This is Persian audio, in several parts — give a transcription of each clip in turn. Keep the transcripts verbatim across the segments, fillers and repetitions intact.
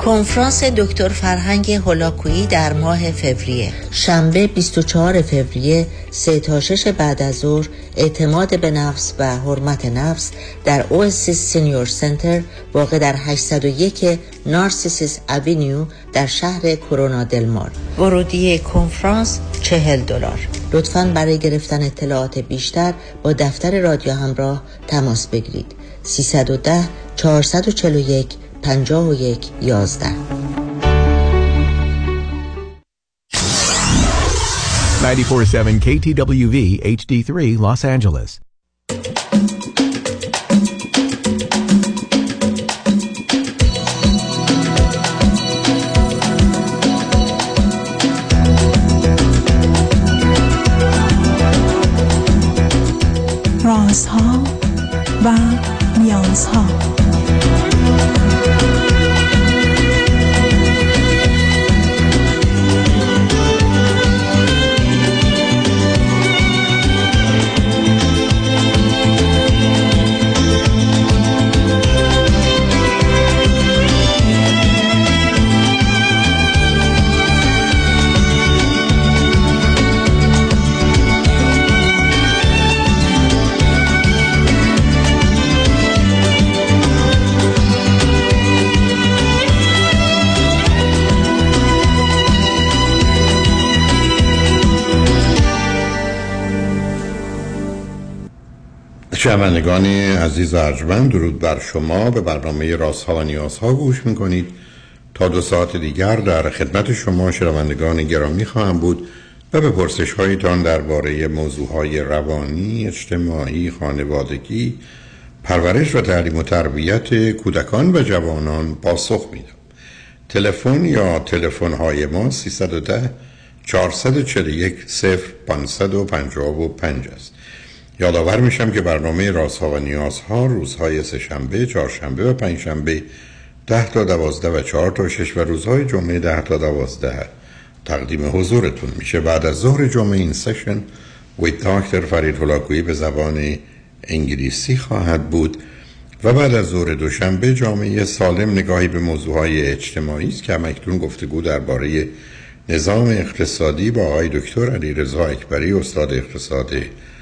کنفرانس دکتر فرهنگ هولاکویی در ماه فوریه، شنبه بیست و چهارم فوریه سه تا شش بعد از ظهر، اعتماد به نفس و حرمت نفس در اواسیس سینیور سنتر واقع در هشتصد و یک نارسیسیس اوینیو در شهر کرونا دل مار. ورودی کنفرانس چهل دلار. لطفاً برای گرفتن اطلاعات بیشتر با دفتر رادیو همراه تماس بگیرید. سیصد و ده چهارصد و چهل و یک پنجاه و یک یازده. نود و چهار ممیز هفت کی تی دبلیو وی اچ دی سه Los Angeles. رازها و نیازها. شنوندگان عزیز و ارجمند، درود بر شما. به برنامه رازها و نیازها گوش میکنید. تا دو ساعت دیگر در خدمت شما شنوندگان گرامی خواهم بود و به پرسش هایتان درباره موضوعهای روانی، اجتماعی، خانوادگی، پرورش و تعلیم و تربیت کودکان و جوانان پاسخ میدم. تلفن یا تلفن های ما سیصد و ده چهارصد و چهل و یک صفر پانصد و پنجاه و پنج است. یادآور میشم که برنامه رازها و نیازها روزهای سه‌شنبه، چهارشنبه و پنجشنبه ده تا دوازده و چهار تا شش و روزهای جمعه ده تا دوازده تقدیم حضورتون میشه. بعد از ظهر جمعه این سشن ویت دکتر فرید هولاکویی به زبان انگلیسی خواهد بود و بعد از ظهر دوشنبه جامعه سالم نگاهی به موضوعهای اجتماعی است که همکنون گفتگو درباره نظام اقتصادی با آقای دکتر علیرضا اکبری، استاد اقتصاد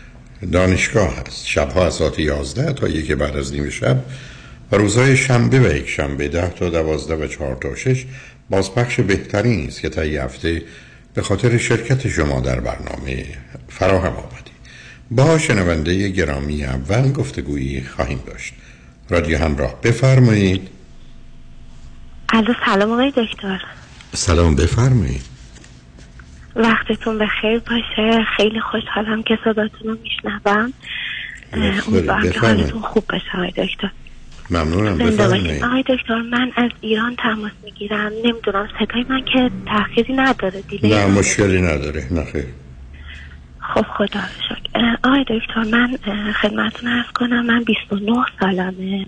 دانشگاه هست. شبها از ساعت یازده تا یک بعد از نیم شب و روزهای شنبه و یک شنبه ده تا دوازده و چهار تا شش بازپخش بهترین است که تا یه هفته به خاطر شرکت شما در برنامه فراهم آمدی. با شنونده گرامی اول گفتگویی خواهیم داشت. رادیو همراه، بفرمایید. الو، سلام آقای دکتر. سلام، بفرمایید. وقتتون بخیر باشه. خیلی خوشحالم که صداتون رو میشنوم. امیدوارم که حالتون خوب باشه آقای دکتر. ممنونم، بفرمایید. آقای دکتر، من از ایران تماس میگیرم. نمیدونم صدای من که تأخیری نداره، دیلی نه مشکلی نداره. نه خیر. خب خدا رو شکر. آقای دکتر، من خدمتتون عرض کنم من بیست و نه سالمه،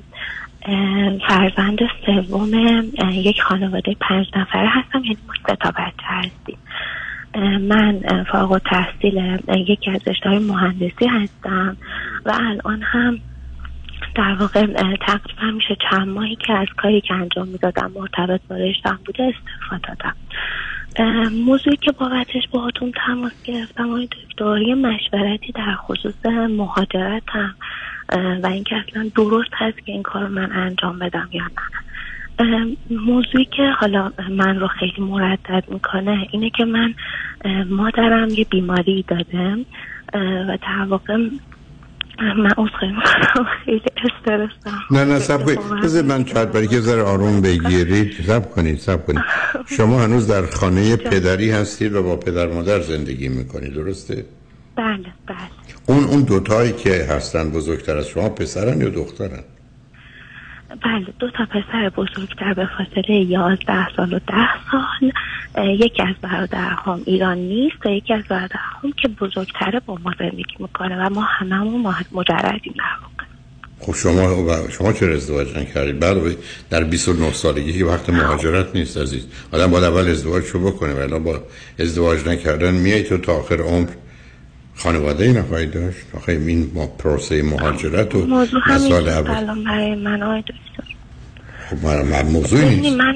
فرزند سوم یک خانواده پنج نفره هستم، یعنی ما سه تا بچه هستیم. من فارغ التحصیل یکی از رشته‌های مهندسی هستم و الان هم در واقع تقریبا میشه چند ماهی که از کاری که انجام میدادم مرتبط با رشته‌ام بوده استعفا دادم. موضوعی که بابتش باهاتون تماس گرفتم آقای دکتر، یه مشورتی در خصوص مهاجرتم و اینکه اصلا درست هست که این کار من انجام بدم یا نه. موضوعی که حالا من رو خیلی مردد میکنه اینه که من مادرم یه بیماری داده و در واقع من اصخایی میکنم خیلی استرسم. نه نه سب کنید، بذار من چند برای که ذره آروم بگیرید. سب کنید سب کنید شما هنوز در خانه پدری هستید و با پدر مادر زندگی میکنید، درسته؟ بله بله. اون اون دوتایی که هستن بزرگتر از شما پسرن یا دخترن؟ بله، دو تا پسر بزرگتر به فاصله یازده سال و ده سال. یکی از برادرهام ایران نیست و یکی از برادرهام که بزرگتره با ما زندگی میکنه و ما هممون مجردیم در واقع. خب شما شما چرا ازدواج نکردید؟ بعد در بیست و نه سالگی که وقت مهاجرت نیست عزیز. آدم باید اول ازدواجشو بکنه، ولی با ازدواج نکردن میای تو تا آخر عمر خانواده ای نخواهی داشت. آخه این ما پروسه مهاجرت و موضوع همین سال الان برای من آقای دکتر. خب من, من موضوعی نیست. من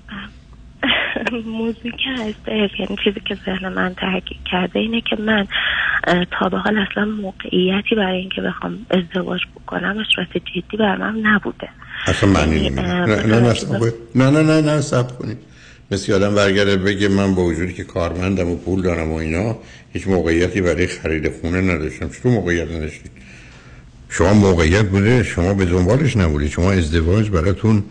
موضوعی که هست، یعنی چیزی که ذهن من تحقیق کرده اینه که من تا به حال اصلا موقعیتی برای اینکه بخوام ازدواج بکنم به صورت جدی بر من نبوده. اصلا معنی نمیده. نه نه نه نه نه نه نه صبر کنید. مثل آدم برگرده بگه من با وجودی که کارمندم و پول دارم و اینا هیچ موقعیتی برای خرید خونه نداشتم. چطور موقعیت نداشتید؟ شما موقعیت بوده، شما به دنبالش نبودید. شما ازدواج براتون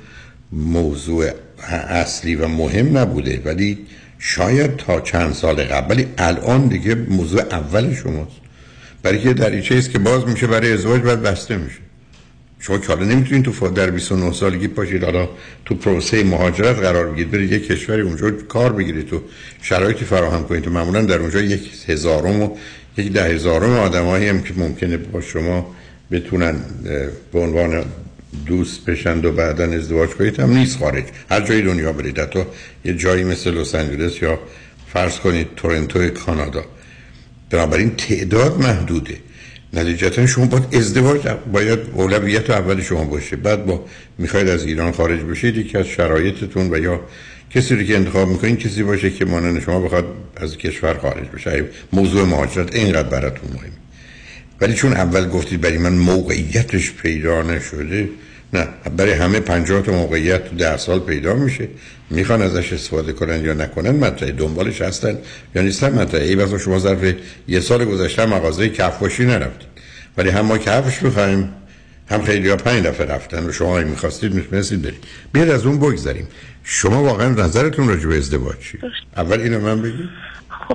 موضوع اصلی و مهم نبوده، ولی شاید تا چند سال قبل، ولی الان دیگه موضوع اول شماست. برای که دریچه است که باز میشه برای ازدواج بعد بسته میشه. شما که حالا نمیتونید تو در بیست و نه سالگی پاشید حالا تو پروسه مهاجرت قرار بگیرید، برید یک کشوری اونجا کار بگیرید، تو شرایطی فراهم کنید تو معمولا در اونجا یک هزارم و یک ده هزارم آدمایی هم که ممکنه با شما بتونن به عنوان دوست بشند و بعداً ازدواج کنید هم نیست خارج. هر جای دنیا برید، حتی یه جایی مثل لس آنجلس یا فرض کنید تورنتو کانادا. بنابراین تعداد محدوده. نتیجتا شما باید ازدواج باید اولویت اول شما باشه. بعد با میخواید از ایران خارج بشید، یکی از شرایطتون و یا کسی رو که انتخاب میکنید کسی باشه که مانند شما بخواد از کشور خارج بشه. موضوع مهاجرت اینقدر براتون مهمه. ولی چون اول گفتید برای من موقعیتش پیدا نشده، نه، برای همه پنجاه تا موقعیت تو ده سال پیدا میشه. میخوان ازش استفاده کنن یا نکنن مطرحه، دنبالش هستن یا نیستن مطرحه. ای بسا شما ظرف یه سال گذشته مغازه کفاشی نرفتید، ولی هم ما کفش میخوایم، هم خیلی ها پنج دفعه رفتن و شما میخواستید میتونستید برید. بیاد از اون بگذاریم. شما واقعا نظرتون راجع به ازدواج چیه؟ اول اینو من بگید. خب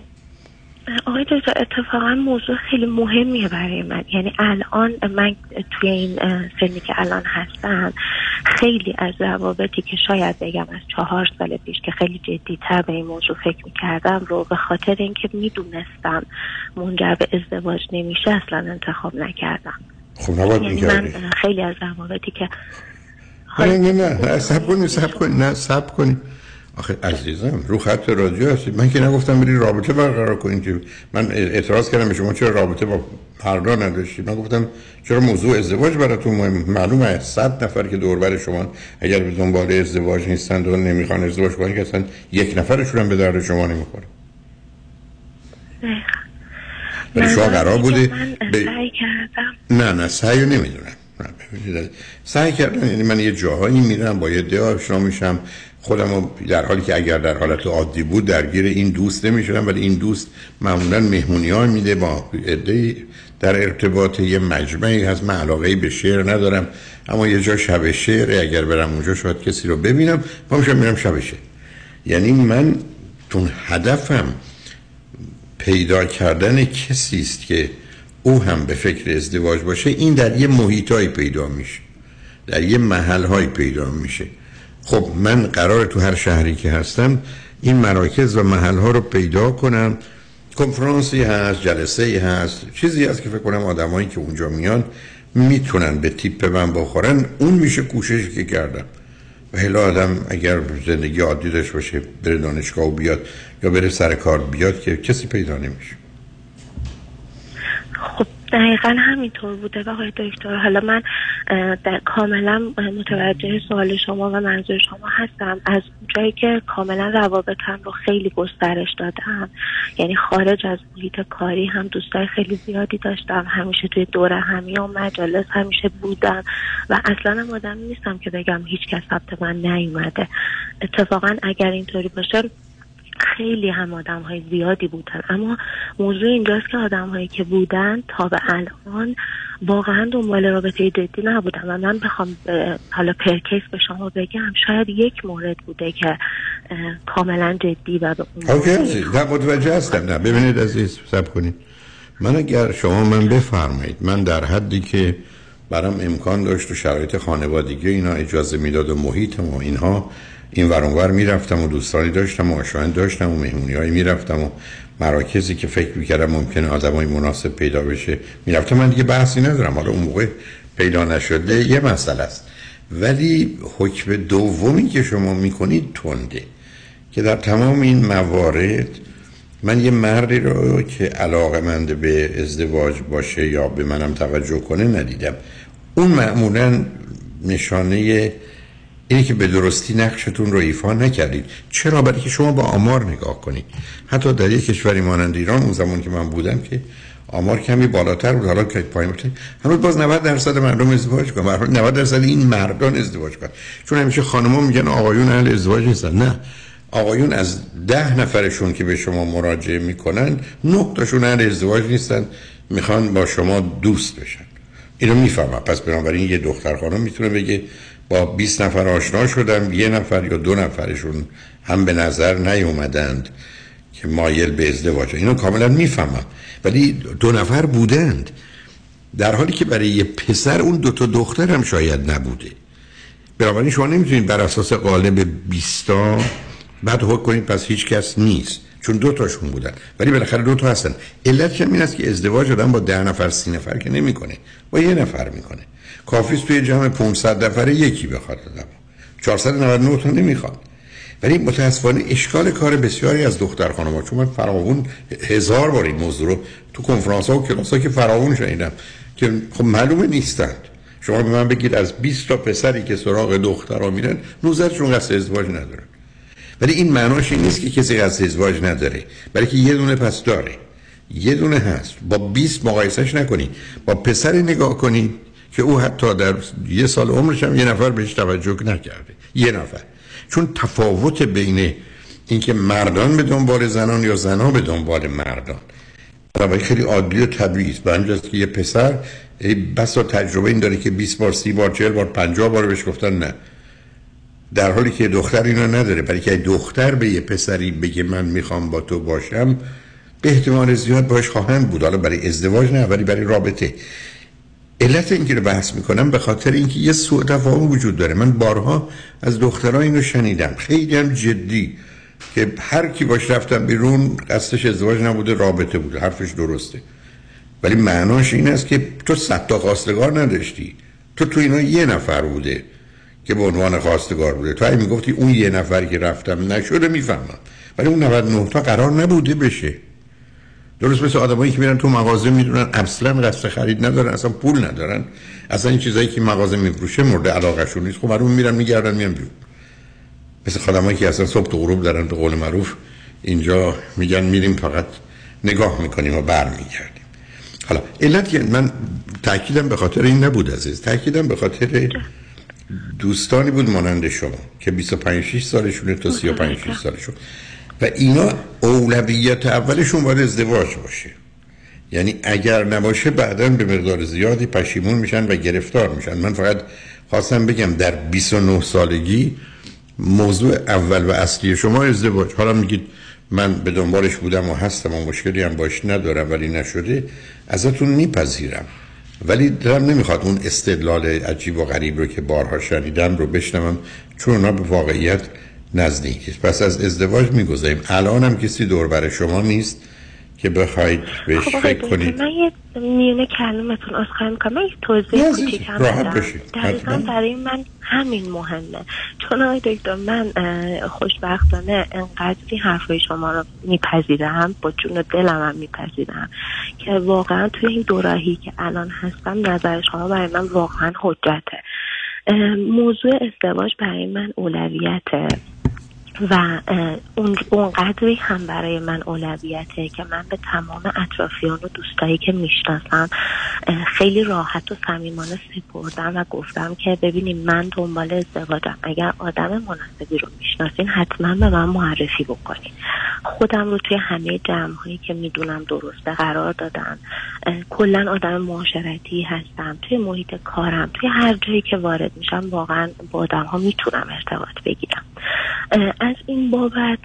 آقای دکتر، اتفاقا موضوع خیلی مهمیه برای من. یعنی الان من توی این سنی که الان هستم خیلی از روابطی که شاید بگم از چهار سال پیش که خیلی جدی‌تر به این موضوع فکر می‌کردم رو به خاطر اینکه میدونستم منجر به ازدواج نمیشه اصلا انتخاب نکردم. خب نباید یعنی می‌کردی. من خیلی از روابطی که نه نه نه صبر کنید صبر کنید نه صبر کنید. آخه عزیزم رو خط رادیو هستید. من که نگفتم بری رابطه برقرار کنید. که من اعتراض کردم به شما چرا رابطه با پردا نداشتید. من گفتم چرا موضوع ازدواج براتون مهم. معلومه صد نفر که دور بر شما اگر به دنبال ازدواج نیستن و نمیخوان ازدواج کنن که اصلا یک نفرشون هم به درد شما نمیخوره. ولی شما قرار بوده من سعی کردم. نه نه سعی نمیدونم. سعی کردم یعنی من یه جاهایی میرم با یه ده آشنا میشم، خودم در حالی که اگر در حالت عادی بود درگیر این دوست نمیشدم، ولی این دوست معمولا مهمونی ها میده با عده در ارتباط. یه مجمعی هست، من علاقه‌ای به شعر ندارم اما یه جا شب شعر، اگر برم اونجا شاید کسی رو ببینم با میشم میرم شب شعر. یعنی من تون هدفم پیدا کردن کسی است که او هم به فکر ازدواج باشه. این در یه محیطایی پیدا میشه، در یه محل‌های پیدا میشه. خب من قراره تو هر شهری که هستم این مراکز و محل‌ها رو پیدا کنم. کنفرانسی هست، جلسه‌ای هست، چیزی هست که فکر کنم آدمایی که اونجا میان میتونن به تیپ من بخورن. اون میشه کوششی که کردم. و هلا آدم اگر زندگی عادی داشته باشه، بره دانشگاه و بیاد یا بره سر کار بیاد، که کسی پیدا نمیشه. خب دقیقا همینطور بوده آقای دکتر. حالا من در کاملا متوجه سوال شما و منظور شما هستم. از جایی که کاملا روابطم رو خیلی گسترش دادم، یعنی خارج از محیط کاری هم دوستای خیلی زیادی داشتم، همیشه توی دوره همی و مجالس همیشه بودم و اصلا هم آدم نیستم که بگم هیچ کس ثبت من نیومده. اتفاقا اگر اینطوری باشه خیلی هم آدم های زیادی بودن، اما موضوع اینجاست که آدم هایی که بودن تا به الان واقعا دنبال رابطه جدی نبودن و من بخوام حالا پرکیس به شما بگم شاید یک مورد بوده که کاملا جدی و به اون اوکی نه متوجه هستم. نه ببینید عزیز صبر کنید. من اگر شما من بفرمایید من در حدی که برام امکان داشت و شرایط خانوادگی اینا اجازه میداد و محیطم و اینها، این ور اون ور میرفتم و دوستانی داشتم و آشنایی داشتم و مهمونی‌هایی میرفتم و مراکزی که فکر می‌کردم ممکنه آدمای مناسب پیدا بشه میرفتم. من دیگه بحثی ندارم، حالا اون موقع پیدا نشده یه مسئله است. ولی حکم دومی که شما میکنید تنده، که در تمام این موارد من یه مردی رو که علاقه‌مند به ازدواج باشه یا به منم توجه کنه ندیدم. اون معمولاً نشانه اینه که به درستی نقشتون رو ایفا نکردید. چرا؟ برای که شما با آمار نگاه کنید. حتی در یک کشوری مانند ایران اون زمان که من بودم که آمار کمی بالاتر بود، حالا که پایین بود، هنوز باز نود درصد مردم ازدواج کنن. نود درصد این مردان ازدواج کنن. چون همیشه خانم‌ها میگن آقایون اهل ازدواج نیستن. نه، آقایون از ده نفرشون که به شما مراجعه میکنن، نه تاشون اهل ازدواج نیستن، میخوان با شما دوست بشن. اینو میفهمم. پس بنابراین یه دختر خانم میتونه بگه با بیست نفر آشنا شدم، یه نفر یا دو نفرشون هم به نظر نیومدند که مایل به ازدواج. اینو کاملا میفهمم. ولی دو نفر بودند، در حالی که برای یه پسر اون دو تا دختر هم شاید نبوده. بنابراین شما نمیتونید بر اساس قالب بیستا بعد حکم کنید پس هیچ کس نیست، چون دو تاشون بودن. ولی بالاخره دو تا هستن. علتش این است که ازدواج آدم با ده نفر سی نفر که نمیکنه، با یه نفر میکنه. کافی است توی جمع پانصد نفره یکی بخواد آدم، چهارصد و نود و نه تا نمیخواد. ولی متاسفانه اشکال کار بسیاری از دختر خانم‌ها، چون من فراوون هزار بار این موضوع رو تو کنفرانس‌ها و کلاس‌ها که فراوون شنیدم که خب معلومه نیستند. شما به من بگید از بیست تا پسری که سراغ دخترها میرن، نوزده تاشون قصد ازدواج ندارن. ولی این معناش این نیست که کسی قصد ازدواج نداره، بلکه یه دونه پس داره، یه دونه هست. با بیست مقایسهش نکنید، با پسری نگاه کنید که او حتی در یه سال عمرش هم یه نفر بهش توجه نکرده، یه نفر. چون تفاوت بین اینکه مردان به دنبال زنان یا زنها به دنبال مردان برای خیلی عادی و طبیعی است. به همین که یه پسر بسا تجربه این داره که بیست بار، سی بار، چهل بار، پنجاه بار بهش گفتن نه، در حالی که دختر اینو نداره. برای که دختر به یه پسری بگه من میخوام با تو باشم، به احتمال زیاد باش خواهند بود. حالا برای ازدواج نه، ولی برای رابطه. علت اینکه رو بحث میکنم به خاطر اینکه یه سوء تفاهم وجود داره. من بارها از دخترها اینو شنیدم، خیلی هم جدی، که هر کی باش رفتم بیرون قصدش ازدواج نبوده، رابطه بوده. حرفش درسته، ولی معناش این است که تو صد تا خواستگار نداشتی، تو تو اینا یه نفر بوده که به عنوان خواستگار بوده. تو اگه میگفتی اون یه نفر که رفتم نشده، میفهمم، ولی اون نود و نه تا قرار نبوده بشه. درست مثل آدمایی که میرن تو مغازه میدونن اصلا قصد خرید ندارن، اصلا پول ندارن، اصلا این چیزایی که مغازه میفروشه مورد علاقهشون نیست، خب معلوم میرن میگردن میان بیرون. مثل خدمایی که اصلا صبح تا غروب دارن به قول معروف اینجا میگن میریم فقط نگاه میکنیم و برمیگردیم. حالا علت من تاکیدم به خاطر این نبود عزیز، تاکیدم به خاطر دوستانی بود مانند شما که بیست و پنج شش سالشونه تا سی و پنج شش سالشون و اینا اولویت اولشون باید ازدواج باشه. یعنی اگر نباشه بعداً به مقدار زیادی پشیمون میشن و گرفتار میشن. من فقط خواستم بگم در بیست و نه سالگی موضوع اول و اصلی شما ازدواج. حالا میگید من به دنبالش بودم و هستم و مشکلی هم باش ندارم ولی نشده، ازتون میپذیرم، ولی دلم نمیخواد اون استدلال عجیب و غریب رو که بارها شنیدم رو بشنوم، چون اونا به واقعیت نزدیک است. پس از ازدواج میگذاریم. الان هم کسی دور بر شما نیست که بخواید بهش فکر کنید. من یه میونه کلمتون عذرخواهی میکنم، من یه توضیح کوچیکم بدم. دقیقاً برای من همین مهمه، چون آقای دکتر من خوشبختانه انقدری حرفای شما رو میپذیرم، با جون و دلم هم میپذیرم که واقعا توی این دوراهی که الان هستم نظر شما برای من واقعا حجته. موضوع ازدواج برای من اولویته و اون اونقدری هم برای من اولویته که من به تمام اطرافیان و دوستایی که میشناسم خیلی راحت و صمیمانه سپردم و گفتم که ببینیم من دنبال ازدواجم، اگر آدم مناسبی رو میشناسین حتما به من معرفی بکنین. خودم رو توی همه جمع‌هایی که میدونم درسته قرار دادم، کلا آدم معاشرتی هستم، توی محیط کارم، توی هر جایی که وارد میشم واقعا با آدم‌ها میتونم ارتباط بگیرم. از این بابت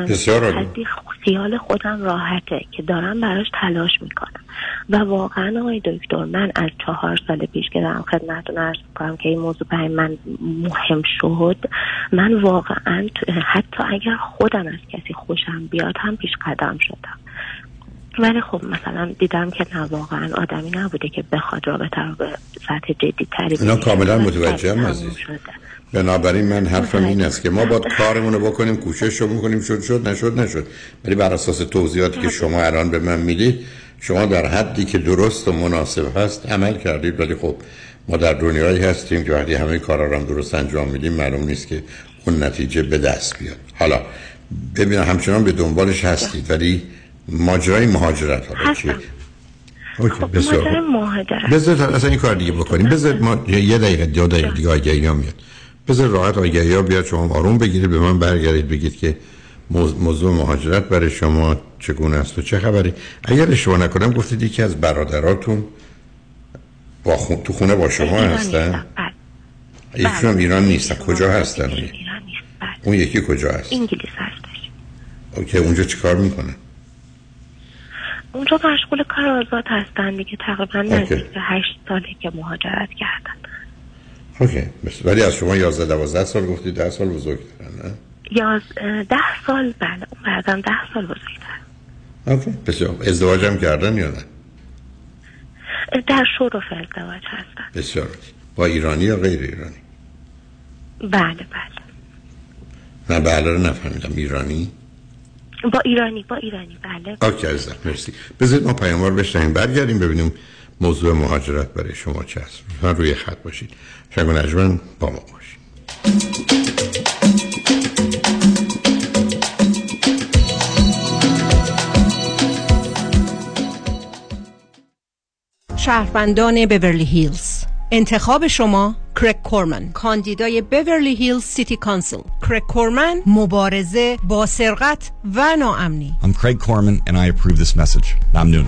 حدی خیال خودم راحته که دارم براش تلاش میکنم و واقعا آقای دکتر من از چهار سال پیش که دارم خدمتتون عرض میکنم که این موضوع برای من مهم شد، من واقعا حتی اگر خودم از کسی خوشم بیاد هم پیش قدم شدم، ولی خب مثلا دیدم که نه واقعا آدمی نبوده که بخواد رابطه رو به سطح جدی تری اینا کاملا متوجهم عزیز. بنابراین من حرفم این است که ما باید کارمون رو بکنیم، کوشش رو بکنیم، شد شد نشد نشد، ولی بر اساس توضیحاتی که شما الان به من میدید شما در حدی که درست و مناسب هست عمل کردید، ولی خب ما در دنیایی هستیم که وقتی همه کارا رو هم درست انجام میدیم معلوم نیست که اون نتیجه به دست بیاد. حالا ببینم همچنان به دنبالش هستید ولی ماجرای مهاجرت حالا چیه؟ اوکی بسیار مهاجرت بذار اصلا این کار دیگه بکنیم. بذار ما یه دقیقه دو دقیقه دیگه آگهی ها میاد. بذار راحت آگهی ها بیاد، شما آروم بگیرید به من برگردید بگید که موضوع مهاجرت برای شما چگونه است و چه خبری. اگر اشتباه نکنم گفتید یکی از برادراتون با خون... تو خونه با شما هستن؟ یکیشون هم ایران نیستن. کجا هستن؟ ایران نیست. اون یکی کجا هست؟ انگلیس هستش. اوکی، اونجا چی کار میکنن؟ اونجا مشغول کار آزاد هستن دیگه، تقریبا نزدیک به هشت ساله که مهاجرت کردن. اوکی بس. ولی از شما یازده دوازده سال گفتید، ده سال بزرگترن نه؟ یاز ده سال بله، اون بعدم ده سال بزرگتر. اوکی بسیار. ازدواج هم کردن یا نه؟ در شرف ازدواج هستن. بسیار. با ایرانی یا غیر ایرانی؟ بله بله. نه بله رو نفهمیدم. ایرانی؟ با ایرانی با ایرانی بله. اوکی عزیزم مرسی. بذارید ما پیاموار بشنیم برگردیم ببینیم موضوع مهاجرت برای شما چه هست. من روی خط باشید. شنگ و نجمن با ما باشید. شهروندان بیورلی هیلز، انتخاب شما کرگ کورمن، کاندیدای بیورلی هیلز سیتی کانسل. کرگ کورمن، مبارزه با سرقت و ناامنی. I'm Craig Corman and I approve this message. ممنون.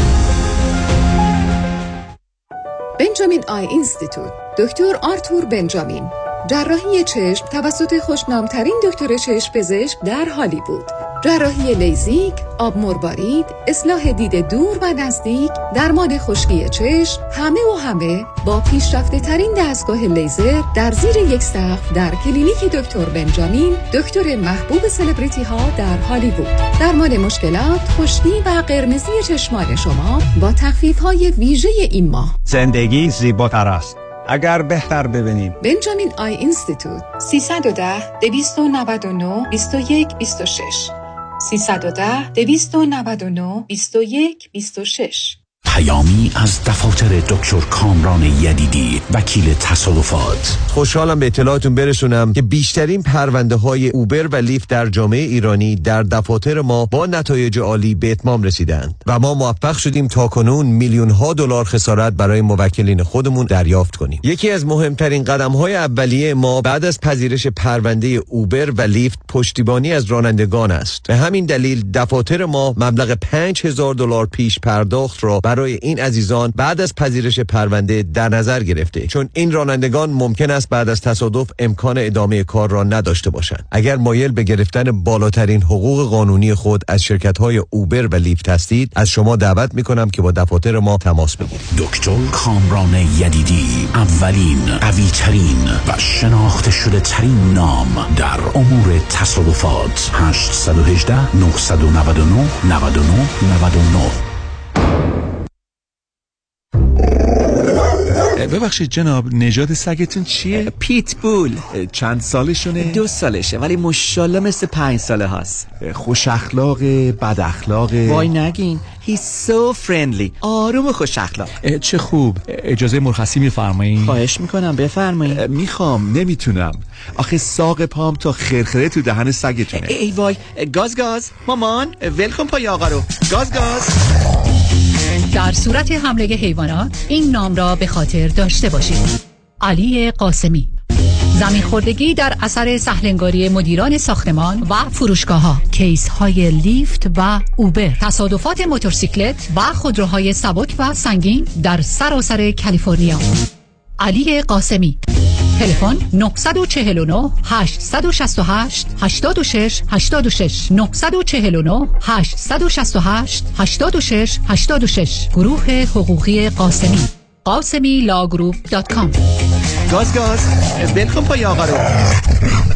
بنجامین آی اینستیتوت، دکتر آرتور بنجامین، جراحی چشم توسط خوشنامترین دکتر چشم پزشک در هالیوود. جراحی لیزیک، آب مروارید، اصلاح دید دور و نزدیک، درمان خشکی چشم، همه و همه با پیشرفته ترین دستگاه لیزر در زیر یک سقف در کلینیک دکتر بنجامین، دکتر محبوب سلبریتی ها در هالیوود. درمان مشکلات خشکی و قرمزی چشمان شما با تخفیف های ویژه این ماه. زندگی زیباتر است اگر بهتر ببینیم. بنجامین آی اینستیتوت. سیصد و ده دویست و نود و نه بیست و یک بیست و شش سیصد و ده دویست و نود و نه بیست و یک بیست و شش. پیامی از دفاتر دکتر کامران یدیدی، وکیل تصادفات. خوشحالم به اطلاعاتون برسونم که بیشترین پرونده های اوبر و لیفت در جامعه ایرانی در دفاتر ما با نتایج عالی به اتمام رسیدند و ما موفق شدیم تاکنون میلیون ها دلار خسارت برای موکلین خودمون دریافت کنیم. یکی از مهمترین قدم های اولیه ما بعد از پذیرش پرونده اوبر و لیفت پشتیبانی از رانندگان است. به همین دلیل دفاتر ما مبلغ پنج هزار دلار پیش پرداخت را برای این عزیزان بعد از پذیرش پرونده در نظر گرفته، چون این رانندگان ممکن است بعد از تصادف امکان ادامه کار را نداشته باشند. اگر مایل به گرفتن بالاترین حقوق قانونی خود از شرکت‌های اوبر و لیفت هستید، از شما دعوت می‌کنم که با دفاتر ما تماس بگیرید. دکتر کامران یدیدی، اولین، قوی‌ترین و شناخته شده ترین نام در امور تصادفات. هشت یک هشت نه نه نه نه نه نه نه. ببخشید جناب، نژاد سگتون چیه؟ پیت بول. چند سالشونه؟ دو سالشه ولی ماشاءالله مثل پنج ساله هست. خوش اخلاق، بد اخلاق؟ وای نگین، he's so friendly. آروم و خوش اخلاق. چه خوب. اجازه مرخصی میفرمایید؟ خواهش میکنم بفرمایید. میخوام، نمیتونم. آخه ساق پام تا خرخره تو دهن سگتونه. ای وای، گاز گاز. مامان ولکن پای آقا رو. گاز گاز. در صورت حمله حیوانات این نام را به خاطر داشته باشید: علی قاسمی. زمین خوردگی در اثر سهلنگاری مدیران ساختمان و فروشگاه‌ها، کیس های لیفت و اوبر، تصادفات موتورسیکلت و خودروهای سبک و سنگین در سراسر کالیفرنیا. علی قاسمی. تلفن نه چهار نه هشت شش هشت هشت شش هشت شش نه چهار نه هشت شش هشت هشت شش هشت شش. گروه حقوقی قاسمی. قاسمی لاگروپ دات کام. گاز گاز. ولکن پای آقا رو.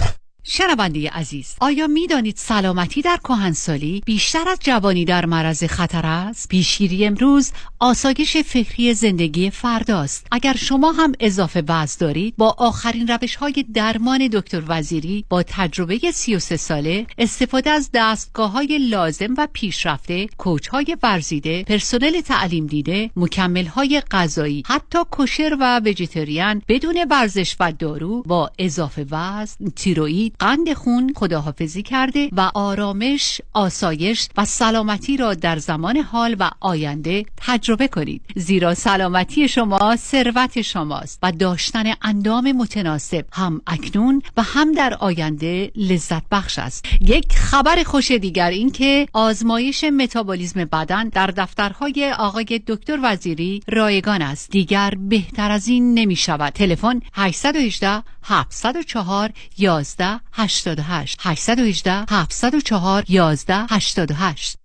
شنونده عزیز، آیا می دانید سلامتی در کهنسالی بیشتر از جوانی در معرض خطر است؟ پیشگیری امروز آسایش فکری زندگی فرداست. اگر شما هم اضافه وزن دارید، با آخرین روش‌های درمان دکتر وزیری با تجربه سی و سه ساله، استفاده از دستگاه‌های لازم و پیشرفته، کوچ‌های ورزیده، پرسنل تعلیم دیده، مکمل‌های غذایی، حتی کوشر و ویژیتریان، بدون ورزش و دارو، با اضافه وزن، تیروئید، قند خون خداحافظی کرده و آرامش، آسایش و سلامتی را در زمان حال و آینده تجربه کنید. زیرا سلامتی شما ثروت شماست و داشتن اندام متناسب هم اکنون و هم در آینده لذت بخش است. یک خبر خوش دیگر این که آزمایش متابولیسم بدن در دفترهای آقای دکتر وزیری رایگان است. دیگر بهتر از این نمی شود. تلفن هشت یک هشت هفت صفر چهار یازده هشتاد و هشت هشت یک هشت هفت صفر چهار یازده هشتاد و هشت.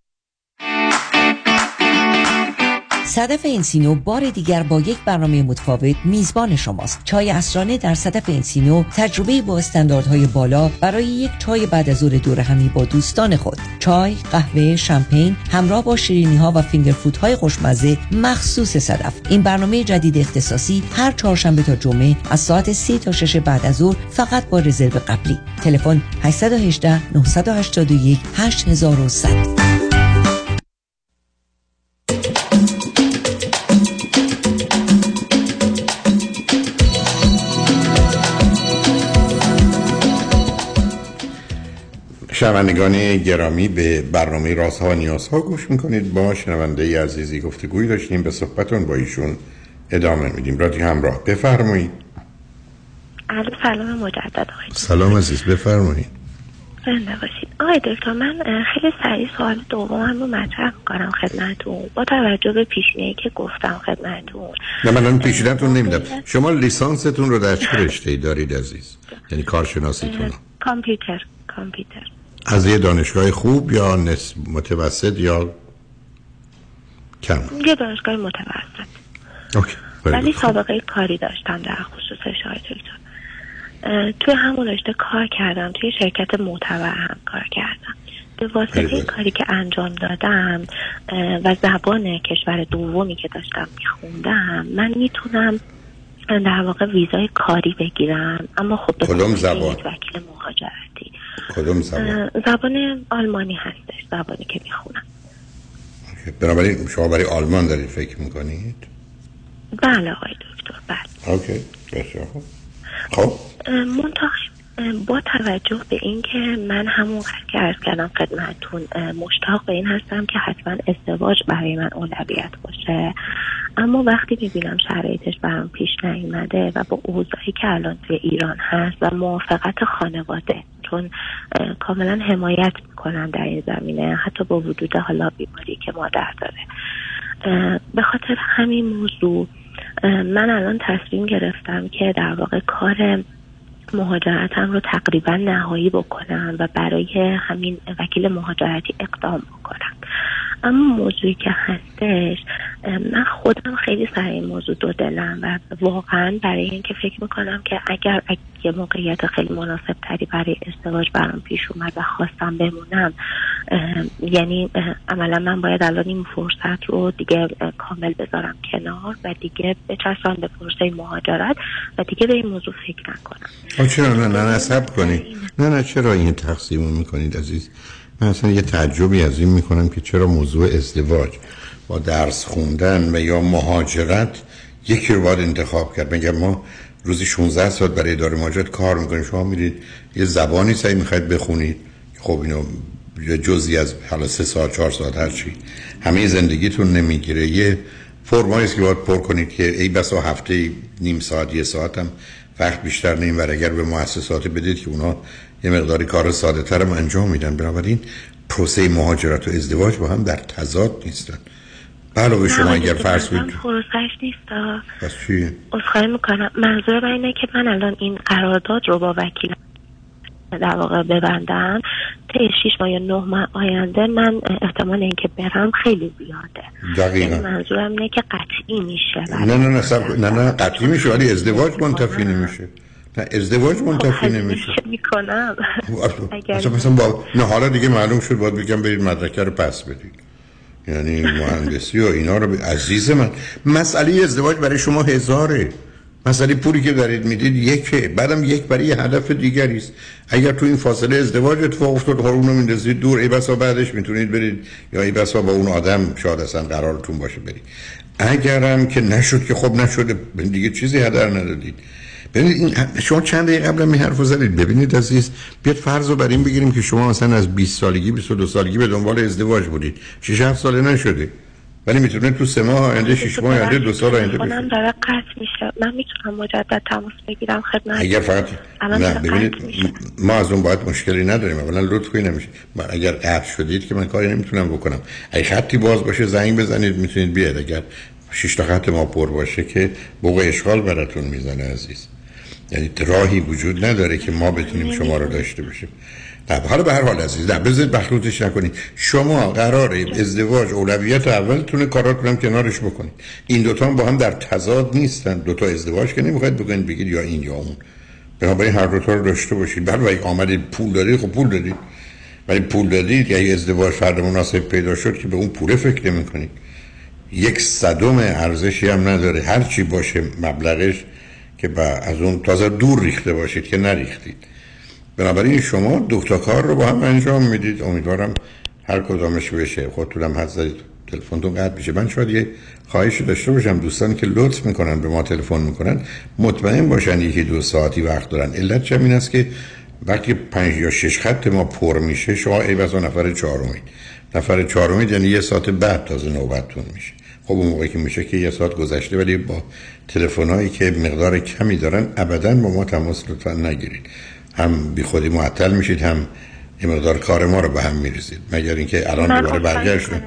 صدف انسینو بار دیگر با یک برنامه متفاوت میزبان شماست. چای عصرانه در صدف انسینو تجربه با استانداردهای بالا برای یک چای بعد از ظهر دور همی با دوستان خود. چای، قهوه، شامپین همراه با شیرینی ها و فینگر فود های خوشمزه مخصوص صدف. این برنامه جدید اختصاصی هر چهارشنبه تا جمعه از ساعت سه تا شش بعد از ظهر فقط با رزرو قبلی. تلفن هشت یک هشت نه هشت یک هشت صفر صفر. شنوندگان گرامی، به برنامه رازها و نیازها گوش میکنید. با شنونده عزیزی گفتگویی داشتیم، به صحبتون با ایشون ادامه میدیم. رادیو همراه، بفرمایید. الو، سلام مجدد آقای. سلام عزیز، بفرمایید. زنده باشید. آقای دکتر، من خیلی سریع سوال دومم رو مطرح میکنم خدمتتون با توجه به پیشینه‌ای که گفتم خدمتتون. نه، من الان پیشینه‌تون نمیدم. شما لیسانستون رو در چه رشته‌ای دارید عزیز؟ یعنی کارشناسیتون؟ کامپیوتر. کامپیوتر. از یه دانشگاه خوب یا نسب متوسط یا کم؟ یه دانشگاه متوسط. اوکی. ولی سابقه کاری داشتم در خصوص شاید دکتر. توی همون رشته کار کردم، توی شرکت معتبر هم کار کردم. به واسطه کاری که انجام دادم و زبان کشور دومی که داشتم میخوندم، من میتونم در واقع ویزای کاری بگیرم. اما خب کدوم زبان؟ وکیل مهاجرتی. کدوم زبان؟ زبان آلمانی هستش، زبانی که میخونم. بنابراین شما برای آلمان دارید فکر میکنید؟ بله آقای دکتر، بله. اوکی، بسیار خوب. خب منتها با توجه به این که من همون که عرض کردم خدمتتون مشتاق به این هستم که حتما ازدواج برای من اولویت باشه، اما وقتی میبینم شرایطش برام پیش نیامده و با اوضاعی که الان توی ایران هست و موافقت خانواده، چون کاملا حمایت میکنن در این زمینه حتی با وجود حالا بیماری که مادر داره، به خاطر همین موضوع من الان تصمیم گرفتم که در واقع کار مهاجرتم رو تقریبا نهایی بکنم و برای همین وکیل مهاجرتی اقدام بکنم. اما موضوعی که هستش، من خودم خیلی سر این موضوع دو دلم و واقعا برای اینکه فکر میکنم که اگر یه موقعیت خیلی مناسب تری برای ازدواج برام پیش اومد و خواستم بمونم، یعنی عملا من باید الان این فرصت رو دیگه کامل بذارم کنار و دیگه بچسبم به فرصه مهاجرت و دیگه به این موضوع فکر نکنم. چرا نه نه نصب کنید؟ نه نه چرا این تقسیم رو میکنید عزیز؟ من اصلا یه تعجبی از این میکنم که چرا موضوع ازدواج با درس خوندن و یا مهاجرت یکی رو باید انتخاب کرد. مگر ما روزی شانزده ساعت برای اداره مهاجرت کار میکنیم، شما میرید یه زبانی سعی میخواید بخونید، خب اینو یه جزئی از حالا سه ساعت چهار ساعت هر چی همه زندگیتون نمیگیره. یه فرمایی است که باید پر کنید که ای بسا هفته نیم ساعت یه ساعت هم وقت بیشتر نیم و اگر به مؤسسات بدید که اونا یه مقداری کار ساده ترم انجام میدن. بنابراین پروسه مهاجرت و ازدواج با هم در تضاد نیستن. علاوه شما اگر فرض کنید پروسش نیست، پس چیه؟ عذرخواهی میکنم، منظور من اینه که من الان این قرارداد رو با وکیل در واقع ببندم، تا شش ماه یا نه ماه آینده من احتمال اینکه برم خیلی زیاده. دقیقاً. یعنی منظورم اینه که قطعی میشه. نه نه نه سب... نه نه قطعی میشه ولی ازدواج منتفی نمیشه. نه ازدواج منتفی نمیشه. میکنم مثلا مثلا با نه حالا دیگه معلوم شد باید بگم برید مدرکه رو پس بدید، یعنی مهندسی و اینا رو ب... عزیز من مسئله ازدواج برای شما هزاره، مسئله پولی که دارید میدید یکه، بعدم یک برای یه هدف دیگری است. اگر تو این فاصله ازدواج اتفاق افتاد اون رو میندازید دور، ای بسا بعدش میتونید برید یا ای بسا با اون آدم شاید اصلا قرارتون باشه برید. اگرم که نشد که خب نشده دیگه، چیزی هدر ندادید. ببینید این شما چند دقیقه قبل می حرفو زدید. ببینید عزیز، بیاد فرض رو بر این بگیریم که شما مثلا از بیست سالگی بیست و دو سالگی به دنبال ازدواج بودید، شش هفت ساله نشده، ولی میتونه تو سه ماه آینده، شش ماه آینده، دو سال آینده بشه. من داره قطع میشه، من میتونم مجدد تماس بگیرم خدمت؟ اگر فقط نه ببینید ما از اون باید مشکلی نداریم، اولا لطف کنید نمیشه. اگر قطع شدید که من کاری نمیتونم بکنم. اگه خطی باز باشه زنگ بزنید میتونید بیاد. اگر شش تا خط ما پر باشه که بوق اشغال براتون میزنه عزیز، یعنی راهی وجود نداره که ما بتونیم شما رو داشته باشیم. طب حالا به هر حال عزیز، نه بذارید مخلوطش نکنید. شما قراره ازدواج اولویت اولتونه، کاراتون هم کنارش بکنید. این دوتا هم با هم در تضاد نیستن. دوتا ازدواج که نمیخواید بکنید بگید یا این یا اون، بنابراین هر دوتا رو داشته باشید. بعد وقتی آمدید پول دارید، خب پول دارید، ولی پول دادید یا ازدواج فرد مناسب پیدا شد که به اون پول فکر نمی‌کنید. یک صدم ارزشی هم نداره هر چی باشه مبلغش که با از اون تازه دور ریخته باشید که نریختید. بنابراین شما دو تا کار رو با هم انجام میدید. امیدوارم هر کدامش بشه. خودتونم حد زدید تلفنتون قطع میشه. من شاید یه خواهشی داشته باشم، دوستانی که لطف میکنن به ما تلفن میکنن مطمئن باشن یکی دو ساعتی وقت دارن. علت چه این است که وقتی پنج یا شش خط ما پر میشه، شما ای بسا نفر چهارمید نفر چهارمید یعنی یه ساعت بعد تازه نوبتتون میشه. خب اون موقعی که میشه که یه ساعت گذشته، ولی با تلفن‌هایی که مقدار کمی دارن ابداً با ما تماس لطفاً نگیرید. هم بی خودی معطل میشید، هم این مقدار کار ما رو به هم میریزید. مگر اینکه الان دوباره برگشتید.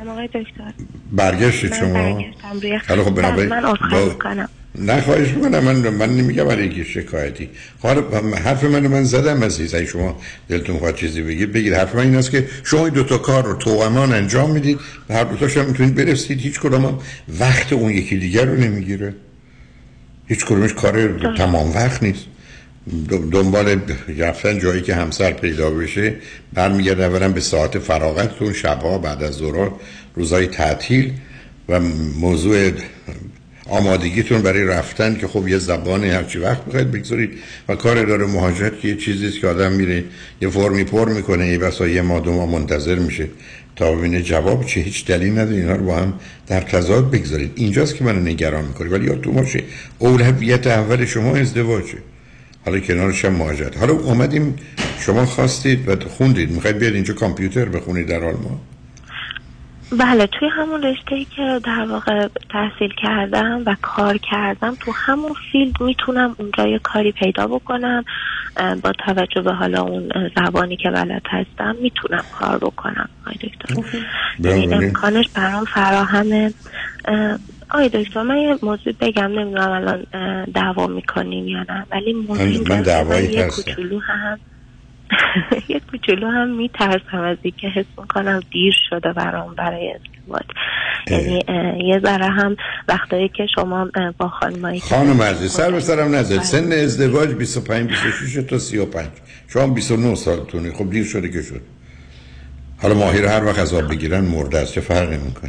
برگشتید شما. حالا خب بنابراین من عذرخواهی می‌کنم. نه خواهش میکنم. من من نمیگم برای اینکه شکایتی. خب حرف منو من زدم عزیز. اگه شما دلتون خواهد چیزی بگید بگید. حرف من این است که شما دو تا کار رو توأمان انجام میدید و هر دو تاش هم میتونید برسید. هیچ کدوم هم وقت اون یکی دیگر رو نمیگیره. هیچ کدومش کار تمام وقت نیست. دنبال رفتن جایی که همسر پیدا بشه برمیگرده اولا به ساعت فراغتتون، شبها، بعد از ظهر، روزهای تعطیل و موضوع آمادگیتون برای رفتن که خب یه زبان هرچی وقت بخواید بگذارید و کار اداره مهاجرت که یه چیزیست که آدم میره یه فرمی پر میکنه، یه بسا یه ماه دو ماه منتظر میشه تا ببینه جواب چه. هیچ دلیل نداره اینا رو با هم در تضاد بگذارید. اینجاست که منو نگران میکنه. ولی یادتون باشه اولویت اول شما ازدواجه، حالا کنارش هم مهاجرت. حالا اومدیم شما خواستید و خوندید میخواید بیاد اینجا کامپیوتر بخونید در آلمان؟ بله، توی همون رشته‌ای که در واقع تحصیل کردم و کار کردم تو همون فیلد میتونم اونجا یه کاری پیدا بکنم. با توجه به حالا اون زبانی که بلد هستم میتونم کار بکنم. آی دکتر این امکانش برام فراهمه. آی دکتر من یه موضوع بگم، نمیدونم الان دعوا میکنیم یا نه، ولی موضوع من دعوایی یه کوچولو هم یه کوچولو هم میترسم از این که حس میکنم دیر شده برام برای ازدواج. یعنی یه ذره هم وقتایی که شما با خانمایی خانم عزیز سر به سرم نزد، سن ازدواج بیست و پنج بیست و شش تا سی و پنج، شما بیست و نه سالتونه. خب دیر شده که شد. حالا ماهی رو هر وقت از آب بگیرن مرده است، چه فرقی میکنه؟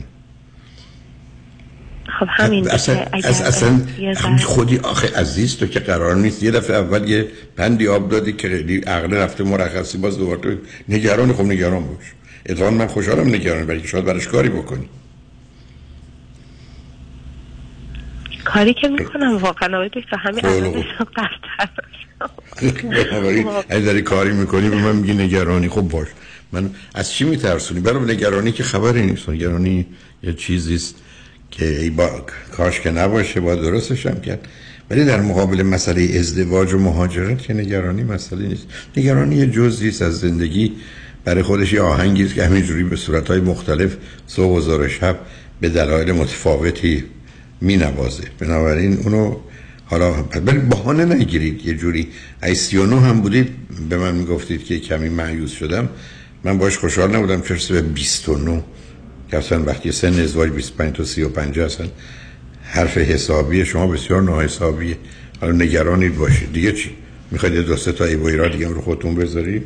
خب همین اصلا اصلا خودی آخه عزیز تو که قرار نیست یه دفعه اول یه پندی آب دادی که عقل رفته مرخصی باز دوباره تو نگران. خب نگران باش. اتفاقا من خوشحالم نگران، ولی شاید براش کاری بکنی. کاری که میکنم واقعا آقای دکتر همین الان اگه داری کاری میکنی به من میگی نگرانی. خب باش. من از چی میترسونی؟ برای نگرانی که خبری نیست. نگرانی یه چیزیست که ای با کاش که نباشه، باید درستش هم کرد. ولی در مقابل مسئله ازدواج و مهاجرت که نگرانی مسئله نیست. نگرانی یه جزئی است از زندگی. برای خودش یه آهنگی است که همینجوری به صورت‌های مختلف صبح و ظهر شب به دلایل متفاوتی می‌نوازه. بنابراین اونو حالا ولی بهانه نگیرید. یه جوری ای سی و نه هم بودید به من میگفتید که کمی مایوس شدم، من باش خوشحال نبودم چرا به بیست و نه که اصلا وقتی سن ازدواج بیست و پنج تا سی و پنج هستن حرف حسابی شما بسیار ناحسابیه. حالا نگرانید باشید دیگه چی؟ میخواید دو سه تا ایبو ایراد دیگه رو خودتون بذاری؟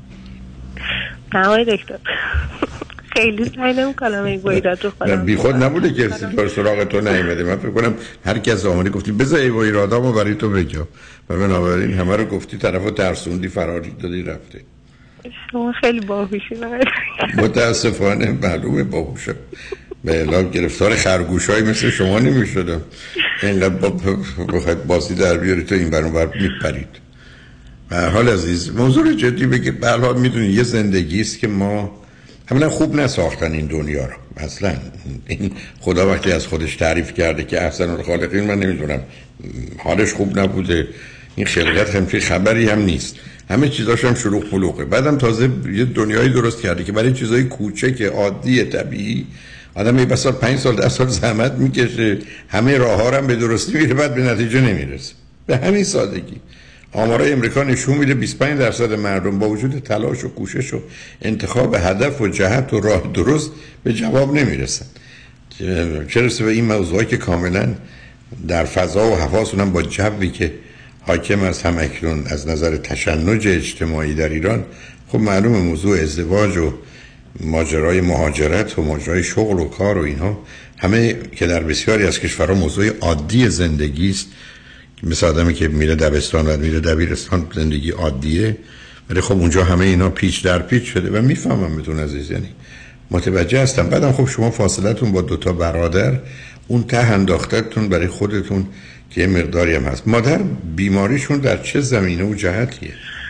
نه آقای دکتر خیلی سعی نمی‌کنم ایبو ایراد رو خودم. بی خود نبوده که کسی سراغ تو نیومده. من فکر کنم هر کی از آمده گفتی بذار ایبو ایرادامو برای تو بگم. و بنابراین همه رو گفتی طرفو ترسوندی فراری دادی رفته. شما خیلی باهوشی. متاسفانه معلومه باهوشم. به اعلام گرفتار خرگوشایی مثل شما نمی‌شدم. اینقدر بخواید بازی در بیاری تو این برون بر میپرید. به هر حال عزیز موضوع جدی بگیر. به هر حال میدونی یه زندگی است که ما همین خوب نساختن این دنیا رو. اصلا این خدا وقتی از خودش تعریف کرده که احسن الخالقین، من نمیدونم حالش خوب نبوده. این خلقت همچین خبری هم نیست. همه چیزاش هم شلوغ پلوغه. بعدم تازه یه دنیایی درست کرده که برای چیزای کوچک عادی طبیعی آدم یه بسار پنج سال ده سال زحمت میکشه، همه راه ها هم به درستی میره، بعد به نتیجه نمیرسه. به همین سادگی. آمارای امریکا نشون میده بیست و پنج درصد مردم با وجود تلاش و کوشش و انتخاب هدف و جهت و راه درست به جواب نمیرسن. چه رسه به این موضوعی که کاملا در فضا و حواسون هم با جوی که حاکم از هم اکنون از نظر تشنج اجتماعی در ایران، خب معلومه موضوع ازدواج و ماجرای مهاجرت و ماجرای شغل و کار و اینها همه که در بسیاری از کشورها موضوع عادی زندگی است. مثل آدمی که میره دبستان و میره دبیرستان زندگی عادیه، ولی خب اونجا همه اینا پیچ در پیچ شده و میفهمم بهتون عزیز، یعنی متوجه هستم. بعدم خب شما فاصلتون با دوتا برادر اون ته انداختتون برای خودتون که یه مقداری هم هست. مادر بیماریشون در چه زمینه و جهتیه؟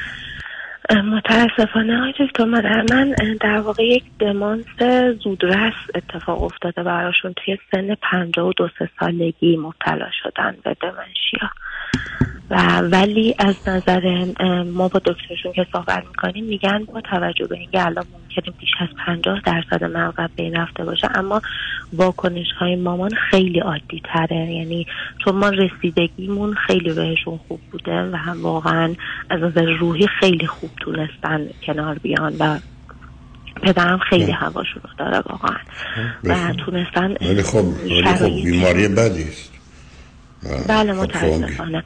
متاسفانه آقای دکتر مادر من در واقع یک دمانس زودرس اتفاق افتاده براشون. توی سن پنجاه و دو سه سالگی مبتلا شدن به دمنشیا و ولی از نظر ما با دکترشون که صحبت میکنیم میگن با توجه به اینکه الان ممکنه بیش از پنجاه درصد مغز بین رفته باشه، اما واکنش های مامان خیلی عادی تره. یعنی چون ما رسیدگیمون خیلی بهشون خوب بوده و هم واقعا از نظر روحی خیلی خوب تونستن کنار بیان و پدرم خیلی هواشون رو داره واقعا و تونستن. ولی خب ولی خب بیماری بدی است. بله متاسفانه.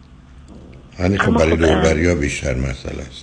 یعنی خب برای دوربریا بیشتر مسئله است.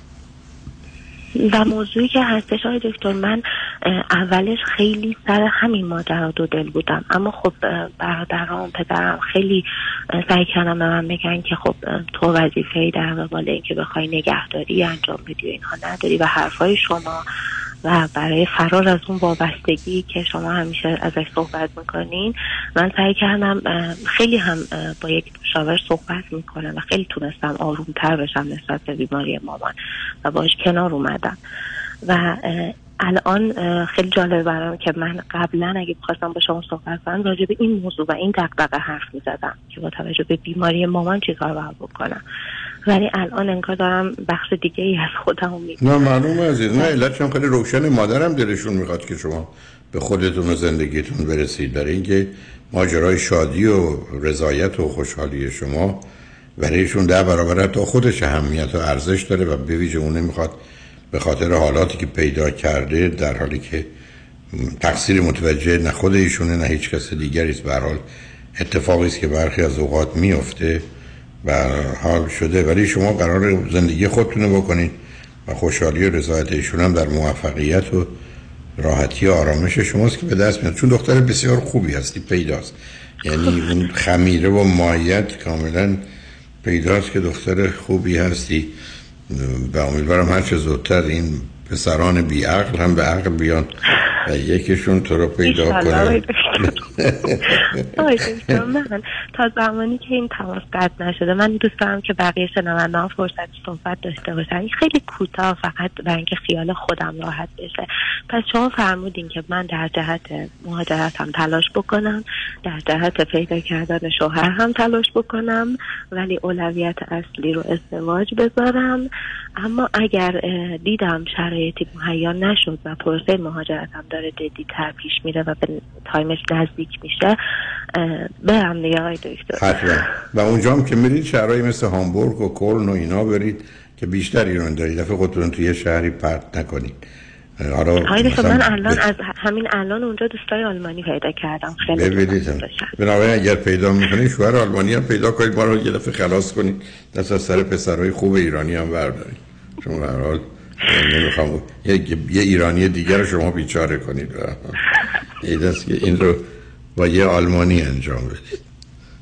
و موضوعی که هستش آقای دکتر، من اولش خیلی سر همین ماجرا دو دل بودم، اما خب برادرام پدرم خیلی سعی کردن به من بگن که خب تو وظیفه‌ای در قبال این که بخوای نگهداری انجام بدی و اینها نداری و حرفای شما و برای فرار از اون وابستگی که شما همیشه ازش صحبت میکنین، من سعی کردم خیلی هم با یک مشاور صحبت میکنم و خیلی تونستم آرومتر بشم نسبت به بیماری مامان و باش کنار اومدم. و الان خیلی جالب برام که من قبلا اگه بخواستم با شما صحبت کنم راجع به این موضوع و این دغدغه حرف میزدم که با توجه به بیماری مامان چیکار باید بکنم، ولی الان انگار دارم بخش دیگه ای از خودم میگم. نه معلومه عزیز، نه علتش هم خیلی روشن. مادرم دلشون میخواد که شما به خودتون و زندگیتون برسید، برای اینکه ماجرای شادی و رضایت و خوشحالی شما برایشون ده برابر تا خودش اهمیت و ارزش داره و به ویژه اون نمیخواد به خاطر حالاتی که پیدا کرده، در حالی که تقصیر متوجه نه خود ایشونه نه هیچ کس دیگری است، به هر حال اتفاقی است که برخی از اوقات میفته و حال شده، ولی شما قرار زندگی خودتون رو بکنید و خوشحالی و رضایت ایشون هم در موفقیت و راحتی و آرامش شماست که به دست میاد. چون دختر بسیار خوبی هستی پیداست، یعنی اون خمیره و مایت کاملا پیداست که دختر خوبی هستی و امیدوارم هر چه زودتر این پسران بی عقل هم به عقل بیان و یکیشون تو رو پیدا کنه. آقای دکتر من تا زمانی که این تماس قطع نشده، من دوست دارم که بقیه شنونده‌ها فرصت صحبت داشته باشن، خیلی کوتاه فقط برای اینکه خیال خودم راحت بشه. پس شما فرمودین که من در جهت مهاجرت هم تلاش بکنم، در جهت پیدا کردن شوهر هم تلاش بکنم، ولی اولویت اصلی رو ازدواج بذارم. اما اگر دیدم شرایطی مهیا نشد و پروسه مهاجرت هم داره جدی‌تر پیش میره و به تایمش نزدیک میشه، برم دیگه آقای دکتر. حتما. و اونجا هم که میرید شهرهایی مثل هامبورگ و کلن و اینا برید که بیشتر ایران دارید، دفعه خودتون توی شهری پرت نکنید. آقای دکتر من الان از همین الان اونجا دوستای آلمانی پیدا کردم. خیلی ببینید بنابراین اگر پیدا میکنید شوهر آلمانی هم پیدا کنید، ما رو یه دفعه خلاص کنید، دست از سر پسرای خوب ایرانی هم بردارید. چون به هر حال نمیخوام یه, یه ایرانی دیگر رو شما بیچاره کنید و این دست که این رو با یه آلمانی انجام بدید.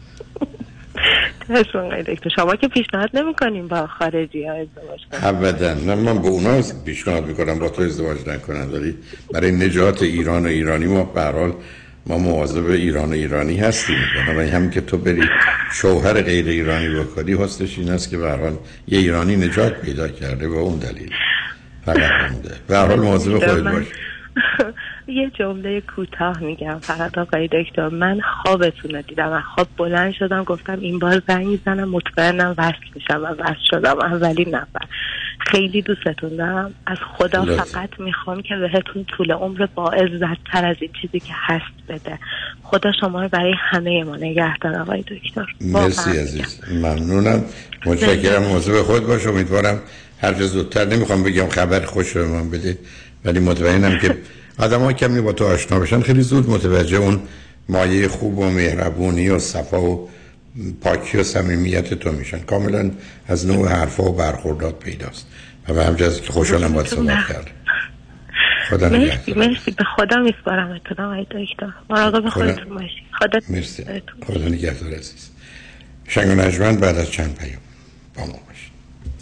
شما که پیشنهاد نمی‌کنیم با خارجی ها ازدواج کنیم؟ ابدا نه، من با اونا پیشنهاد میکنم با تو ازدواج نکنن، ولی برای نجات ایران و ایرانی ما به هر حال ما مواظب ایران و ایرانی هستیم. بنابراین همین که تو بری شوهر غیر ایرانی بکنی حسنش این است که به هر حال یه ایرانی نجات پیدا کرده و اون دلیل فقط همونده. به هر حال مواظب خودت باش. یه جمله کوتاه میگم فقط آقای دکتر، من خوابتون رو دیدم و خواب بلند شدم گفتم این بار زنگ میزنم مطمئنم وصل میشم و وصل شدم اولین نفر. خیلی دوستتون دارم، از خدا لازم. فقط میخوام که بهتون طول عمر با عزت تر از این چیزی که هست بده. خدا شما رو برای همه ما نگهدار آقای دکتر. مرسی عزیز، ممنونم، متشکرم. مواظب خود باش. امیدوارم هر چه زودتر، نمیخوام بگم خبر خوش رو من بده، ولی مطمئنم که آدم‌ها کمی با تو آشنا بشن خیلی زود متوجه اون مایه خوب و مهربونی و صفا و پاکی و صمیمیت تو میشن. کاملا از نوع حرفا و برخوردات پیداست و به همجاز که خوشحالم باهات صحبت کردم. خدا مرسی مرسی، به خدا میسپارمتون آقای دکتر. مراقب خودتون باشید. خدا مرسی. خدا نگهدار عزیز. شنگ و نجمن بعد از چند پیام با ما باشید.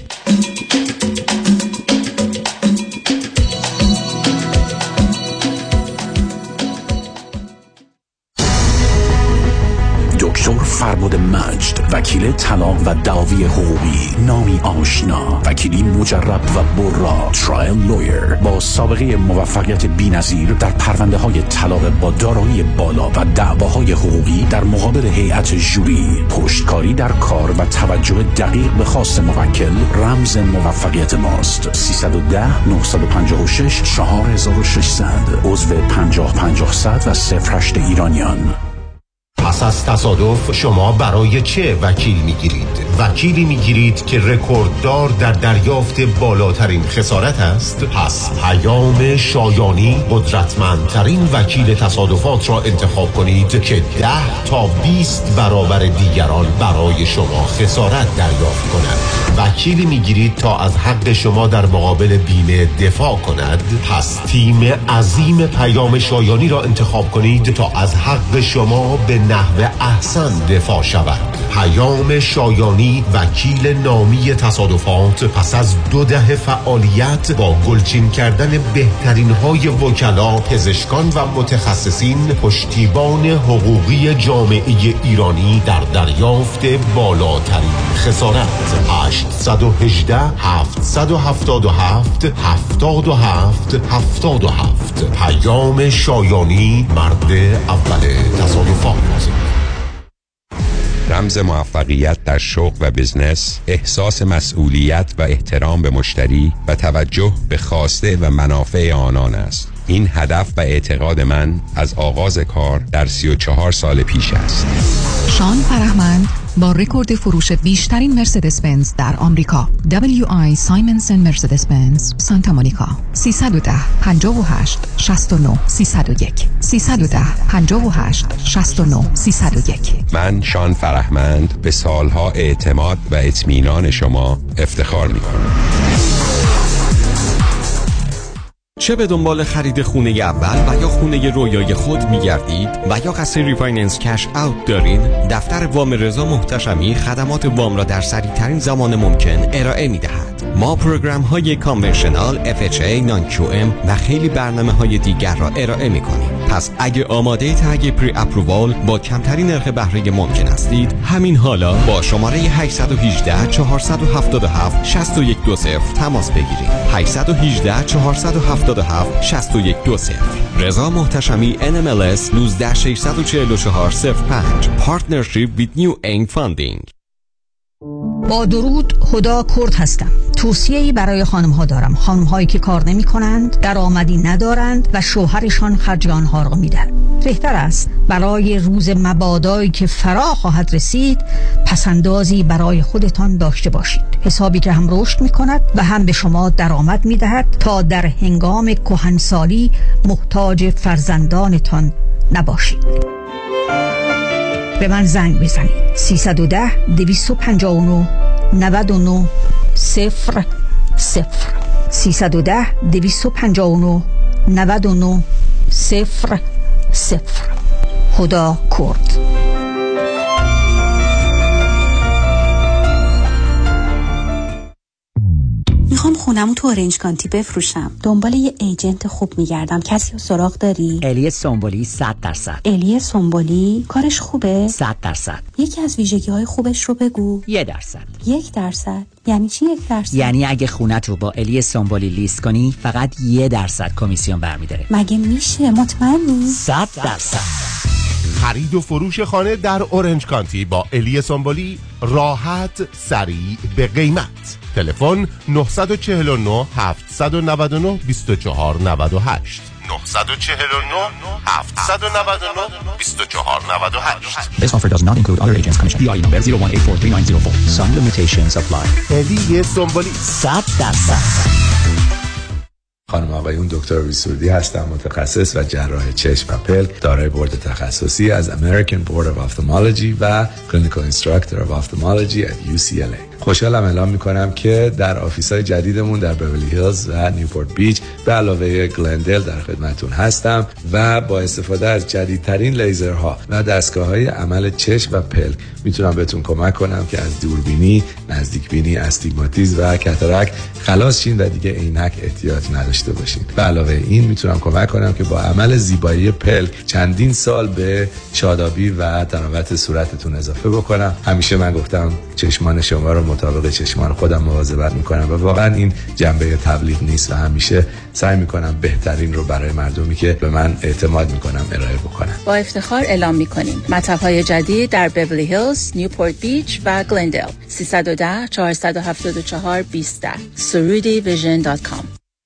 دکتر فربد مجد، وکیل طلاق و دعاوی حقوقی، نامی آشنا، وکیلی مجرب و برا، ترایل لویر با سابقه موفقیت بی‌نظیر در پرونده های طلاق با دارایی بالا و دعواهای حقوقی در مقابل هیئت ژوری، پشتکاری در کار و توجه دقیق به خواست موکل رمز موفقیت ماست. سیصد و ده نهصد و پنجاه و شش چهار هزار و ششصد، عضو پنجاه پنجاه صد و صفر هشت ایرانیان. پس از تصادف شما برای چه وکیل میگیرید؟ وکیلی میگیرید که رکورددار در دریافت بالاترین خسارت است؟ پس پیام شایانی قدرتمندترین وکیل تصادفات را انتخاب کنید که ده تا بیست برابر دیگران برای شما خسارت دریافت کند. وکیلی میگیرید تا از حق شما در مقابل بیمه دفاع کند؟ پس تیم عظیم پیام شایانی را انتخاب کنید تا از حق شما به نحو احسن دفاع شود. پیام شایانی، وکیل نامی تصادفات، پس از دو دهه فعالیت با گلچین کردن بهترین های وکلا، پزشکان و متخصصین، پشتیبان حقوقی جامعه ایرانی در دریافت بالاترین خسارت. هشت یک هشت هفت هفت هفت هفتاد و هفت هفتاد و هفت. پیام شایانی، مرد اول تصادفات. رمز موفقیت در شغل و بزنس، احساس مسئولیت و احترام به مشتری و توجه به خواسته و منافع آنان است. این هدف و اعتقاد من از آغاز کار در سی و چهار سال پیش است. شان فرهمند با رکورد فروش بیشترین مرسدس بنز در آمریکا، دبلیو آی سایمنسن مرسدس بنز سانتا مونیکا. سیصد و ده پنجاه و هشت شصت و نه سیصد و یک سیصد و ده پنجاه و هشت شصت و نه سیصد و یک. من شان فرهمند به سالها اعتماد و اطمینان شما افتخار می‌کنم. چه به دنبال خرید خونه اول و یا خونه رویای خود می‌گردید و یا قصد ریفایننس کش اوت دارین، دفتر وام رضا محتشمی خدمات وام را در سریع‌ترین زمان ممکن ارائه می‌دهد. ما پروگرام‌های کانونشنال، اف اچ ای، نان کیو ام و خیلی برنامه‌های دیگر را ارائه می‌کنیم. پس اگه آماده تگ پری اپرووال با کمترین نرخ بهره ممکن هستید، همین حالا با شماره هشت یک هشت چهار هفت هفت شش یک دو صفر تماس بگیرید. هشت یک هشت چهار هفت هفت شش یک دو صفر. رضا محتشمی ان ام ال اس یک نه شش چهار چهار صفر پنج. پارتنرشیپ with New Aim Funding. با درود، هدا کرد هستم. توصیه‌ای برای خانم‌ها دارم. خانم‌هایی که کار نمی‌کنند، درآمدی ندارند و شوهرشان خرج آنها را می‌دهد. بهتر است برای روز مبادایی که فرا خواهد رسید پسندازی برای خودتان داشته باشید. حسابی که هم رشد می کند و هم به شما درآمد می دهد تا در هنگام کهنسالی محتاج فرزندانتان نباشید. به من زنگ بزنید. سیصد و ده دویست و پنجاه و نه نود و نه صفر صفر سیصد و ده دویست و پنجاه و نه نود و نه صفر صفر. خدا کرد. میخوام خونمو تو اورنج کانتی بفروشم. دنبال یه ایجنت خوب میگردم. کسی رو سراغ داری؟ الی سنبولی صد درصد. الی سنبولی کارش خوبه؟ صد درصد. یکی از ویژگی‌های خوبش رو بگو. یک درصد. یک درصد یعنی چی یک درصد؟ یعنی اگه خونت رو با الی سنبولی لیست کنی فقط یک درصد کمیسیون برمی‌داره. مگه میشه؟ مطمئنی؟ صد درصد. خرید و فروش خانه در اورنج کانتی با الی سنبولی راحت، سریع، به قیمت. تلفن نه چهار نه هفت نه نه دو چهار نه هشت نه چهار نه هفت نه نه دو چهار نه هشت. This offer does not include other agents commission. بی آی number zero one eight four three nine zero four. Some limitations apply. الی سنبولی صد درصد. خانم آقایون، دکتر ویسوردی هستم، متخصص و جراح چشم و پلک، دارای بورد تخصصی از American Board of Ophthalmology و Clinical Instructor of Ophthalmology at یو سی ال ای. خوشحالم اعلام میکنم که در آفیس‌های جدیدمون در بیولی هیلز و نیوپورت بیچ به علاوه گلندل در خدمتتون هستم و با استفاده از جدیدترین لیزرها و دستگاه‌های عمل چشم و پلک میتونم بهتون کمک کنم که از دوربینی، نزدیکبینی، استیگماتیسم و کاتاراکت خلاص شین و دیگه عینک احتیاج نداشته باشین. به علاوه این میتونم کمک کنم که با عمل زیبایی پلک چندین سال به شادابی و تناوت صورتتون اضافه بکنم. همیشه من گفتم چشمان شما رو مطابق چشمان خودم مواظبت میکنم و واقعا این جنبه تبلیغ نیست و همیشه سعی میکنم بهترین رو برای مردمی که به من اعتماد میکنم ارائه بکنم. با افتخار اعلام میکنیم مطب‌های جدید در بیولی هیلز، نیوپورت بیچ و گلندل. سیصد و ده چهارصد و هفتاد و چهار بیست سرودی ویژن دات کام.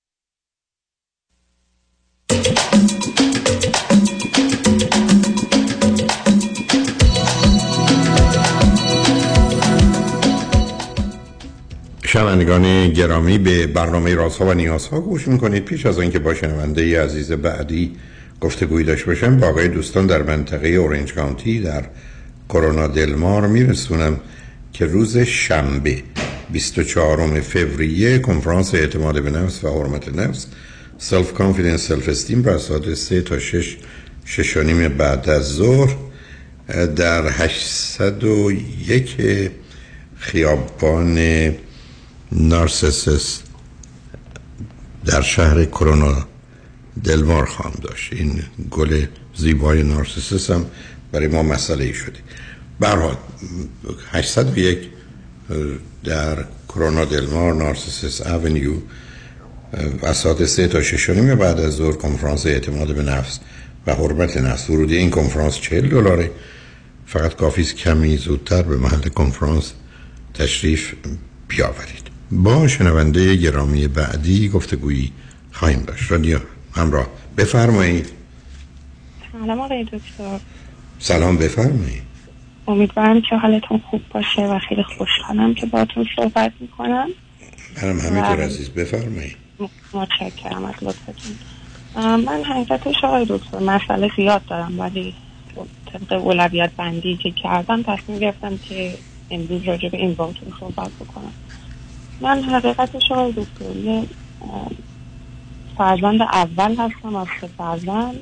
شنوندگان گرامی، به برنامه رازها و نیازها گوش میکنید. پیش از اینکه با شنونده عزیز بعدی گفتگوی داشته باشم، با آقای دوستان در منطقه اورنج کانتی در کرونا دلمار میرسونم که روز شنبه بیست و چهارم فوریه کنفرانس اعتماد به نفس و حرمت نفس سلف کانفیدنس سلف استیم را ساعت سه تا شش شش و نیم بعد از ظهر در هشتصد و یک خیابان نارسیسس در شهر کرونا دلمار خواهم داشت. این گل زیبای نارسیسس هم برای ما مسئله ای شده. به هر حال هشتصد و یک در کرونا دلمار نارسیسس اونیو از ساعت سه تا شش و نیم بعد از ظهر کنفرانس اعتماد به نفس و حرمت نفس. ورودی این کنفرانس چهل دلاره. فقط کافی است کمی زودتر به محل کنفرانس تشریف بیاورید. با شنونده گرامی بعدی گفتگویی خواهیم داشت. رادیو همراه، بفرمایید. سلام آقای دکتر. سلام، بفرمایید. امیدوارم که حالتون خوب باشه و خیلی خوشحالم که باهاتون صحبت میکنم. منم همینطور عزیز، بفرمایید. متشکرم از لطفتون. من حقیقتش آقای دکتر مسئله زیاد دارم، ولی طبق اولویت بندی که کردم تصمیم گرفتم که امروز راجع به این باهاتون صحبت بکنم. من حقیقتش آقای دکتر یه فرزند اول هستم از سه فرزند.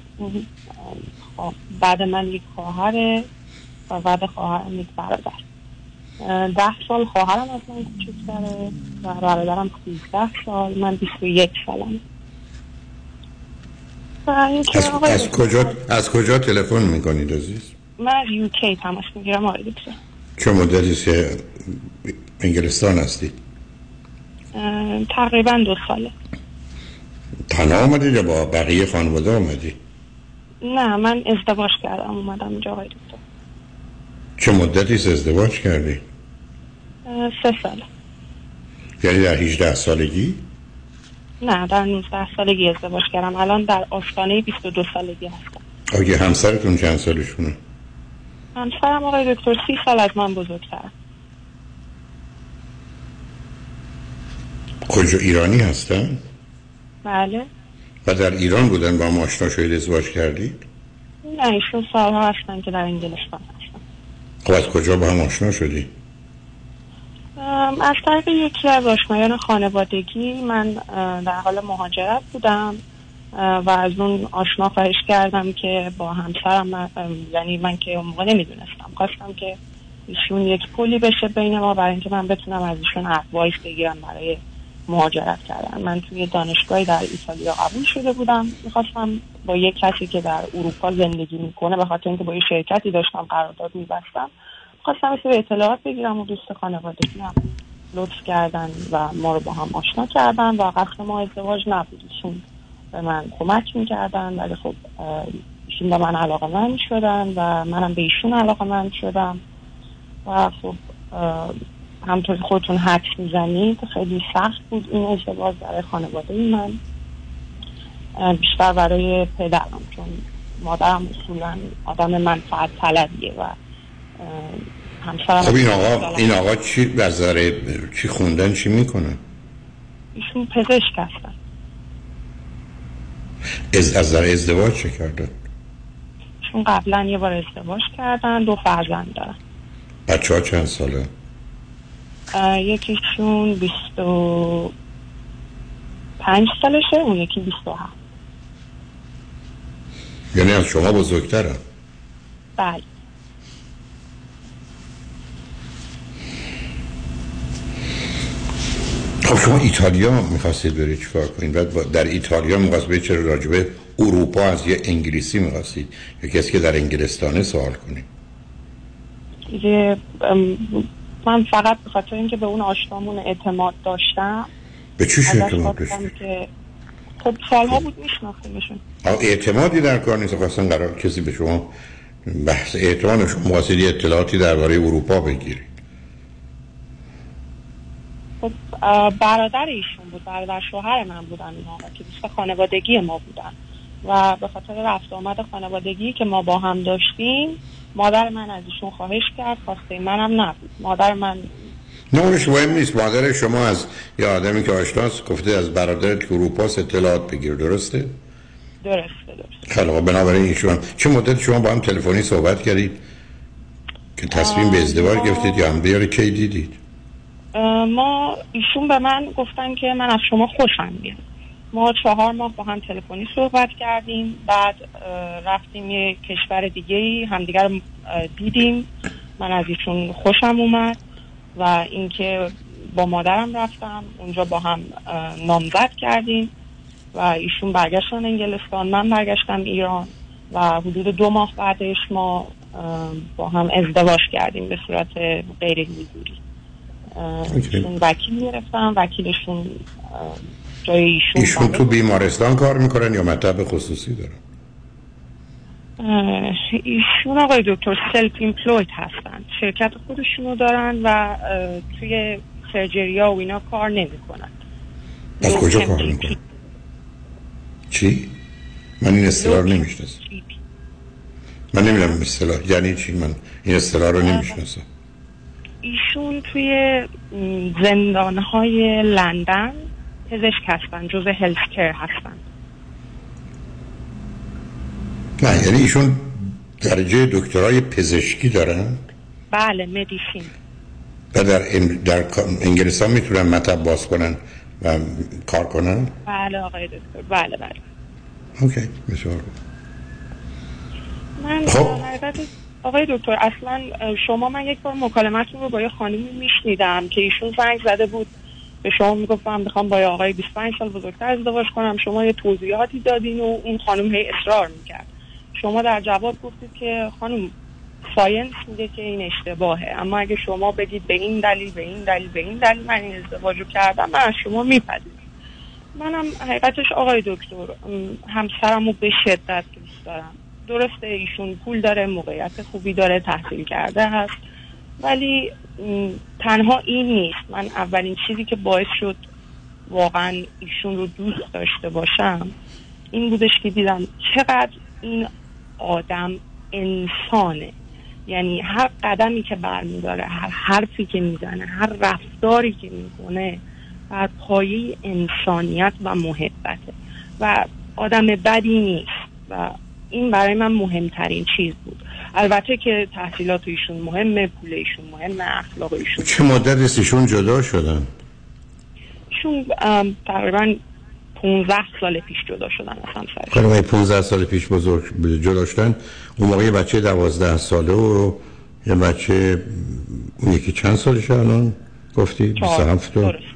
بعد من یک خواهر و بعد خواهرم یک برادر. ده سال خواهرم از من کوچکتره و برادرم سیزده سال. من بیست و یک سالم. از, از کجا از کجا تلفن میکنید عزیز؟ من از یوکی تماس میگیرم آقای دکتر. چه مدتی که انگلستان هستید؟ تقریبا دو ساله. تنها آمدید یا با بقیه خانواده آمدید؟ نه، من ازدواج کردم اومدم اینجا آقای دکتر. چه مدتی ازدواج کردی؟ سه ساله. یعنی در هجده سالگی؟ نه، در نوزده سالگی ازدواج کردم. الان در آستانه بیست و دو سالگی هستم. آگه همسرتون چند سالشونه؟ همسرم آقای دکتر سی سال از من بزرگتر. کجا ایرانی هستن؟ بله. و در ایران بودن با هم آشنا شدید، ازدواج کردید؟ نه ایشون سالها هستن که در انگلستان هستن. خب از کجا با هم آشنا شدید؟ از طریق یکی از آشنایان خانوادگی. من در حال مهاجرت بودم و از اون آشنا خواهش کردم که با همسرم، یعنی من که اون موقع نمیدونستم، خواستم که ایشون یک پولی بشه بین ما برای اینکه من بتونم از ایشون ادوایس بگیرم برای مهاجرت کردن. من توی دانشگاهی در ایتالیا قبول شده بودم، میخواستم با یک کسی که در اروپا زندگی میکنه، به خاطر اینکه با یه شرکتی داشتم قرارداد میبستم، خواستم به اطلاعات بگیرم و دوست خانوادگی هم لطف کردن و ما رو با هم آشنا کردن و قصد ما ازدواج نبود. ایشون به من کمک میکردن ولی خب ایشون به من علاقه‌مند شدن و منم به ایشون علاقه‌مند شدم و خب همطور خودتون حدس میزنید خیلی سخت بود این ازدواج برای خانواده من، بیشتر برای پدرم، چون مادرم اصولا آدم منفعت طلبیه و همسرم. خب این آقا این آقا چی وزاره چی خوندن، چی میکنن؟ ایشون پزشک هستن. از از در ازدواج چه کردن؟ ایشون قبلا یه بار ازدواج کردن، دو فرزند دارن. بچه ها چند ساله؟ یکیشون بیست و پنج سالشه، اون یکی بیست و هفت. یعنی از شما بزرگترن؟ بله. خب شما ایتالیا میخواستید برید چیکار کنید؟ بعد در ایتالیا میخواست برید چرا راجبه اروپا از یه انگلیسی میخواستید یا کسی که در انگلستانه سوال کنید؟ یه من فقط به خاطر اینکه به اون آشنامون اعتماد داشتم. به چی اعتماد داشتید؟ که خب سالها بود میشناختیمشون. اعتمادی در کار نیست، اصلا قرار کسی به شما بحث اعتماد شما واسه اطلاعاتی درباره اروپا بگیرید. خب برادر ایشون بود، برادر شوهر من بودن اینا که دوست خانوادگی ما بودن و به خاطر رفت آمد خانوادگی که ما با هم داشتیم مادر من از ایشون خواهش کرد، خواسته منم نبود. مادر من نه اونش مهم نیست، مادر شما از یه آدمی که آشناست گفته از برادرت که اروپا اطلاعات بگیر، درسته؟ درسته درسته. خیلی بنابراین ایشون چه مدت شما با هم تلفنی صحبت کردید که تصمیم به ازدواج گرفتید یا هم دیگه کی دیدید؟ ما ایشون به من گفتن که من از شما خوشم میاد. ما چهار ماه با هم تلفنی صحبت کردیم، بعد رفتیم یه کشور دیگه‌ای همدیگر رو دیدیم، من از ایشون خوشم اومد و اینکه با مادرم رفتم اونجا با هم نامزد کردیم و ایشون برگشتن انگلستان، من برگشتم ایران و حدود دو ماه بعدش ما با هم ازدواج کردیم به صورت غیر حضوری. ایشون وکیل گرفتم، وکیلشون جای ایشون ایشون تو بیمارستان کار میکنن یا مطب خصوصی دارن؟ ایشون آقای دکتر سلف ایمپلوید هستن، شرکت خودشونو دارن و توی سرجریا و اینا کار نمیکنن. از کجا کار میکنن؟ چی؟ من این اصطلاح رو نمیشناسم. من نمیدونم اصطلاح یعنی چی، من این اصطلاح رو نمیشناسم. ایشون توی زندانهای لندن پزشک هستن، جزء هلت کیر هستن. نه یعنی ایشون درجه دکترای پزشکی دارن؟ بله مدیسین. و در, در انگلستان میتونن مطب باز کنن و کار کنن؟ بله آقای دکتر، بله بله. اوکی بسیار. من خب آقای دکتر اصلا شما، من یک بار مکالمتون رو با یه خانمی میشنیدم که ایشون زنگ زده بود به شما میگفتم میخوام با یه آقای بیست و پنج سال بزرگتر ازدواج کنم، شما یه توضیحاتی دادین و اون خانم هی اصرار میکرد. شما در جواب گفتید که خانم ساینس میگه که این اشتباهه، اما اگه شما بگید به این دلیل به این دلیل به این دلیل من این ازدواج رو کردم، من از شما میپذیرم. منم حقیقتش آقای دکتر همسرم رو به شدت دوست دارم. درسته ایشون پول داره، موقعیت خوبی داره، تحصیل کرده هست، ولی تنها این نیست. من اولین چیزی که باعث شد واقعا ایشون رو دوست داشته باشم این بودش که دیدم چقدر این آدم انسانه، یعنی هر قدمی که برمیداره، هر حرفی که میزنه، هر رفتاری که میکنه بر پایه انسانیت و محبته و آدم بدی نیست و این برای من مهمترین چیز بود. البته که تحصیلات ایشون مهمه، پول ایشون مهمه، اخلاق ایشون. چه مدت است ایشون جدا شدن؟ ایشون تقریبا پونزده سال پیش جدا شدن از همسرش. خانم پونزده سال پیش بزرگ جدا شدن. اون موقع یه بچه دوازده ساله و یه بچه، اون یکی چند سالشه الان گفتی؟ بیست و هفت.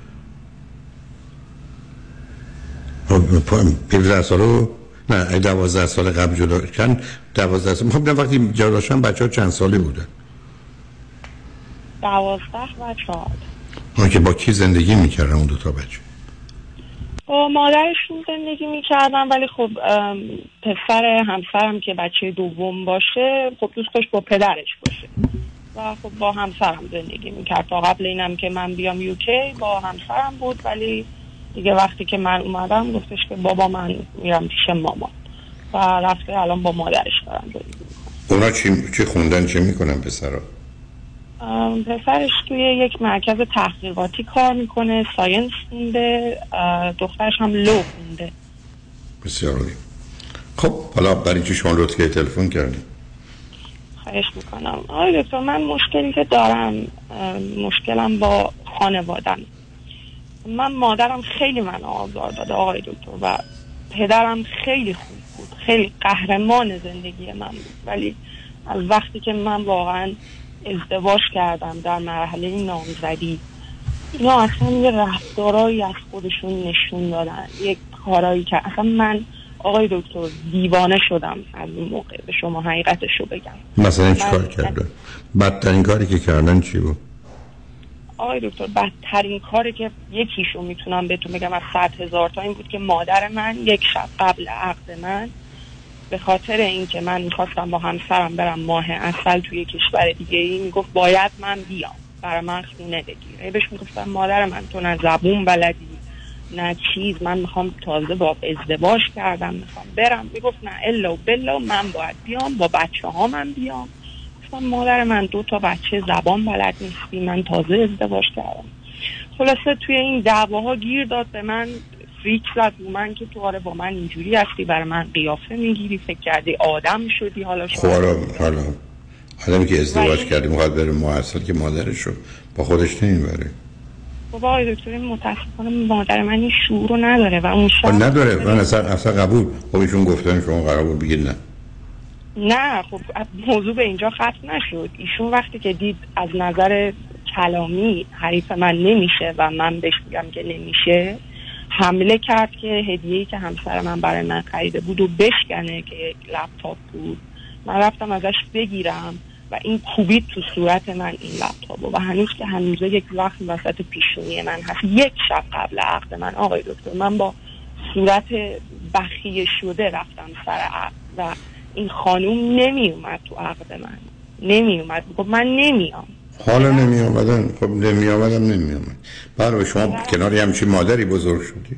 پونزده ساله نه دوازده سال قبل جدا شدن. دوازده سال خب وقتی جدا شدن بچه‌ها چند ساله بودن؟ دوازده و چهار. ها که با کی زندگی میکردن اون دو تا بچه؟ با مادرشون زندگی میکردن، ولی خب پسر همسرم که بچه دوم باشه خب دوست داشت با پدرش باشه و خب با همسرم زندگی میکرد. تا قبل اینم که من بیام یوکی با همسرم بود، ولی دیگه وقتی که من اومدم گفتش که بابا من میرم پیش مامان و رفته الان با مادرش دارن زندگی میکنن. اونا چی چی خوندن، چه میکنن پسرا؟ پسرش توی یک مرکز تحقیقاتی کار میکنه، ساینس خونده، دخترش هم لو خونده. بسیار عالی. خب حالا برای چی شما لطف که تلفن کردی؟ خواهش میکنم. آقای دکتر من مشکلی که دارم، مشکلم با خانوادم. من مادرم خیلی من آزار داده آقای دکتر و پدرم خیلی خوب بود، خیلی قهرمان زندگی من بود، ولی از وقتی که من واقعا ازدواج کردم در مرحله نامزدی، اینا اصلا یه رفتارایی از خودشون نشون دادن، یک کارایی که اصلا من آقای دکتر دیوانه شدم از اون موقع. به شما حقیقتشو بگم مثلا چی کار کردن؟ بدترین کاری که کردن چی بود؟ آقای دکتر بدترین کاری که یکیشو میتونم بهتون بگم از صد هزار تا این بود که مادر من یک شب قبل عقد من به خاطر اینکه من میخواستم با همسرم برم ماه عسل توی کشور دیگه ای، میگفت باید من بیام برای من خونه بگیره. بهش میگفتم مادر من تو نه زبون بلدی نه چیز، من میخوام تازه با ازدواج کردم میخوام برم. میگفت نه الا و بلا من باید بیام با بچه ها من بیام. گفتم مادر من دو تا بچه زبان بلد نیستی، من تازه ازدواج کردم. خلاصه توی این دعواها گیر داد به من، فریک زد رو من که تو آره با من اینجوری هستی، برای من قیافه میگیری، فکر کردی آدم شدی. حالا شما حالا حالا آدمی که ازدواج کردی میخواد بره محصل که مادرشو با خودش نمیبره. بابا آقای دکتر متاسفانه مادر من این شعور رو نداره و اون شب نداره. من اصلا اصلا قبول خب ایشون گفتن شما قرار بود بگید نه. نه خب موضوع به اینجا ختم نشد. ایشون وقتی که دید از نظر کلامی حریف من نمیشه و من بهش میگم که نمیشه، حمله کرد که هدیه‌ای که همسر من برای من خریده بود و بشکنه که یک لپتاپ بود. من رفتم ازش بگیرم و این کوبید تو صورت من این لپتاپ و هنوز که هنوزه یک وقت وسط پیشونی من هست. یک شب قبل عقد من آقای دکتر من با صورت بخیه شده رفتم سر عقد و این خانوم نمی اومد تو عقد من، نمی اومد. خب من نمیام. حالا نمی آمدن. خب نمی آمدم نمی آمد. برای شما نه. کناری همچین مادری بزرگ شدی؟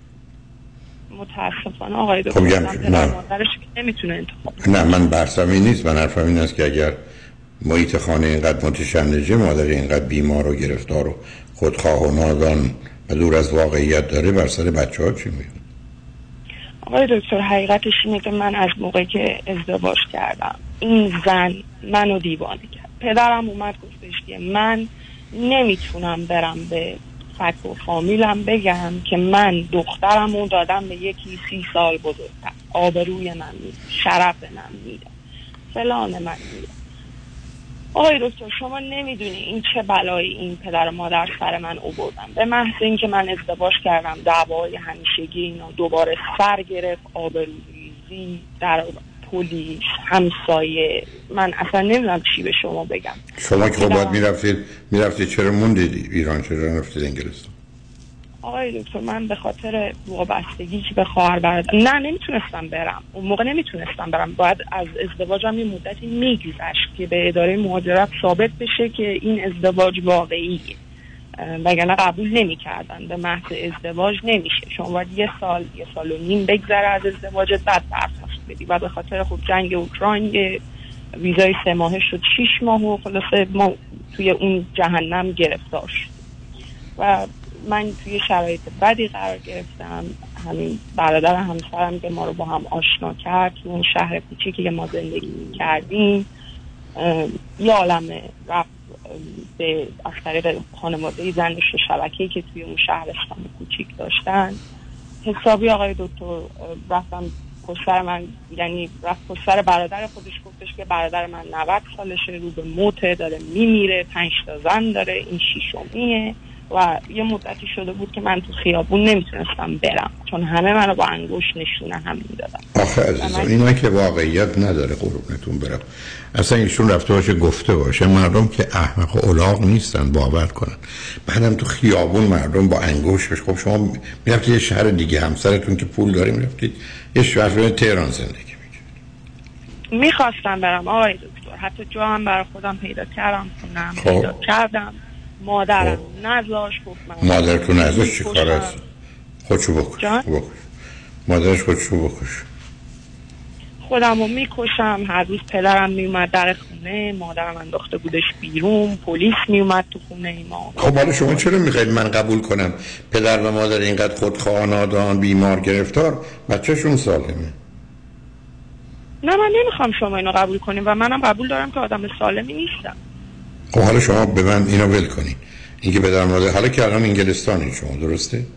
متاسفانه آقای دکتر خب من مادرش که نمیتونه انتخاب. نه من بحثم این نیست. من حرفم این است که اگر محیط خانه اینقدر متشنجه، مادر اینقدر بیمار و گرفتار و خودخواه و نادان و دور از واقعیت داره، بر سر بچه ها چی میگن؟ آقای دکتر حقیقتش اینه که من از موقعی که ازدواج کردم این زن منو دیوانه کرد. پدرم اومد گفتش که من نمیتونم برم به فک و فامیلم بگم که من دخترمو دادم به یکی سی سال بزرگتر، آبروی من میده، شرف من میده، فلان من میده. آقای دکتر شما نمیدونی این چه بلایی این پدر و مادر سر من آوردن. به محض اینکه من ازدواج کردم دعوای همیشگی اینا دوباره سر گرفت، آبروریزی در پلیس، همسایه. من اصلا نمیدونم چی به شما بگم. شما که خب باید میرفتید میرفتید چرا موندید ایران، چرا رفتید انگلستان؟ آقای دکتر من به خاطر وابستگی که به خواهر برادر نه نمیتونستم برم. اون موقع نمیتونستم برم. باید از ازدواجم یه مدتی میگذشت که به اداره مهاجرت ثابت بشه که این ازدواج واقعیه، وگرنه قبول نمیکردن. به محض ازدواج نمیشه. شما باید یه سال یه سال و نیم بگذره از ازدواجت بعد درخواست بدی و به خاطر خب جنگ اوکراین ویزای سه ماهه شد شیش ماه و خلاصه ما توی اون جهنم گرفتار شد و من توی شرایط بدی قرار گرفتم. همین برادر همسرم که ما رو با هم آشنا کرد توی اون شهر کوچیکی که ما زندگی کردیم یه عالمه رفت به از طریق خانواده زنش و شبکه‌ای که توی اون شهرستان کوچیک داشتن حسابی آقای دکتر رفتم پسر من، یعنی رفت پسر برادر خودش گفتش که برادر من نود سالشه، رو به موته، داره میمیره، پنج تا زن داره، این شیشمیه و یه مدتی شده بود که من تو خیابون نمیتونستم برم چون همه منو با انگشت نشونه هم میدادن. آخه عزیزم اینا که واقعیت نداره قربونتون برم. اصلا ایشون رفته باشه گفته باشه، مردم که احمق و الاغ نیستن باور کنن. بعدم تو خیابون مردم با انگشتش، خب شما میرفتید یه شهر دیگه، همسرتون که پول داره میرفتید یه شهر تهران زندگی میکردید. میخواستم برم آقای دکتر، حتی جا هم برای خودم پیدا کردم، خونم پیدا کردم، مادرم نذاش. گفت من مادرتون نذاش چی کار است؟ خودشو بکش. بکش مادرش خودشو بکش. خودم رو میکشم. هر روز پدرم میومد در خونه، مادرم انداخته بودش بیرون، پلیس میومد تو خونه ما. خب حالا شما چرا میخواید من قبول کنم پدر و مادر اینقدر خودخواه، نادان، بیمار، گرفتار، بچه‌شون سالمه؟ نه من نمیخوام شما اینو قبول کنیم و منم قبول دارم که آدم سالمی نیستم. خب حالا شما به من اینو ول کنین، اینکه پدر مادر حالا که الان انگلستانی شما، درسته؟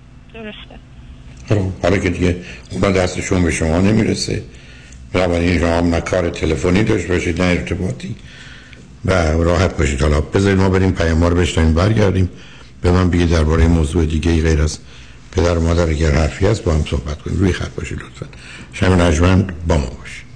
درسته. حالا که دیگه اونا دستشون به شما نمیرسه، بنابراین شما نه کار تلفنی داشت باشید نه ارتباطی و راحت باشید. حالا بذارید ما بریم پیام رو بشنویم برگردیم به من بگید درباره موضوع دیگه ای غیر از پدر و مادر اگر حرفی هست با هم صحبت کنیم. روی خط باشید لطفا. شما نجمن با ما باشید.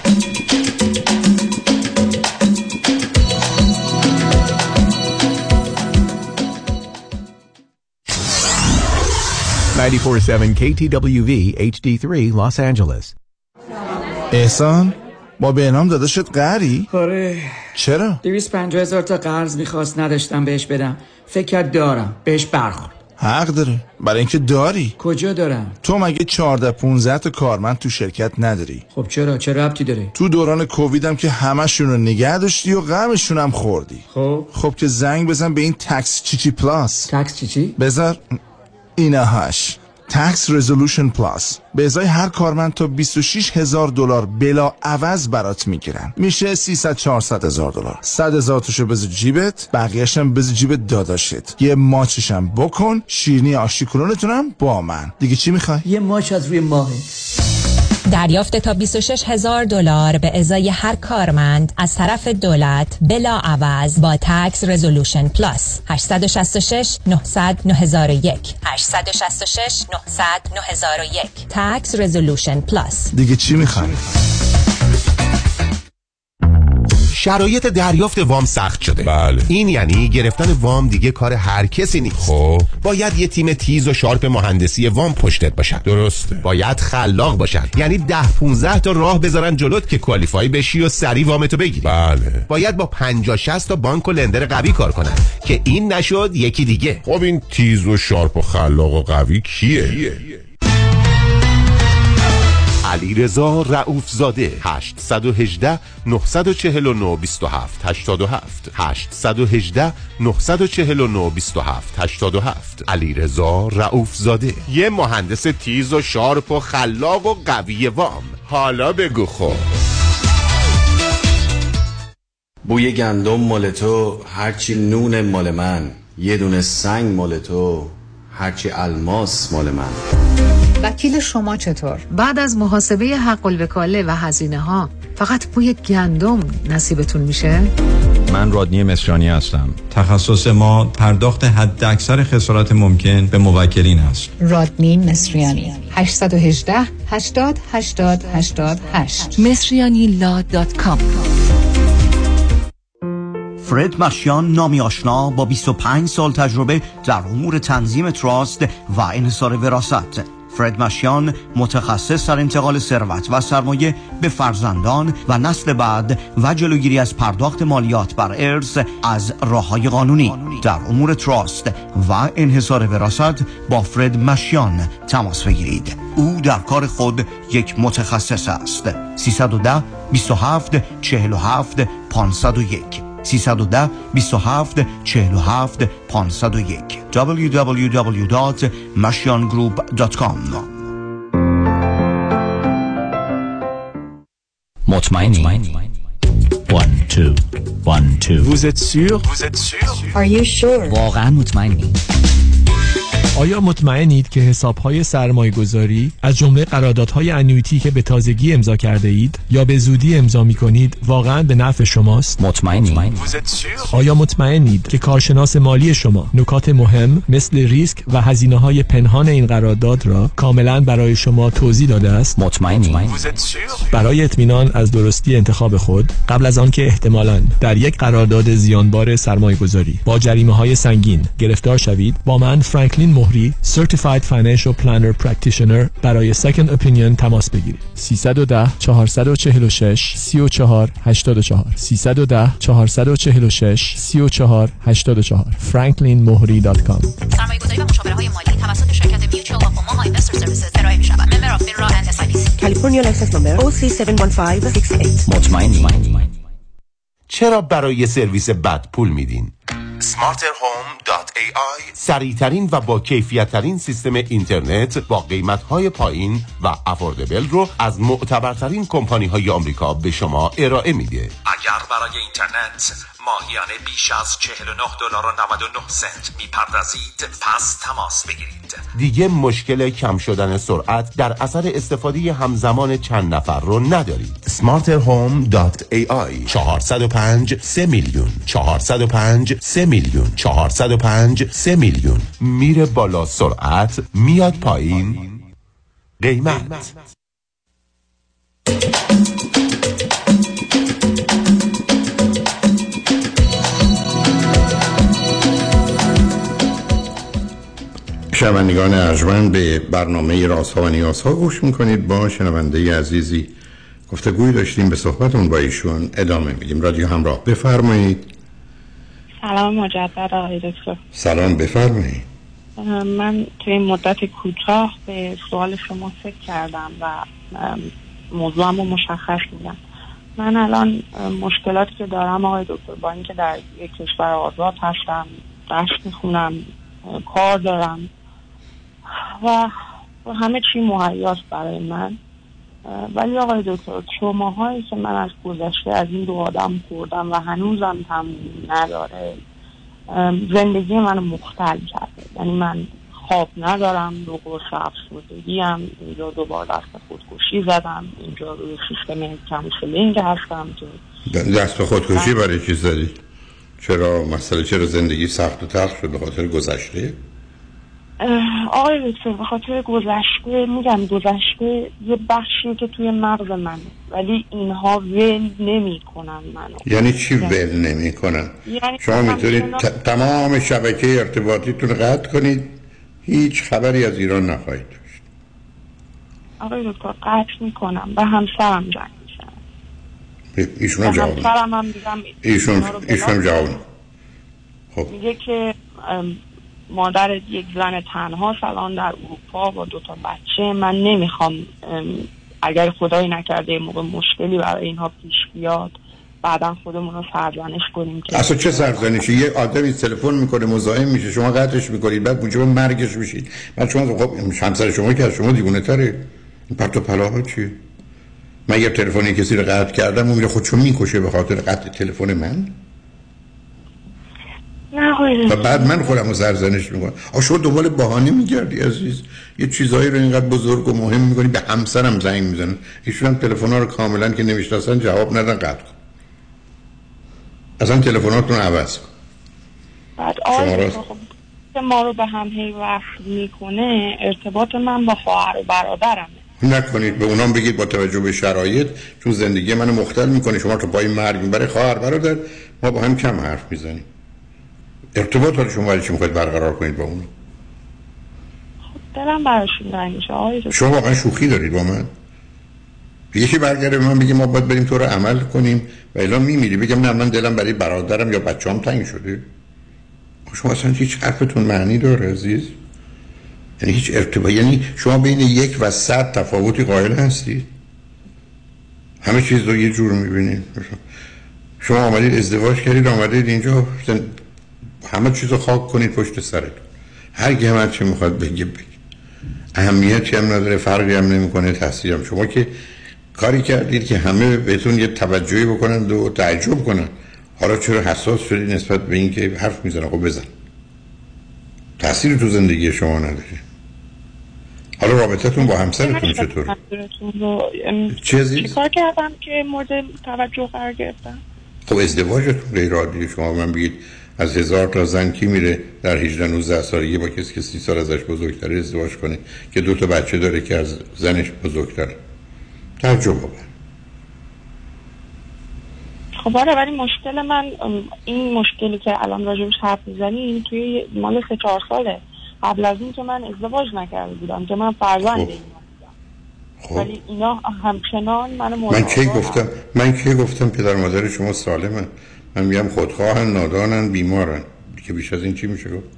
ninety-four point seven K T W V H D three Los Angeles. احسان با بهنام داداشت قهری؟ آره. چرا؟ دویست و پنجاه هزار تا قرض میخواست نداشتم بهش بدم، فکر کرد دارم، بهش برخورد. حق داره، برای اینکه داری. کجا دارم؟ تو مگه چهارده پونزده تا کارمند تو شرکت نداری؟ خب چرا؟ چه ربطی داره؟ تو دوران کووید هم که همشون رو نگه داشتی و غمشون هم خوردی. خب خب که زنگ بزن به این تکس چی چی پلاس. تکس چی چی؟ بذار اینهاش Tax Resolution Plus به ازای هر کارمند تا بیست و شش هزار دلار بلا عوض برات میگیرن. میشه سیصد چهارصد هزار دلار. صد هزار توشو بذار جیبت، بقیه‌اش هم بذار جیب داداشت. یه ماچشم بکن، شیرینی آشتی کنونتونم با من. دیگه چی میخوای؟ یه ماچ از روی ماهت. دریافت تا بیست و شش هزار دلار به ازای هر کارمند از طرف دولت بلا عوض با تکس رزولوشن پلاس. هشت شش شش نه صفر صفر نه صفر یک هشت شش شش نه صفر صفر نه صفر یک تکس رزولوشن پلاس. دیگه چی میخوای؟ شرایط دریافت وام سخت شده. بله. این یعنی گرفتن وام دیگه کار هر کسی نیست. خب باید یه تیم تیز و شارپ مهندسی وام پشتت باشن. درسته. باید خلاق باشن، یعنی ده پونزده تا راه بذارن جلوت که کوالیفای بشی و سری وامتو بگیری. بله. باید با پنجاه شصت تا بانک و لندر قوی کار کنن که این نشد یکی دیگه. خب این تیز و شارپ و خلاق و قوی کیه؟ کیه؟ علیرضا رؤوف زاده. هشت یک هشت نه چهار نه دو هفت هشت هفت هشت یک هشت نه چهار نه دو هفت هشت هفت علیرضا رؤوف زاده، یه مهندس تیز و شارپ و خلاق و قوی وام. حالا بگو خب بوی گندم مال تو، هرچی نون مال من، یه دونه سنگ مال تو، هرچی الماس مال من. وکیل شما چطور؟ بعد از محاسبه حق الوکاله و هزینه ها فقط بوی گندم نصیبتون میشه؟ من رادنی مصریانی هستم. تخصص ما پرداخت حداکثر خسارات ممکن به موکلین است. رادنی مصریانی. هشت یک هشت هشتاد هشتاد هشتاد هشت مصریانی لا دات کام. فرد مشیان، نامی آشنا با بیست و پنج سال تجربه در امور تنظیم تراست و انحصار وراثت. فرد مشیان متخصص در انتقال ثروت و سرمایه به فرزندان و نسل بعد و جلوگیری از پرداخت مالیات بر ارث از راه‌های قانونی. در امور تراست و انحصار وراثت با فرد مشیان تماس بگیرید. او در کار خود یک متخصص است. سیصد و ده بیست و هفت چهل و هفت پانصد و یک سیصد و ده بیست و هفت چهل و هفت پانصد و یک دبلیو دبلیو دبلیو دات مشیان گروپ دات کام. مطمئنی؟ one two one two Vous êtes sûr? Vous êtes sûr? Are you sure? واقعا مطمئنی؟ آیا مطمئنید که حساب‌های سرمایه‌گذاری از جمله قراردادهای انویتی که به تازگی امضا کرده اید یا به زودی امضا می‌کنید واقعاً به نفع شماست؟ مطمئنی؟ آیا مطمئنید که کارشناس مالی شما نکات مهم مثل ریسک و هزینه‌های پنهان این قرارداد را کاملاً برای شما توضیح داده است؟ مطمئنی؟ برای اطمینان از درستی انتخاب خود قبل از آنکه احتمالاً در یک قرارداد زیانبار سرمایه‌گذاری با جریمه‌های سنگین گرفتار شوید، با من فرانکلین مهری Certified Financial Planner Practitioner برای Second Opinion تماس بگیرید. سیصد و ده چهارصد و چهل و شش سی و چهار هشتاد و چهار سیصد و ده چهارصد و چهل و شش سی و چهار هشتاد و چهار فرانکلین مهری دات کام. سرمایه‌گذاری و مشاوره‌های مالی توسط شرکت میوچوال آف اوماها اینوستر سرویسز ارائه می‌شود. ممبر اف فینرا اند اس آی پی سی. کالیفرنیا لایسنس نمبر او سی هفت یک پنج شش هشت. مطمئنی؟ چرا برای سرویس بد پول میدین؟ سمارتر هوم دات ای آی سریع‌ترین و با کیفیت‌ترین سیستم اینترنت با قیمت‌های پایین و افوردبل رو از معتبرترین کمپانی‌های آمریکا به شما ارائه میده. اگر برای اینترنت ماهیانه بیش از چهل و نه دلار و نود و نه سنت میپردازید، پس تماس بگیرید. دیگه مشکل کم شدن سرعت در اثر استفاده همزمان چند نفر رو ندارید. سمارتر هوم دات ای آی چهارصد و پنج سه میلیون چهارصد و پنج سه میلیون چهارصد و پنج سه میلیون. میره بالا سرعت، میاد پایین قیمت. شنوندگان ارجمند، به برنامه رازها و نیازها گوش میکنید. با شنونده عزیزی گفتگوی داشتیم، به صحبتون با ایشون ادامه میدیم. رادیو همراه، بفرمایید. سلام مجدد آقای دکتر. سلام، بفرمایید. من توی مدت کوتاه به سوال شما فکر کردم و موضوعم رو مشخص میدم. من الان مشکلاتی که دارم آقای دکتر، با اینکه در یک کشور آزاد هستم، درس میخونم، کار دارم و همه چی مهیاست برای من، ولی آقای دکتر تروماهایی که من از گذشته از این دو آدم خوردم و هنوزم تموم نداره، زندگی منو مختل کرده. یعنی من خواب ندارم، دو قرص افسردگیم، اینجا دوبار دست خودکشی زدم، اینجا روی سیستم کانسلینگ هستم. دست خودکشی برای چی زدی؟ چرا مسئله چرا زندگی سخت و تلخ شد؟ به خاطر گذشته؟ آقای دکتر به خاطر گذشته، میگم گذشته یه بخشی که توی مغز منه، ولی اینها ول نمی کنن منو. یعنی چی ول نمی کنن؟ یعنی شما میتونید ت... تمام شبکه ارتباطیتون قطع کنید، هیچ خبری از ایران نخواهید داشت. آقای دکتر قطع میکنم، به همسرم جنگ میشن. ایشون هم جواب همسرم هم میگم ایشون ایشون جواب خب میگه که مادر یک زن تنها الان در اروپا با دو تا بچه، من نمیخوام اگر خدایی نکرده موقع مشکلی برای اینها پیش بیاد بعدا خودمون رو سرزنش کنیم. که اصلا چه سرزنشی؟ یه آدمی تلفن میکنه مزاحم میشه، شما قطعش میکنید، بعد موجب مرگش میشید، بعد شما خب همسر شما که از شما دیوونه تره. این پرت و پلاها چیه؟ من یه تلفنی کسی رو قطع کردم و میره خودشو میکشه به خاطر قطع تلفن من؟ نه و بعد من خودم رو سرزنش میکنم. آ شما دنبال بهانه میگردی عزیز، یه چیزایی رو اینقدر بزرگ و مهم میکنی، به همسرم زنگ میزنن، ایشون هم تلفن‌ها رو کاملا که نمیشناسن جواب ندن، قطع کن. اصلا تلفناتون رو عوض کن. بعد آره خب ما رو به هم هی وصل میکنه، ارتباط من با خواهر و برادرمه. نکنید به اونام بگید با توجه به شرایط، چون زندگی منو مختل میکنه، شما تو پای مرگ برای خواهر برادر ما با هم کم حرف میزنیم. ارتباط رو شما ولی چی میخواید برقرار کنید با اونو؟ دلم براشون تنگ میشه آقای شما واقعا شوخی دارید با من؟ یکی برگرده به من بگه ما باید بریم تو رو عمل کنیم و الا میمیری، بگم نه من دلم برای برادرم یا بچه‌ام تنگ شده. شما اصلا هیچ حرفتون معنی داره عزیز؟ یعنی هیچ ارتباطی، یعنی شما بین یک و صد تفاوتی قائل هستید؟ همه چیز رو یه جور میبینید. شما آمدید ازدواج کردید، آمدید اینجا همه چیز رو خاک کنید پشت سرتون. هر کی هم چی میخواد بگه بگه، اهمیتی هم نداره، فرقی هم نمیکنه، تاثیری هم. شما که کاری کردید که همه بهتون یه توجهی بکنن و تعجب کنن، حالا چرا حساس شدید نسبت به این که حرف میزنه؟ خب بزن، تأثیری تو زندگی شما نداره. حالا رابطتون با همسرتون چطور؟ چی کار کردم که مورد توجه قرار گرفتم؟ خب ازدواجتون غیر عادیه. شما من بگید از هزار تا زن کی میره در هجده نوزده سالگی با کسی که سی سال ازش بزرگتره ازدواج کنه که دو تا بچه داره که از زنش بزرگتره؟ تعجب آور. خب آره، ولی مشکل من این مشکلی که الان راجبش حرف میزنی توی مال سه چهار ساله قبل از این که من ازدواج نکرده بودم که من فرزند اینا بودم. خب. ولی اینا همچنان منو مورد من کی گفتم من کی گفتم پدر مادر شما سالمن؟ من میگم خودخواهن، نادانن، بیمارن. که بیش از این چی میشه گفت؟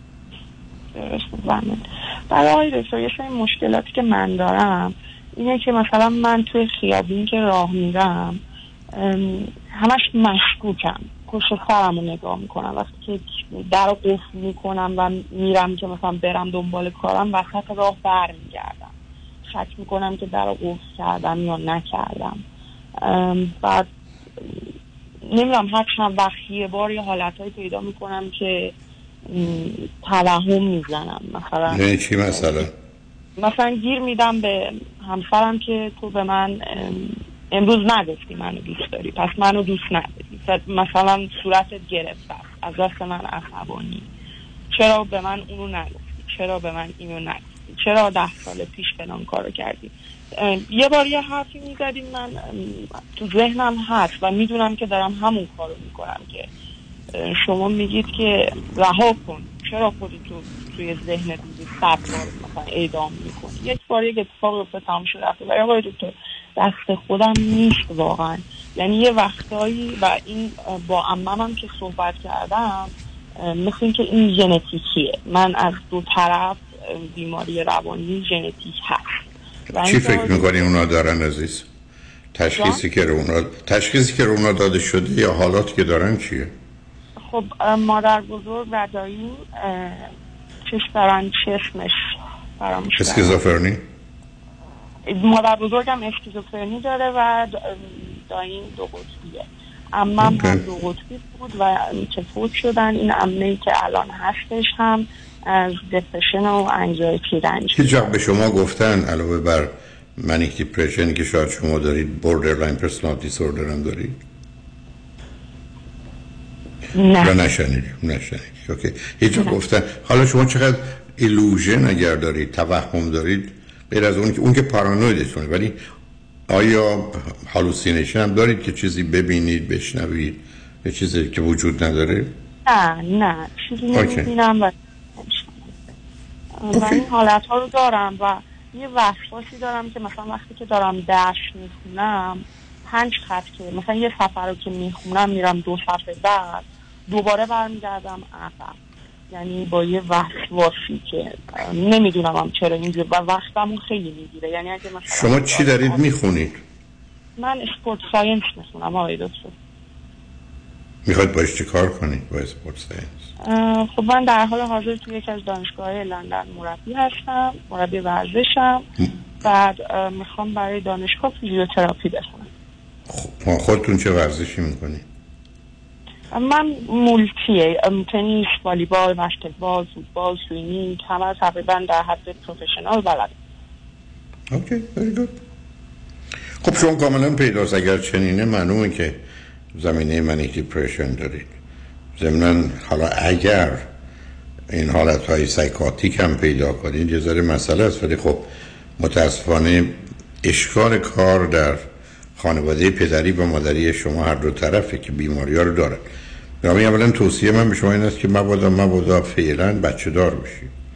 درست. برای آقای دکتر یه سری مشکلاتی که من دارم اینه که مثلا من توی خیابون که راه میرم همش مشکوکم، پشت سرم رو نگاه میکنم. وقتی که در رو قفل میکنم و میرم که مثلا برم دنبال کارم، وسط راه بر میگردم، شک میکنم که در رو قفل کردم یا نکردم. بعد نمیدونم هر چند وقت یه بار یه حالتهایی پیدا میکنم که توهم میزنم. مثلا یعنی چی مثلا؟ مثلا گیر میدم به همسرم که تو به من امروز نگفتی منو دوست داری، پس منو دوست نداری. مثلا صورتت گرفته از دست من عصبانی، چرا به من اونو نگفتی، چرا به من اینو نگفتی، چرا ده سال پیش فلان کارو کردی. یه بار یه حرفی میزدیم من تو ذهنم هست و میدونم که دارم همون کارو میکنم که شما میگید که رها کن، چرا خودتو توی ذهنت میگید صد بار مثلا اعدام میکنی. یک بار یک اتفاق افتاد تمام شد رفته. و آقای دکتر دست خودم نیست واقعا. یعنی یه وقتایی و این با عممم که صحبت کردم مثل این که این ژنتیکیه، من از دو طرف بیماری روانی ژنتیک هست. چی فکر میکنی اونا دارن عزیز؟ تشخیصی که رو اونا تشخیصی که رو اونا داده شده یا حالاتی که دارن چیه؟ خب مادر بزرگ و دایی چش دارن، چه اسمش فراموش کردم. اسکیزوفرنی؟ مادر بزرگم اسکیزوفرنی داره و داییم دو قطبیه. عمم هم دو قطبی بود و که فوت شدن. این عمه‌ای که الان هستش هم از دپرشن و انگزایتی رنج. هیچ وقت به شما گفتن علاوه بر منیک دیپرشنی که شاید شما دارید بوردرلاین پرسونالیتی دیسوردر هم دارید؟ نه. یا نشنید؟ نشنید. اوکی. هیچ وقت گفتن حالا شما چقدر ایلوژن اگر دارید، توهم دارید، غیر از اون که اون که پارانویدتونه، ولی آیا هالوسینیشن هم دارید که چیزی ببینید، بشنوید، یه چیزی که وجود نداره؟ نه نه چیزی نمیبینم و و این حالت ها رو دارم و یه وسواسی دارم که مثلا وقتی که دارم درس میخونم پنج خط که مثلا یه سفر رو که میخونم میرم دو صفحه بعد دوباره برمیگردم عقب. یعنی با یه وسواسی که نمیدونم هم چرا اینجور و وقتمون خیلی میگیره. یعنی اگه مثلا شما چی دارید میخونید؟ من اسپورت ساینس میخونم آقای دکتر. میخواید باش چی کار کنید با اسپورت ساینس؟ خب من در حال حاضر توی یکی از دانشگاه‌های لندن مربی هستم، مربی ورزشم. بعد میخوام برای دانشگاه فیزیوتراپی بخونم. خب خودتون چه ورزشی میکنید؟ من مولتیه، تنیس، والیبال، بسکتبال، فوتبال، سویمینگ، همه تقریبا در حد پروفشنال بلدم. اوکی، very good. خب شما کاملا پیداست اگر چنینه معلومه که زمینه منیک دیپرشن دارید. ضمناً حالا اگر این حالتهای سایکاتیک هم پیدا کنید یه ذره مسئله است، ولی خب متاسفانه اشکال کار در خانواده پدری و مادری شما هر دو طرفه که بیماری ها رو دارن. برای اولا توصیه من به شما این است که مبادا مبادا فعلا بچه دار بشید.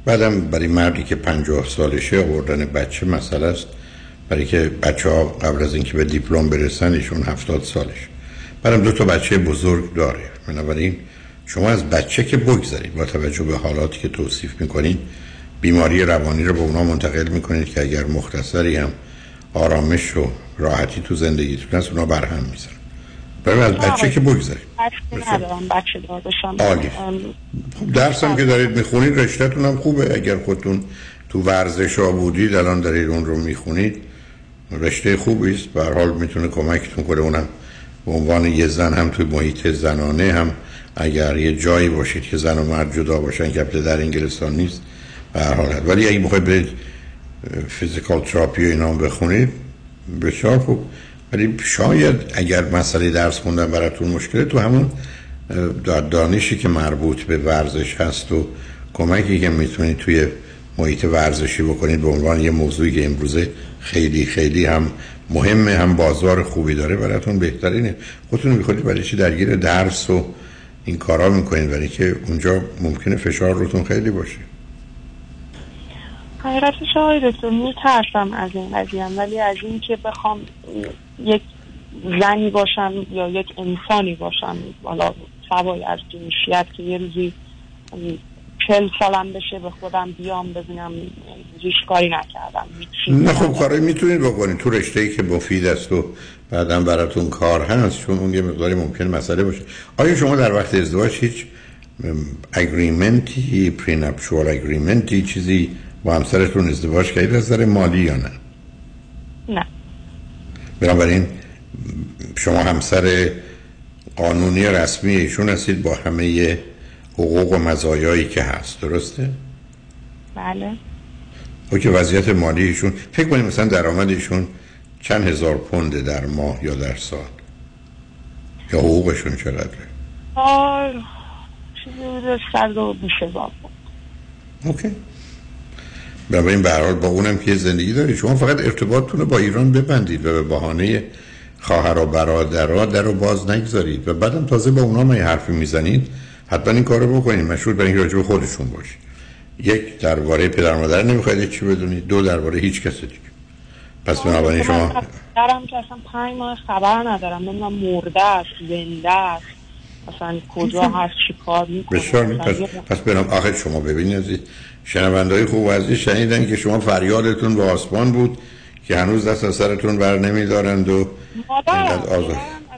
بعدم برای مردی که پنجاه سالشه آوردن بچه مسئله است، برای که بچه ها قبل از اینکه به دیپلم برسن ایشون هفتاد سالش، بعدم دو تا بچه بزرگ داره. بنابراین شما از بچه که بگذارید، با توجه به حالاتی که توصیف میکنین بیماری روانی رو به اونا منتقل میکنید که اگر مختصری هم آرامش و راحتی تو زندگیتون هست اونا برهم میزنن. برای از بچه که بگذارید. بچه ندارم، بچه دار بشم. عالی. خب درس هم که دارید میخونید، رشته‌تون هم خوبه. اگر خودتون تو ورزش ها بودید الان دارید اون رو میخونید، رشته خوبی است. به هر حال میتونه کمکتون کنه. اونم به عنوان یه زن هم توی محیط زنانه هم اگر یه جایی باشید که زن و مرد جدا باشن که در انگلستان نیست به هر حال. ولی اگه بخواید برید فیزیکال تراپی و اینا هم بخونید بسیار خوب. ولی شاید اگر مسئله درس خوندن براتون مشکله، تو همون دانشی که مربوط به ورزش هست و کمکی که میتونید توی محیط ورزشی بکنید به عنوان یه موضوعی که امروزه خیلی خیلی هم مهمه، هم بازار خوبی داره، براتون بهترینه. خودتون میخواید برای چی درگیر درس و این کارا میکنید؟ برای که اونجا ممکنه فشار روتون خیلی باشه. حقیقتش آقای دکتر میترسم از این قضیه، ولی از این که بخوام یک زنی باشم یا یک انسانی باشم، حالا سوای از جنسیت، که یه روزی چل سالم بشه به خودم بیام ببینم هیچ کاری نکردم. نه خب کاری میتونید بکنید تو رشته‌ای که مفید است و بعدم براتون کار هست، چون اون یه مقداری ممکن مسئله باشه. آیا شما در وقت ازدواج هیچ اگریمنتی، پرینپچوال اگریمنتی، چیزی با همسرتون ازدواج کردید از نظر مالی یا نه؟ نه. بنابراین شما همسر قانونی رسمی ایشون هستید با همه حقوق و مزایایی که هست، درسته؟ بله. او که وضعیت مالی ایشون، فکر کنید مثلا درآمد ایشون چند هزار پونده در ماه یا در سال، یا حقوقشون چقدره؟ آه چیزی بوده صد و بیست هزار پوند. اوکی. بنابراین به هر حال با اونم که زندگی دارید، شما فقط ارتباطتون رو با ایران ببندید و به بهانه خواهر و برادرها در رو باز نگذارید و بعدم تازه با اونا ما یه حرفی میزنید. حتما این کارو بکنید، مشروط بر اینکه راجع به خودشون باشید. یک، درباره پدر مادر نمیخواید چی بدونید، دو، درباره هیچ کس دیگه. پس بنابراین شما دارم که اصلا پنج ماه خبر ندارم، نمیدونم مرده است، زنده است، مثلا کجا هست، چی کار میکنه. بسیار پس پس برام آخر شما ببینید عزیز، شنونده‌های خوب و عزیز شنیدن که شما فریادتون به آسمان بود که هنوز دست از سرتون بر نمیدارند و اینقدر آزار.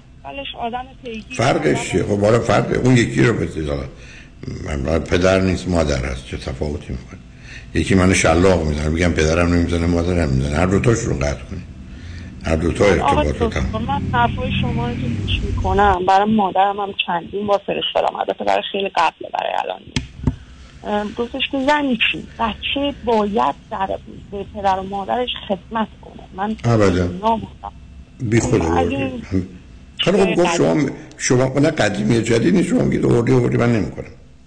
فرقش چیه؟ خب حالا فرق اون یکی رو بذارید، من پدر نیست مادر هست، چه تفاوتی میکنه؟ یکی منو شلاق میزنه میگم پدرم نمیزنه مادرم میزنه، هر دو تاشون رو قطع کنید، هر دو تا ارتباطات هم. من حرفای شما رو که گوش میکنم، برای مادرم هم چندین بار فرستادم، البته برای خیلی قبله، برای الان نیست. گفتش که زنی چی؟ بچه باید در به پدر و مادرش خدمت کنه. من ابدا بی خود آوردی. خیلی خب گفت شما شما نه قدیمی جدید نیست، شما میگید آوردی آوردی، من نمیکنم.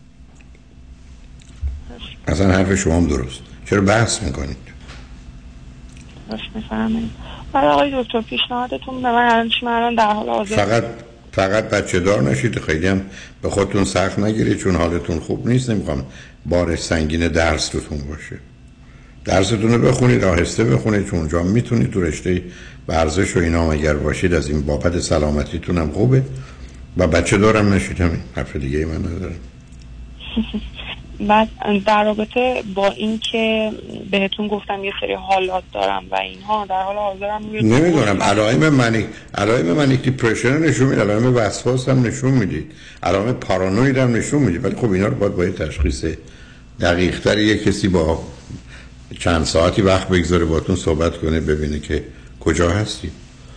اصلا حرف شما هم درست، چرا بحث میکنید؟ درست میفهمید. برای آقای دکتر پیشنهادتون به من الان چی؟ من در حال حاضر فقط فقط بچه دار نشید، خیلی هم به خودتون سخت نگیرید چون حالتون خوب نیست. نمیخوام بار سنگین درس روتون باشه. درستون رو بخونید، آهسته بخونید، چون اونجا میتونید تو رشته ورزش و اینا اگر باشید از این بابت سلامتیتون هم خوبه. و بچه دارم نشید، همین حرف دیگه ای من ندارم. بعد در رابطه با این که بهتون گفتم یه سری حالات دارم و اینها، در حال حاضرم نمیدونم علائم منیک علائم منیک دیپرشن نشون میدید، علائم وسواس هم نشون میدید، علائم پارانوید هم نشون میدید، ولی خب اینا رو باید با یه تشخیص دقیق تر یه کسی با چند ساعتی وقت بگذاره باهاتون صحبت کنه ببینه که کجا هستی.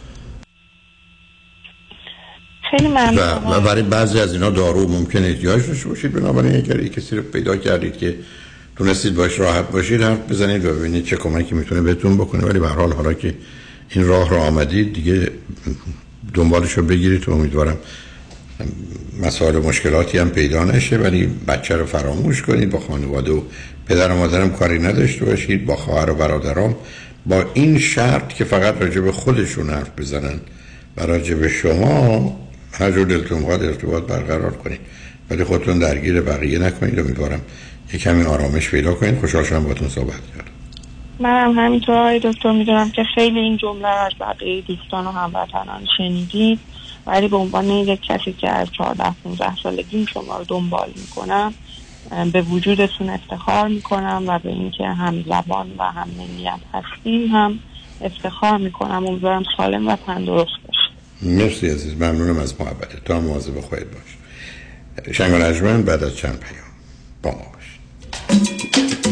خیلی ممنون. و برای بعضی از اینا دارو ممکنه احتیاج داشته باشید، بنابراین اگر کسی رو پیدا کردید که تونستید باش راحت باشید حرف بزنید و ببینید چه کمکی میتونه بهتون بکنه. ولی به هر حال حالا که این راه رو آمدید دیگه دنبالش رو بگیرید و امیدوارم مسائل و مشکلاتی هم پیدا نشه، ولی بچه رو فراموش کنید، با خانواده و پدر و مادرم کاری نداشته باشید، با خواهر و برادرام با این شرط که فقط راجع به خودشون حرف بزنن و راجع به شما هر جور دلتون بخواد ارتباط برقرار کنید، ولی خودتون درگیر بقیه نکنید. امیدوارم یک کمی آرامش پیدا کنید. خوشحال شدم باهاتون صحبت کردم. منم همینطور آقای دکتر میدونم که خیلی این جمله از بقیه دوستان و هموطنان شنیدید، ولی به عنوان یک کسی که از چهارده پانزده سالگی شما رو دنبال میکنم به وجودتون افتخار میکنم و به اینکه هم زبان و هم ملیت هستیم هم افتخار میکنم. امیدوارم سالم و تندرست باشید. مرسی عزیز، ممنونم از محبتت. تا مواظب خودت باش. شنگ و نجمن بعد از چند پیام با ما باشید.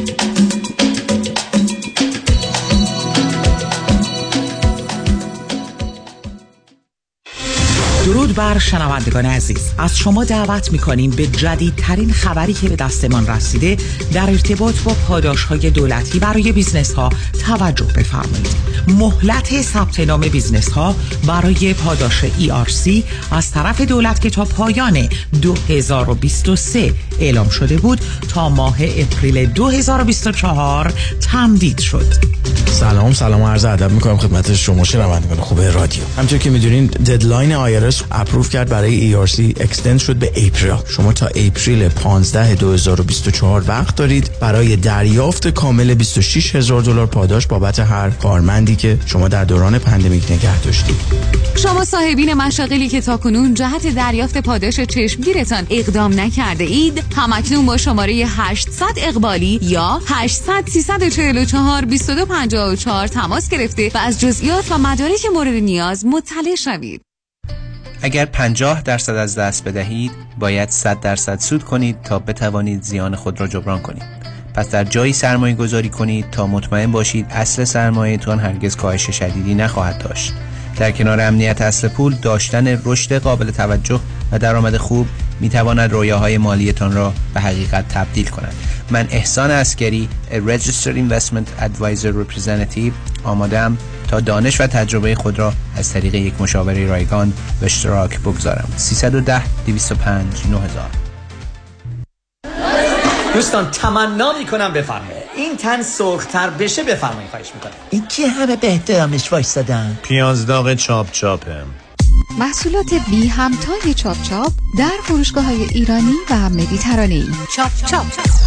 درود بر شنوندگان عزیز، از شما دعوت می‌کنیم به جدیدترین خبری که به دستمان رسیده در ارتباط با پاداش‌های دولتی برای بیزنس‌ها توجه بفرمایید. مهلت ثبت نام بیزنس‌ها برای پاداش ای آر سی از طرف دولت که تا پایان دو هزار و بیست و سه اعلام شده بود تا ماه اپریل دو هزار و بیست و چهار تمدید شد. سلام سلام عرض ادب می‌کنم خدمت شما شنوندگان خوب رادیو. همونطور که می‌دونین ددلاین آی آر اس اپروو کرد برای ای آر سی اکستند شد به اپریل. شما تا اپریل پانزده دو هزار و بیست و چهار وقت دارید برای دریافت کامل بیست و شش هزار دلار پاداش بابت هر کارمندی که شما در دوران پندمیک نگه داشتید. شما صاحبین مشاغلی که تاکنون جهت دریافت پاداش چشمگیرتان اقدام نکرده اید، همکنون با شماره هشتصد اقبالی یا هشتصد سیصد و چهل و چهار بیست و دو پنجاه و چهار تماس گرفته و از جزئیات و مدارک مورد نیاز مطلع شوید. اگر پنجاه درصد از دست بدهید، باید صد درصد سود کنید تا بتوانید زیان خود را جبران کنید. پس در جایی سرمایه گذاری کنید تا مطمئن باشید اصل سرمایه‌تان هرگز کاهش شدیدی نخواهد داشت. در کنار امنیت اصل پول، داشتن رشد قابل توجه و درآمد خوب میتواند رویاهای مالیتان را به حقیقت تبدیل کند. من احسان عسکری، Registered Investment Advisor Representative، آماده‌ام تا دانش و تجربه خود را از طریق یک مشاوره رایگان به اشتراک بگذارم. سیصد و ده دویست و پنج نه هزار. دوستان تمنا میکنم بفرمایید این تن سرختر بشه، بفرمایید خواهش میکنم. این که همه به احترامش وایسادن. پیازداغ چاپ چاپم. محصولات بی همتای چاپ چاپ در فروشگاه‌های ایرانی و مدیترانه‌ای. چاپ چاپ.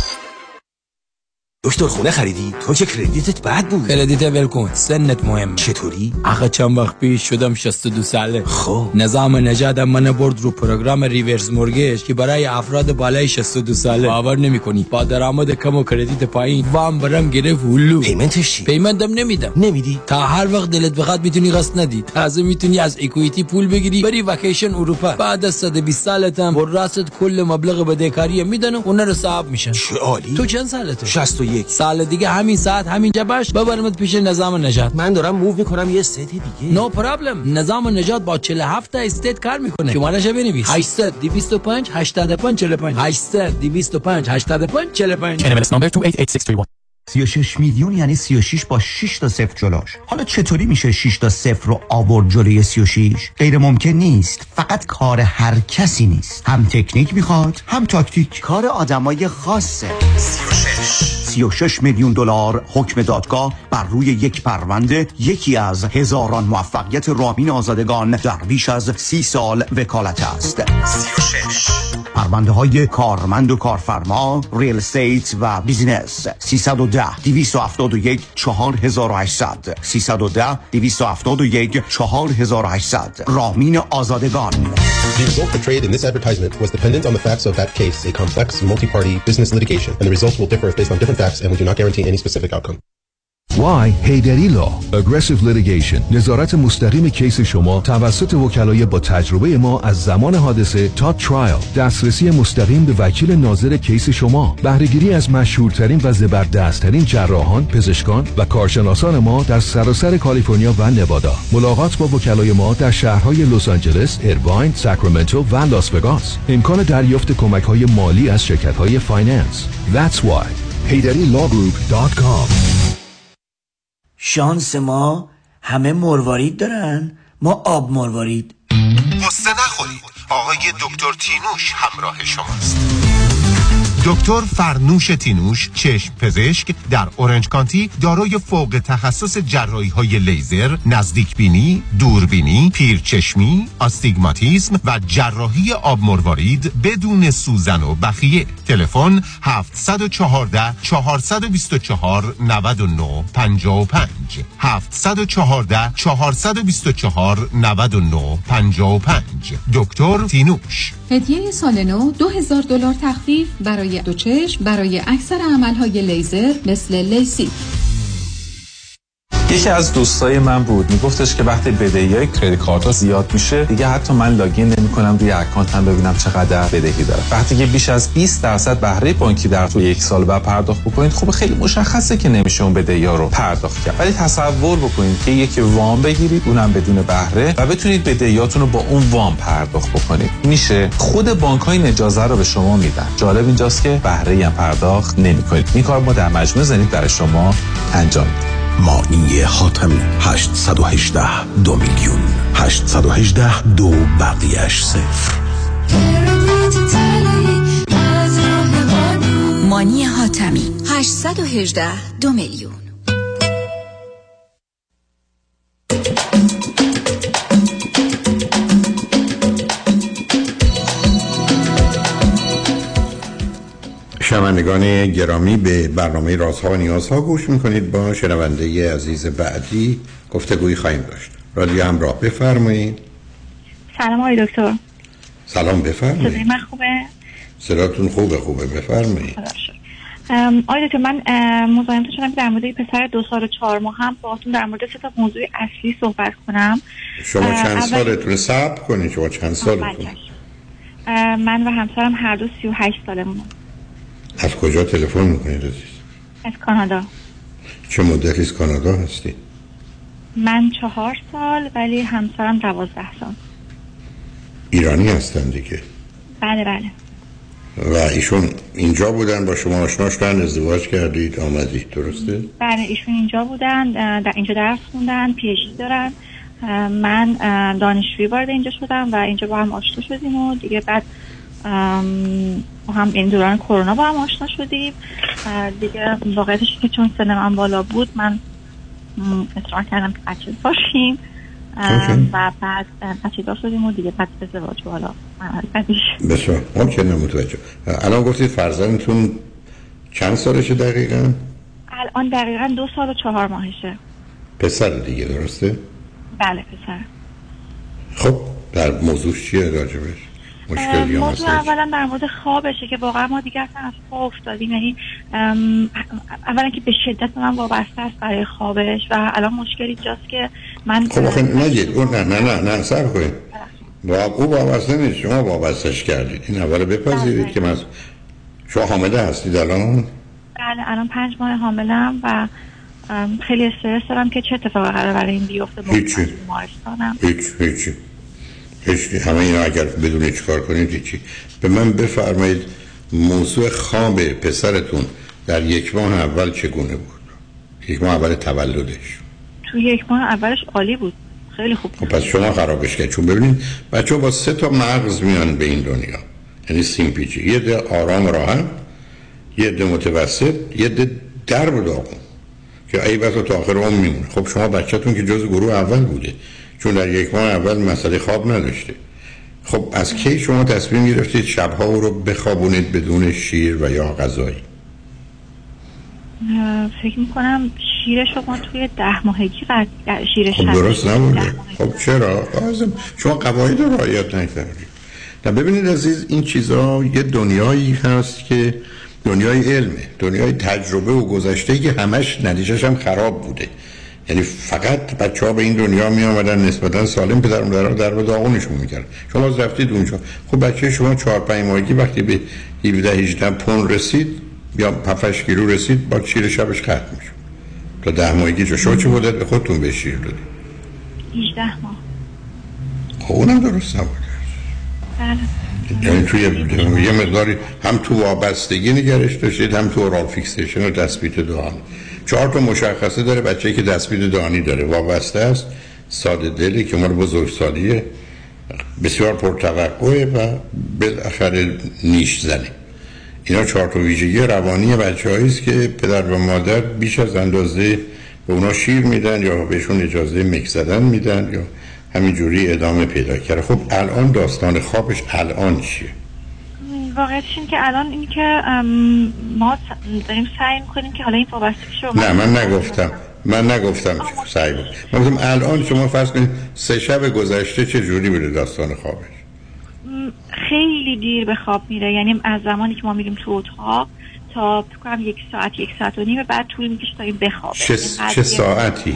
دکتر خونه خریدی؟ تو که کردیتت بد بود. کردیت ولکن، سنت مهم. چطوری؟ آخه چند وقت پیش شدم شصت و دو ساله. خب نظام نجات من برد رو پروگرام ریورس مورگیج که برای افراد بالای شصت و دو ساله. باور نمی‌کنی با درآمد کم و کردیت پایین وام برام گرفت هلو. پیمنتش چی؟ پیمنتم نمیدم. نمیدی؟ تا هر وقت دلت بخواد میتونی قسط ندی. تازه میتونی از اکوئیتی پول بگیری بری وکیشن اروپا. بعد از صد و بیست سالتم بر راست کل مبلغ بدهکاری میدن و اون رو حساب میشن. چه عالی. تو چند سالته؟ شصت و یک. سال دیگه همین ساعت همینجا باش ببرمت پیش نظام نجات. من دارم موو میکنم یه استیت دیگه. نو no پرابلم. نظام نجات با چهل و هفت تا استیت کار میکنه. شمارهش بنویس. هشتصد دویست و پنج هشتاد و پنج چهل و پنج هشتصد دویست و پنج هشتاد و پنج چهل و پنج. ان ام ال اس number دو هشت هشت شش سه یک. سی و شش میلیون یعنی سی و شش با شش تا صفر جلوش. حالا چطوری میشه شش تا صفر رو آورد جلوی سی و شش؟ غیر ممکن نیست. فقط کار هر کسی نیست. هم تکنیک میخواد، هم تاکتیک. کار آدمای خاصه. سی و شش سی و شش میلیون دلار حکم دادگاه بر روی یک پرونده، یکی از هزاران موفقیت رامین آزادگان در بیش از سی سال وکالت است. سی و شش پرونده های کارمند و کارفرما، ریل استیت و بیزینس. سیصد و ده دویست و هفتاد و یک چهار هزار و هشتصد سیصد و ده دویست و هفتاد و یک چهار هزار و هشتصد. رامین آزادگان. The result portrayed in this advertisement was dependent on the facts of that case, a complex multi-party business litigation, and the results will differ based on different facts, and we do not guarantee any specific outcome. Why هیدری لا Aggressive Litigation، نظارت مستقیم کیس شما توسط وکلای با تجربه ما از زمان حادثه تا ترایل، دسترسی مستقیم به وکیل ناظر کیس شما، بهره‌گیری از مشهورترین و زبردستترین جراحان، پزشکان و کارشناسان ما در سراسر کالیفرنیا و نوادا. ملاقات با وکلای ما در شهرهای لس آنجلس، ایرواین، ساکرامنتو و لاس وگاس. امکان دریافت کمک‌های مالی از شرکت‌های فایننس. That's why هیدری لا گروپ دات کام. شانس ما همه مروارید دارن، ما آب مروارید. قصه نخورید، آقای دکتر تینوش همراه شماست. دکتر فرنوش تینوش، چشم پزشک در اورنج کانتی، دارای فوق تخصص جراحی‌های لیزر، نزدیک بینی، دوربینی، پیرچشمی، آستیگماتیسم و جراحی آب مروارید بدون سوزن و بخیه. تلفن هفت یک چهار چهار دو چهار نه نه پنج پنج هفت یک چهار چهار دو چهار نه نه پنج پنج. دکتر تینوش. هدیه سال نو دو هزار دلار تخفیف برای دو چشم برای اکثر عملهای لیزر مثل لیسی. یکی از دوستای من بود میگفتش که وقتی بدهیای کریدیت کارت زیاد میشه دیگه حتی من لاگین نمی‌کنم روی اکانتم ببینم چقدر بدهی دارم. وقتی که بیش از بیست درصد بهره بانکی در طول یک سال بعد پرداخت بکنید خب خیلی مشخصه که نمیشه اون بدهی‌ها رو پرداخت کرد. ولی تصور بکنید که یک وام بگیرید اونم بدون بهره و بتونید بدهیاتون رو با اون وام پرداخت بکنید. میشه خود بانک‌ها این اجازه رو به شما میدن. جالب اینجاست که بهره‌ای هم پرداخت نمی‌کنید. این کار ما در مجموعه زنید برای شما انجام میدیم. مانی حاتمی هشت یک هشت دو میلیون هشت یک هشت دو بقیه‌اش صفر. مانی حاتمی هشت یک هشت دو میلیون. شنوندگان گرامی، به برنامه رازها و نیازها گوش میکنید. با شنونده عزیز بعدی گفتگویی خواهیم داشت. رادیو همراه، بفرمایید. سلام آقای دکتر. سلام، بفرمایید. صدای من خوبه؟ صداتون خوبه خوبه بفرمایید. آقای دکتر، من مزاحمتون شدم در مورد پسر دو سال و چهار ماه هم باهاتون در مورد سه تا موضوع اصلی صحبت کنم. شما چند سالتونه؟ صبر کنید. شما چند سالتونه؟ من و همسرم هر دو سی و هشت سالمونه. از کجا تلفن میکنید عزیز؟ از کانادا. چه مدتی از کانادا هستی؟ من چهار سال ولی همسرم دوازده سال. ایرانی هستن دیگه؟ بله بله. و ایشون اینجا بودن، با شما آشنا شدن، ازدواج کردید آمدید، درسته؟ بله ایشون اینجا بودن، در اینجا درس خوندن، پی اچ دی دارن. من دانشجویی وارد اینجا شدم و اینجا با هم آشنا شدیم و دیگه بعد با هم این دوران کرونا با هم آشنا شدیم دیگه. واقعیتش که چون سن من بالا بود من اصرار کردم که بچه باشیم و بعد بچه دار شدیم و دیگه بعد ازدواج بالا بعدش. بسیار ممکنه متوجه. الان گفتید فرزندتون چند سالشه دقیقا؟ الان دقیقا دو سال و چهار ماهشه. پسر دیگه، درسته؟ بله پسر. خب در موضوع چیه راجبش؟ مشکلی هم موضوع اولا در مورد خوابشه که واقعا ما دیگه اصلا از پا افتادیم. یعنی اولا که به شدت من وابسته است برای خوابش و الان مشکلی اینجاست که من خب آخه نگید اون نه نه نه نه صبر کنید. با او وابسته نیست، شما وابستش کردید. این اولا بپذیرید که من شما حامله هستید الان؟ بله الان پنج ماه حاملم و خیلی استرس دارم که چه اتفاقی قراره برای این بیفته. هیچی هیچ هیچی هیچی همه اینا اگر بدونید چیکار کنید هیچی. به من بفرمایید موضوع خواب پسرتون در یک ماه اول چگونه بود؟ یک ماه اول تولدش. تو یک ماه اولش عالی بود، خیلی خوب بود. پس شما خرابش کرد. چون ببینید بچه با سه تا مغز میان به این دنیا، یعنی سیمپیچی، یه ده آرام راحت، یه ده متوسط، یه ده درب و داغون که ای بسا تا آخر عمر میمونه. خب شما بچه‌تون که جز گروه اول بوده چون در یک ماه اول مسئله خواب نداشته. خب از کی شما تصمیم گرفتید شبها او رو بخوابونید بدون شیر و یا غذایی؟ فکر میکنم شیر شما توی ده ماهگی و شیرش خب درست نبوده. خب چرا؟ شما قواعد رو رعایت نکردید. نه ببینید عزیز، این چیزا یه دنیایی هست که دنیای علمه، دنیای تجربه و گذشته که همش نتیجهش هم خراب بوده. یعنی فقط بچه‌ها به این دنیا می آمدن نسبتا سالم، پدر و مادر در به داغونشون میکردن. شما از رفتید اونجا، خب بچه شما چهار پنج ماهگی وقتی به هفده هجده پوند رسید یا هفت هشت کیلو رسید با شیر شبش ختم میشه. تا ده ماهگی شما چه مدت به خودتون به شیر دادید؟ هجده ماه. خب اونم درست نبوده. بله. یعنی توی یه مقداری هم تو وابستگی نگرش داشتید هم تو اورال فیکسیشن و تثبیت دهان. چهار تا مشخصه داره بچه‌ای که تثبیت دهانی داره، وابسته است، ساده دلی که مال بزرگسالیه، بسیار پرتوقعه و بالاخره نیش زنه. اینا چهار تا ویژگی روانی بچه‌هایی است که پدر و مادر بیش از اندازه به اونا شیر میدن یا بهشون اجازه مک زدن میدن یا همینجوری ادامه پیدا کرده. خب الان داستان خوابش الان چیه؟ واقعیتش این که الان این که ما داریم سعی میکنیم که حالا این وابستگی شما نه من نگفتم من نگفتم سعی بود. من گفتم الان شما فرض کنید سه شب گذشته چه جوری بوده داستان خوابش؟ خیلی دیر به خواب میره، یعنی از زمانی که ما میریم تو اتاق تا فکر کنم یک ساعت یک ساعت و نیم بعد طول میکشه تا این بخوابه. چه, چه ساعتی؟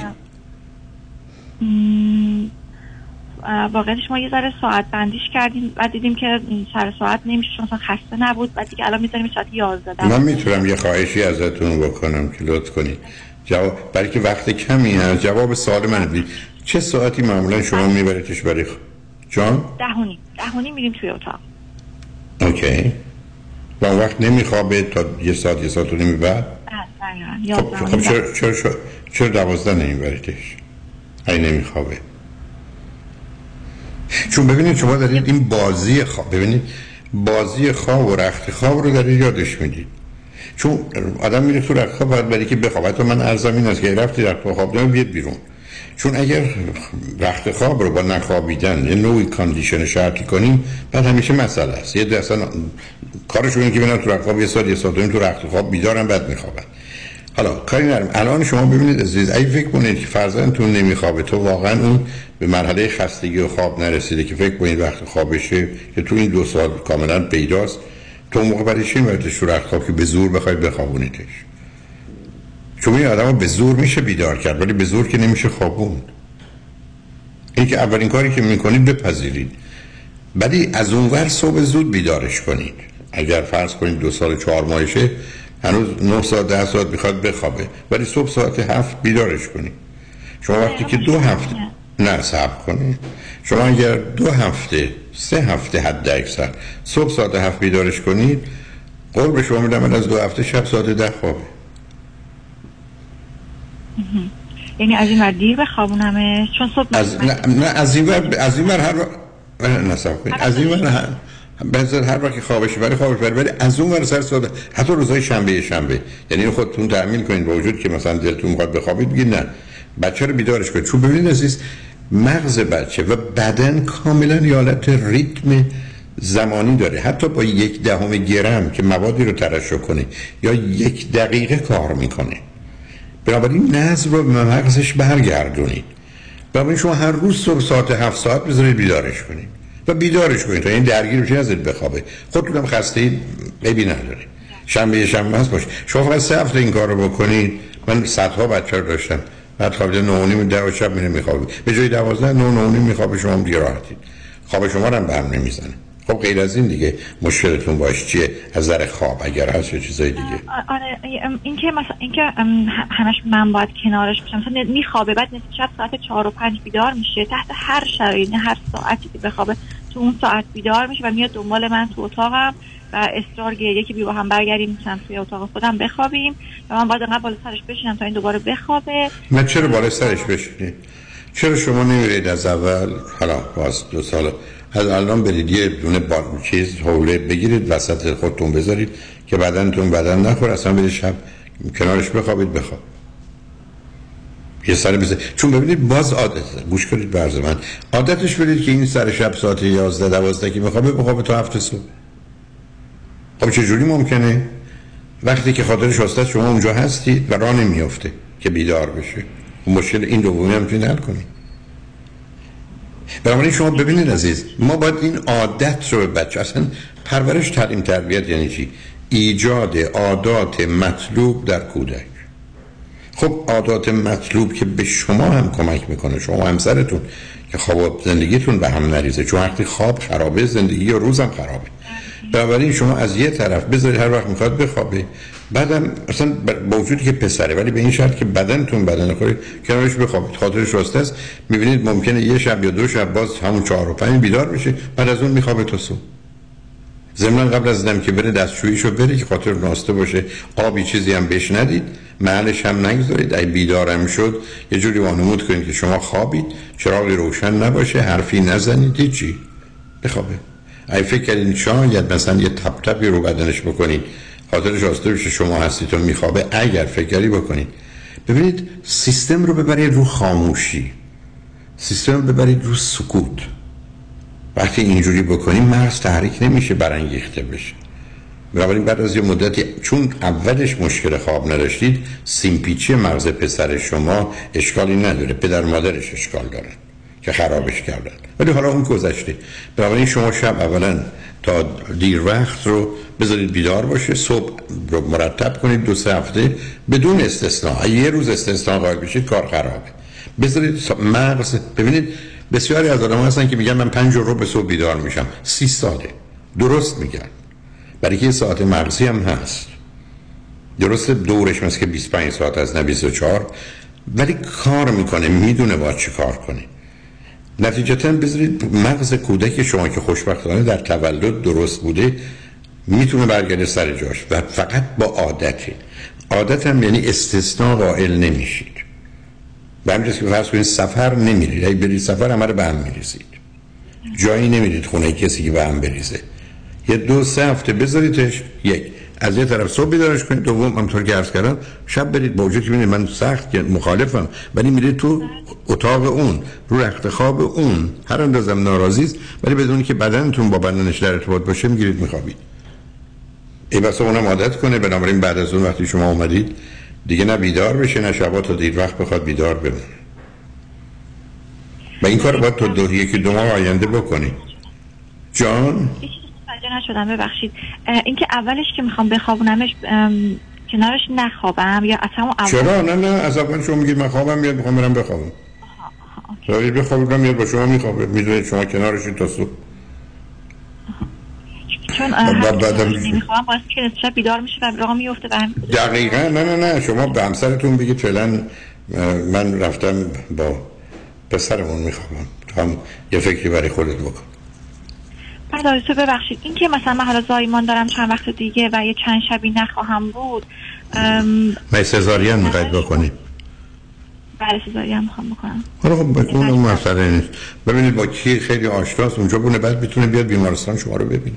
واقعیتش ما یه ذره ساعت بندیش کردیم بعد دیدیم که سر ساعت نمیشه چون مثلا خسته نبود، بعد دیگه الان میذاریم ساعت یازده. من میتونم یه خواهشی ازتون بکنم که لطف کنید جواب، برای که وقت کمی هست جواب سوال من بدید. چه ساعتی معمولا شما میبریدش برای خ... جان؟ دهونی دهونی میریم توی اتاق. اوکی. و اون وقت نمیخوابه تا یه ساعت یه ساعت و نمی بعد؟ خب, خب چرا چرا چرا, چرا دوازده نمیبریدش؟ ای نمیخوابه. چون ببینید شما دارید این بازی خواب، ببینید بازی خواب و رخت خواب رو دارید یادش میدید. چون آدم میره تو رخت خواب باید برای که بخوابه. تو من عرضم این است که رفتی رخت خواب دارم بیاد بیرون. چون اگر رخت خواب رو با نخوابیدن یه نوعی کاندیشن شرطی کنیم بعد همیشه مسئله است. یه درصد کارشون اینه که ببینن تو رخت خواب یه ساعت یه ساعت تو رخت خواب بیدارن بعد میخوابن. حالا کاری ندارم. الان شما ببینید عزیز اگه فکر کنید که فرزندتون نمیخوابه تو واقعا اون به مرحله خستگی و خواب نرسیده که فکر کنید وقت خوابشه که تو این دو سال کاملا پیداست، تو موقع برای چی میبریدش تو رخت خواب که به زور بخواید بخوابونیدش؟ چون این آدمو به زور میشه بیدار کرد ولی به زور که نمیشه خوابوند. این که اولین کاری که میکنید بپذیرید، ولی از اونور صبح زود بیدارش کنید. اگر فرض کنید دو سال چهار ماهشه هنوز نه ساعت ده ساعت میخواد بخوابه ولی صبح ساعت هفت بیدارش کنید. شما وقتی که دو هفته نه صبر کنید، شما اگر دو هفته سه هفته حد اکثر صبح ساعت هفت بیدارش کنید قول به شما میدم از دو هفته شب ساعت ده خوابه. یعنی از این ور دیر بخوابونمه چون صبح از نه, نه از این ور از این ور هر وقت نه صبر کنید از این ور هر بذار هر وقت خوابش بره خوابش بره ولی از اون ور سر ساعت حتی روزهای شنبه شنبه یعنی خودتون تأمین کنید با وجود که مثلا دلتون میخواد بخوابید بگید نه بچه رو بیدارش کنید. چون ببینید عزیز مغز بچه و بدن کاملا یه حالت ریتم زمانی داره. حتی با یک دهم گرم که موادی رو ترشح کنه یا یک دقیقه کار میکنه. بنابراین نظم رو به مغزش برگردونید. بنابراین شما هر روز صبح ساعت هفت ساعت بذارید بیدارش کنید و بیدارش کنید تا این درگیر بشه نذارید بخوابه. خودتون هم خسته اید عیبی نداره. شنبه شنبه هست باشه. شما فقط سه هفته این کار رو بکنید. من صدها بچه رو داشتم بعد خوابیده نه و نیم ده شب میره میخوابه به جای دوازده نه و نیم میخوابه شما هم دیگه راحتید. خواب شما رو هم برم نمیزنه. خب غیر از این دیگه مشکلتون باشه چیه از نظر خواب اگر هست یا چیزای دیگه؟ آره این که مثلا این که همش من باید کنارش باشم مثلا میخوابه بعد نصف شب ساعت چهار و پنج بیدار میشه تحت هر شرایطی هر ساعتی که بخوابه تو اون ساعت بیدار میشه و میاد دنبال من تو اتاقم و اصرار گریه که بیا با هم برگردیم مثلا توی اتاق خودم بخوابیم و من باید انقدر بالا سرش بشینم تا این دوباره بخوابه. نه چرا بالا سرش بشینید؟ چرا شما نمیرید از اول حالا باز دو سال از الان برید یه دونه با چیز حوله بگیرید وسط خودتون بذارید که بدنتون بدن نخوره اصلا برید شب کنارش بخوابید بخواب یه سر بزنید. چون ببینید باز عادت گوش کنید برز من عادتش برید که این سر شب ساعت یازده دوازده که میخوابه بخوابه تا هفت صبح. خب چجوری ممکنه وقتی که خاطرش هست شما اونجا هستید و راه نمیافته که بیدار بشه؟ مشکل این دومی هم میتونید حل کنید. بنابراین شما ببینید عزیز ما باید این عادت رو به بچه اصلا پرورش تعلیم تربیت یعنی چی؟ ایجاد عادات مطلوب در کودک. خب عادات مطلوب که به شما هم کمک میکنه شما همسرتون که خواب زندگیتون به هم نریزه چون وقتی خواب خرابه زندگی و روزم خرابه. بنابراین شما از یه طرف بذارید هر وقت میخواد بخوابه بعدم اصلا با وجودی که پسره ولی به این شرط که بدنتون بدن خودی کنارش بخوابید خاطرش راسته است. میبینید ممکنه یه شب یا دو شب باز همون چهار و پنج بیدار بشه بعد از اون میخوابه تا صبح. ضمن قبل از دم که بره دستشوییشو بره که خاطر ناسته باشه آبی چیزی هم بهش ندید محلش هم نگذارید. اگه بیدارم شد یه جوری وانمود کنید که شما خوابید چراغی روشن نباشه حرفی نزنید هیچی بخوابه. اگه فکر کردین شاید مثلا یه تپ تپی رو بدنش بکنید خاطرش آسوده بشه شما هستید و میخوابه، اگر فکری بکنید ببینید سیستم رو ببرید رو خاموشی، سیستم رو ببرید رو سکوت. وقتی اینجوری بکنید مغز تحریک نمیشه برانگیخته بشه. بنابراین بعد از یه مدتی چون اولش مشکل خواب نداشتید، سیمپیچی مغز پسر شما اشکالی نداره، پدر مادرش اشکال دارن که خرابش کردن، ولی حالا اون گذشته. بنابراین شما شب اولا تا دیر وقت رو بذارید بیدار باشه، صبح رو مرتب کنید دو سه هفته بدون استثناء. یه روز استثناء قائل بشید کار خرابه. بذارید مغز، ببینید بسیاری از آدم‌ها هستن که میگن من پنج رو به صبح بیدار میشم، سی ساله. درست میگن، برای که ساعت مغزی هم هست. درسته دورش مثل که بیست و پنج ساعت از نه بیست و چهار، ولی کار میکنه، میدونه باید چی کار کنه. نتیجتاً بذارید مغز کودک شما که خوشبختانه در تولد درست بوده میتونه برگرده سر جاش و فقط با عادته. عادت هم یعنی استثناء قائل نمیشید. به همین جاست که فرض کنید سفر نمیرید، اگه برید سفر همه رو به هم میریزید، جایی نمیرید خونه کسی که به هم بریزه. یه دو سه هفته بذاریدش، یک از یه طرف صبح بیدارش کنید، دوم همونطور که عرض کردم شب برید با وجود که ببینید من سخت مخالفم ولی میرید تو اتاق اون، رو رخت خواب اون، هر اندازم ناراضی است ولی بدونی که بدنتون با بدنش در ارتباط باشه میگیرید میخوابید. ای بسا اونم عادت کنه، بنابراین بعد از اون وقتی شما اومدید دیگه نه بیدار بشه نه شبا تا دیر وقت بخواد بیدار بمونه. و این کار باید تو دو یکی دو ماه آینده بکنید. جان نشدم ببخشید، اینکه اولش که میخوام بخوابونمش کنارش نخوابم یا اصلا اول؟ چرا؟ نه نه از اول شما میگید من خوابم میاد میخوام برم بخوابم. راوی بخوابم میاد با شما میخوابه، میدونید شما کنارشید تا صبح. چون هر بعدم نمیخوام واسه که شب بیدار میشه و راه میفته برم. دقیقاً نه نه نه شما به همسرتون بگید فعلا من رفتم با پسرمون میخوابم، تو هم یه فکری برای خودت بکن. بعد تو ببخشید این که مثلا من حالا زایمان دارم چند وقت دیگه و یه چند شبی نخواهم بود. من سزارین میخواید بکنید؟ بله سزارین میخوام بکنم. حالا خب اون اون مسئله نیست. ببینید با کی خیلی آشناست اونجا بونه، بعد میتونه بیاد بیمارستان شما رو ببینه.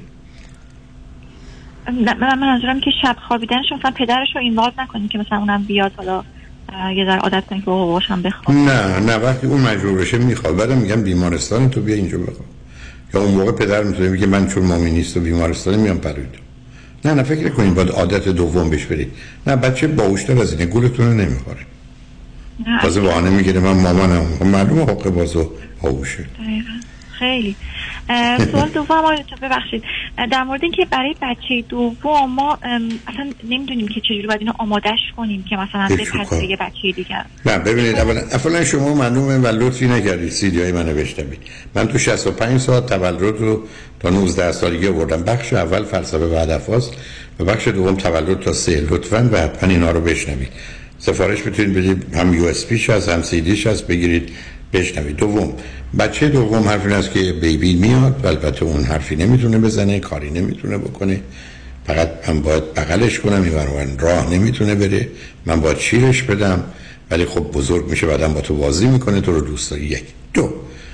من من منظورم که شب خوابیدنش مثلا پدرش رو اینوالو نکنید که مثلا اونم بیاد حالا یه ذره عادت کنه که باشم بخواب. نه نه وقتی اون مجبور بشه میخواد، بعدم میگم بیمارستان تو بیا اینجا بخواب. یا اون موقع پدر میتونه بگه من چون مامی نیست و بیمارستان میام پرید. نه نه فکر کنید باید عادت دوم بهش برید. نه بچه باهوشتر از اینه، گولتون رو نمیخوره. واسه بهانه میگیره من مامانم، معلومه حق بازو باهوشه. خیلی سوال دوم آقای دکتر ببخشید در مورد اینکه برای بچه دوم ما اصلا نمیدونیم که چجوری باید اینو آمادش کنیم که مثلا بپذیره یه بچه دیگه. نه ببینید اولا اولا شما معلومه و لطفی نکردید سیدیای من نوشته بید. من تو شصت و پنج ساعت تولد رو تا نوزده سالگی آوردم. بخش اول فلسفه و هدف است و بخش دوم تولد تا سه. لطفاً و حتما اینا رو بشنوید. سفارش میتونید بدید، هم یو اس پیش هست هم سی دیش هست، بگیرید بشنوید. دوم بچه دوم حرف این است که بیبی میاد و البته اون حرفی نمیتونه بزنه، کاری نمیتونه بکنه، فقط من باید بغلش کنم، این راه نمیتونه بره، من باید شیرش بدم، ولی خب بزرگ میشه بعدم با تو بازی میکنه، تو رو دوست داری. یک. دو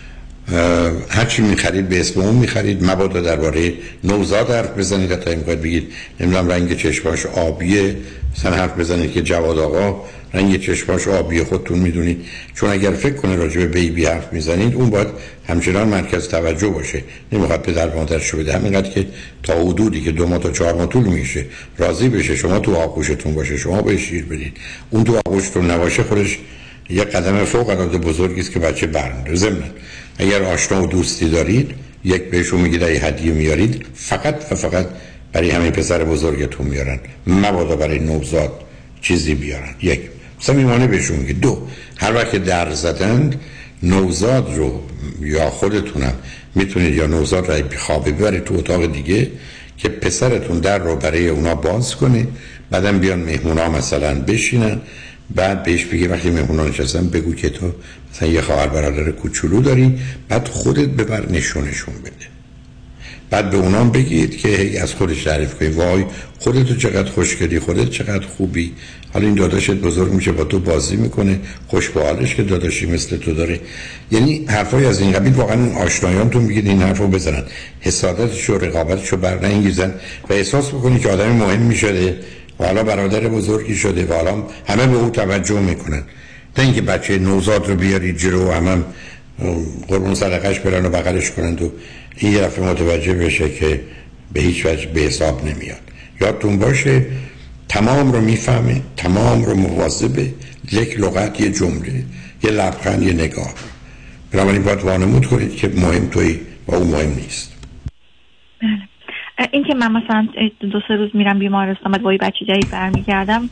هرچی میخرید به اسم اون میخرید، مبادا درباره نوزاد حرف بزنید، حتی میخواید بگید نمیدونم رنگ چشماش آبیه، مثلا حرف بزنید که جواد آقا رنگ چشماش آبیه، خودتون میدونید. چون اگر فکر کنه راجع به بیبی حرف میزنید اون باید همچنان مرکز توجه باشه، نمیخواد پدر مادرشو بده، همینقدر که تا حدودی که دو ماه تا چهار ماه طول میشه راضی بشه شما تو آغوشتون باشه، شما بهش شیر بدید، اون تو آغوشتون نباشه، خودش یه قدم فوق العاده بزرگی است که بچه برمی‌داره. ضمن اگر آشنا و دوستی دارید، یک بهشون میگید ای هدیه میارید، فقط و فقط برای همین پسر بزرگتون میارن، مبادا برای نوزاد چیزی بیارن. یک صمیمانه بهشون میگید. دو هر وقت در زدند نوزاد رو یا خودتونم میتونید یا نوزاد رو بخوابه ببرید تو اتاق دیگه که پسرتون در رو برای اونا باز کنید، بعدم بیان مهمونا مثلا بشینن، بعد بهش بگی وقتی مهمونا نشستن بگو که تو مثلا یه خواهر برادر کوچولو داری، بعد خودت ببر نشونشون بده. بعد به اونام بگید که از خودش تعریف کنید، وای خودتو چقدر خوشگلی، خودت چقدر خوبی، حالا این داداشت بزرگ میشه با تو بازی میکنه، خوش به حالش که داداشی مثل تو داره. یعنی حرفای از این قبیل واقعا آشنایانتون میگید این حرفو بزنن، حسادتش و رقابتش رو برنگیزن و احساس بکنید که آدم مهمی شده و حالا برادر بزرگی شده و حالا همه به او توجه میکنن. تا اینکه بچه نوزاد رو بیارید جلو و هم قربون صدقش برن و بغلش کنند و این یه دفعه متوجه بشه که به هیچ وجه به حساب نمیاد. یادتون باشه تمام رو میفهمه، تمام رو مواظبه، یک لغت، یه جمله، یه لبخند، یه نگاه. بنابراین باید وانمود کنید که مهم توی و اون مهم نیست. بله. این که من مثلا دو سه روز میرم بیمارستان بعد با یه بچه جدید برمیگردم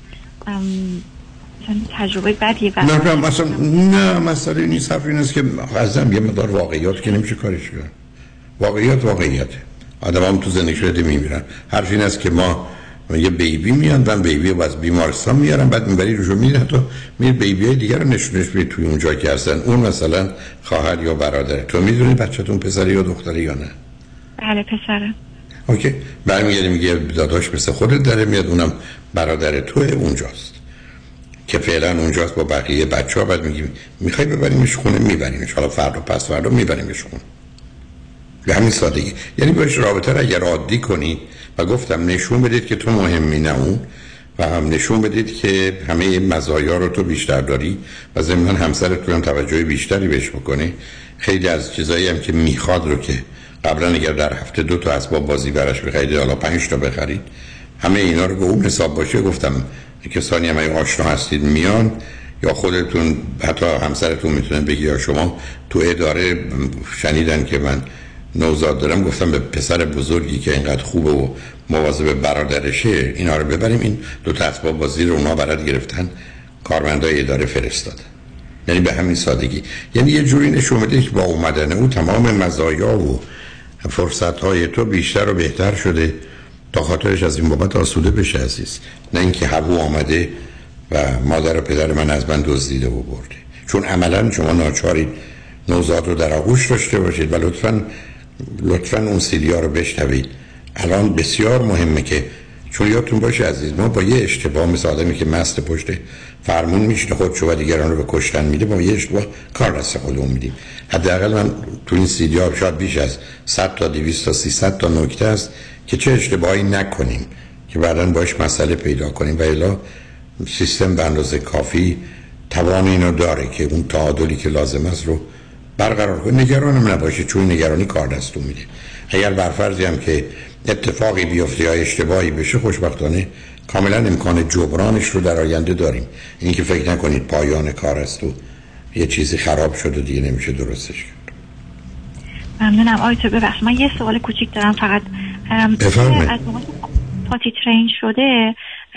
تجربه بدیه. نه نه مثلا نه مسئله نیست، حرف این است که ازم یه مقدار واقعیات که نمیشه کارش کرد. واقعیت واقعیته، آدم هم تو زندگی شده میمیرن. حرف این است که ما یه بیبی میان و بیبی رو از بیمارستان میارن، بعد میبری روشو میرن تو میری بیبی های دیگر رو نشونش بدی توی اونجا که هستن، اون مثلا خواهر یا برادره. تو میدونی بچه‌تون پسری یا دختری یا نه؟ بله پسره. اوکی، برمیگردی میگه داداش مثل خودت داره میاد، اونم برادر توه اونجاست که فعلا اونجاست با بقیه بچه‌ها. بعد میگی میخوای ببریمش خونه، میبریمش، حالا فردا پس فردا میبریمش خونه. به همین سادگی. یعنی باش رابطه رو اگر عادی کنید و گفتم نشون بدید که تو مهمی نه اون، و هم نشون بدید که همه مزایا رو تو بیشتر داری و ضمن همسرتون هم توجه بیشتری بهش بکنه. خیلی از چیزایی هم که میخواد رو که قبلا اگر در هفته دو تا اسباب بازی براش بخرید حالا پنج تا بخرید، همه اینا رو به اون حساب باشه. گفتم کسانی هم آشنا هستید میان، یا خودتون حتی همسرتون میتونن بگی، یا شما تو اداره شنیدن که من نوزاد دارم، گفتم به پسر بزرگی که اینقدر خوبه و مواظب برادرشه اینا رو ببریم. این دو تا اسباب بازی رو اونا برات گرفتن، کارمندای اداره فرستادن. یعنی به همین سادگی. یعنی یه جوری نشون میده که با اومدن او تمام مزایا و فرصت‌های تو بیشتر و بهتر شده تا خاطرش از این بابت آسوده بشه عزیز، نه اینکه هوو آمده و مادر و پدر من از من دزدیده و برده. چون عملاً شما ناچارید نوزاد رو در آغوش داشته باشید و لطفاً لطفاً اون سیدیا رو بشنوید. الان بسیار مهمه که چون یادتون باشه عزیز، ما با یه اشتباه مثل آدمی که مست پشت فرمون میشینه خودشو و دیگران رو به کشتن میده، با یه اشتباه کار دست خودمون میدیم. حداقل من تو این سیدیا شاید بیش از صد تا دویست تا سیصد تا نکته است که چه اشتباهی نکنیم که بعداً باش مسئله پیدا کنیم. و الا سیستم به اندازه کافی توان اینو داره که اون تعادلی که لازم است رو برقرار کنه. نگرانم نباشه چون نگرانی کار دستون میده. اگر بر فرضی هم که اتفاقی بیفته یا اشتباهی بشه، خوشبختانه کاملا امکان جبرانش رو در آینده داریم. این که فکر نکنید پایان کار است و یه چیزی خراب شد و دیگه نمیشه درستش کرد. ممنونم. آیتو ببخش من یه سوال کوچیک دارم فقط. بفرمایید. از موقع پاتی ترین شده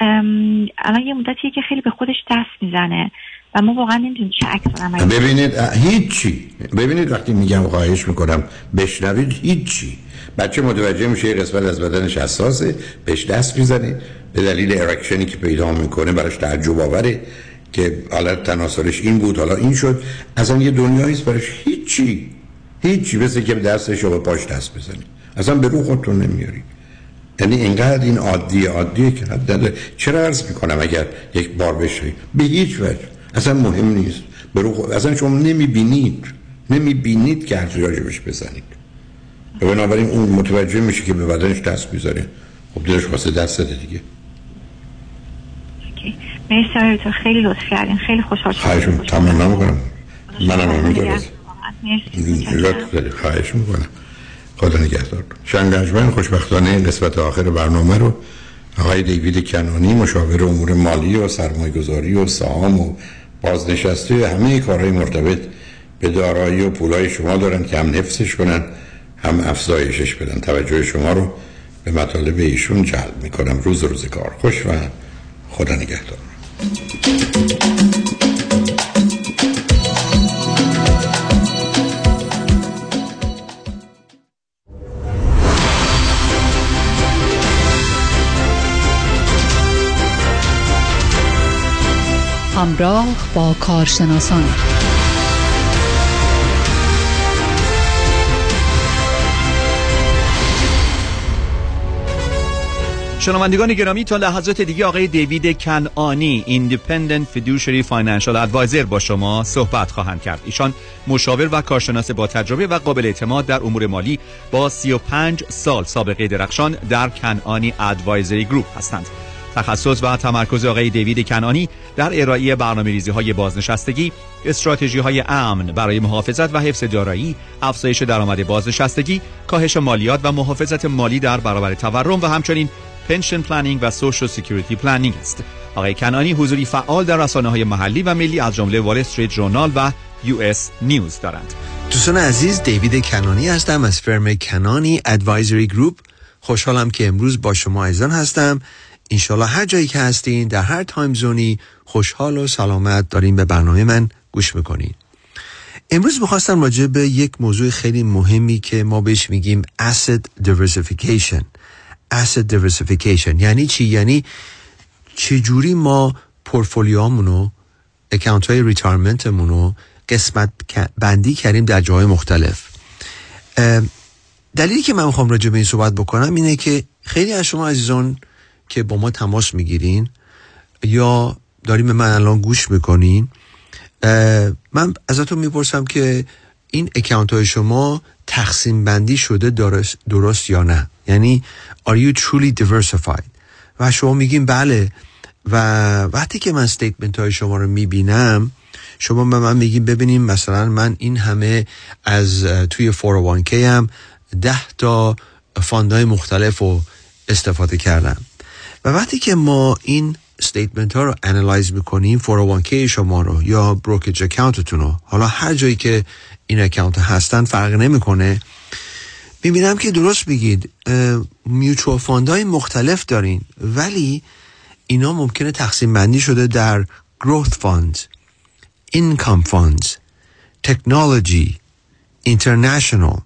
الان یه مدتیه که خیلی به خودش دست میزنه و ما واقعا نمیدونیم چه عکس العملی. ببینید هیچی، ببینید وقتی میگم خواهش میکنم بشنوید، هیچی. بچه متوجه میشه یه قسمت از بدنش حساسه، بهش دست میزنه، به دلیل ارکشنی که پیدا میکنه براش تعجب آوره که حالت تناسلش این بود حالا این شد. اصلا یه دنیایی است براش هیچی هیچی مثل که دستش رو به پاش دست بزنی، اصلا به رو خودتون نمیاری. یعنی اینقدر این عادی عادیه که حداقل چرا عرض میکنم اگر یک بار بشه به هیچ وجه اصلا مهم نیست. برو خود اصلا شما نمیبینید نمیبینید که حرفی راجبش بزنید. بنابراین اون متوجه میشه که به بدنش دست میذاره، خب دلش واسه دست داده دیگه. اوکی مرسی تو خیلی لطف کردین، خیلی خوشحال شدم. خواهش میکنم. تمام نمیکنم منم همینطور. لطف دارید. خواهش میکنم. خدا نگهدار. شنگنجمن خوشبختانه قسمت آخر برنامه رو آقای دیوید کنانی، مشاور امور مالی و سرمایه‌گذاری و سهام و بازنشسته همه کارهای مرتبط به دارایی و پولای شما دارن که هم حفظش کنن هم افزایشش بدن. توجه شما رو به مطالب ایشون جلب میکنم. روز روزگار خوش و خدا نگهدار. همراه با کارشناسان شنوندگان گرامی، تا لحظات دیگه آقای دیوید کنعانی Independent Fiduciary Financial Advisor با شما صحبت خواهند کرد. ایشان مشاور و کارشناس با تجربه و قابل اعتماد در امور مالی با سی و پنج سال سابقه درخشان در کنعانی ادوایزری گروپ هستند. تخصص و تمرکز آقای دیوید کنعانی در ارائه برنامه‌ریزی‌های بازنشستگی، استراتژی‌های امن برای محافظت و حفظ دارایی، افزایش درآمد بازنشستگی، کاهش مالیات و محافظت مالی در برابر تورم و همچنین پنشن پلنینگ و سوشال سکیوریتی پلنینگ است. آقای کنعانی حضوری فعال در رسانه‌های محلی و ملی از جمله وال استریت ژورنال و یو اس نیوز دارند. دوستان عزیز، دیوید کنعانی هستم از فرم کنعانی ادوایزری گروپ. خوشحالم که امروز با شما عزیزان هستم. انشالله هر جایی که هستین، در هر تایم زونی، خوشحال و سلامت دارین به برنامه من گوش میکنین. امروز میخواستم راجع به یک موضوع خیلی مهمی که ما بهش میگیم asset diversification. asset diversification یعنی چی؟ یعنی چجوری ما پورتفولیومونو، اکانت های ریتایرمنتمونو قسمت بندی کردیم در جاهای مختلف. دلیلی که من میخوام راجع به این صحبت بکنم اینه که خیلی از شما عزیزان که با ما تماس میگیرین یا داریم به من الان گوش میکنین، من ازتون میپرسم که این اکانت های شما تقسیم بندی شده درست, درست یا نه. یعنی are you truly diversified؟ و شما میگین بله. و وقتی که من استیتمنت های شما رو میبینم، شما به من میگین ببینیم مثلا من این همه از توی فور او وان کی هم ده تا فاندهای مختلف رو استفاده کردم. و وقتی که ما این استیتمنت ها رو انالایز میکنیم، فور او وان کی شما رو یا بروکریج اکانتتون رو، حالا هر جایی که این اکانت هستن فرق نمیکنه، میبینم که درست میگید میوچوال فاندهای مختلف دارین، ولی اینا ممکنه تقسیم بندی شده در growth funds، income funds، technology، international.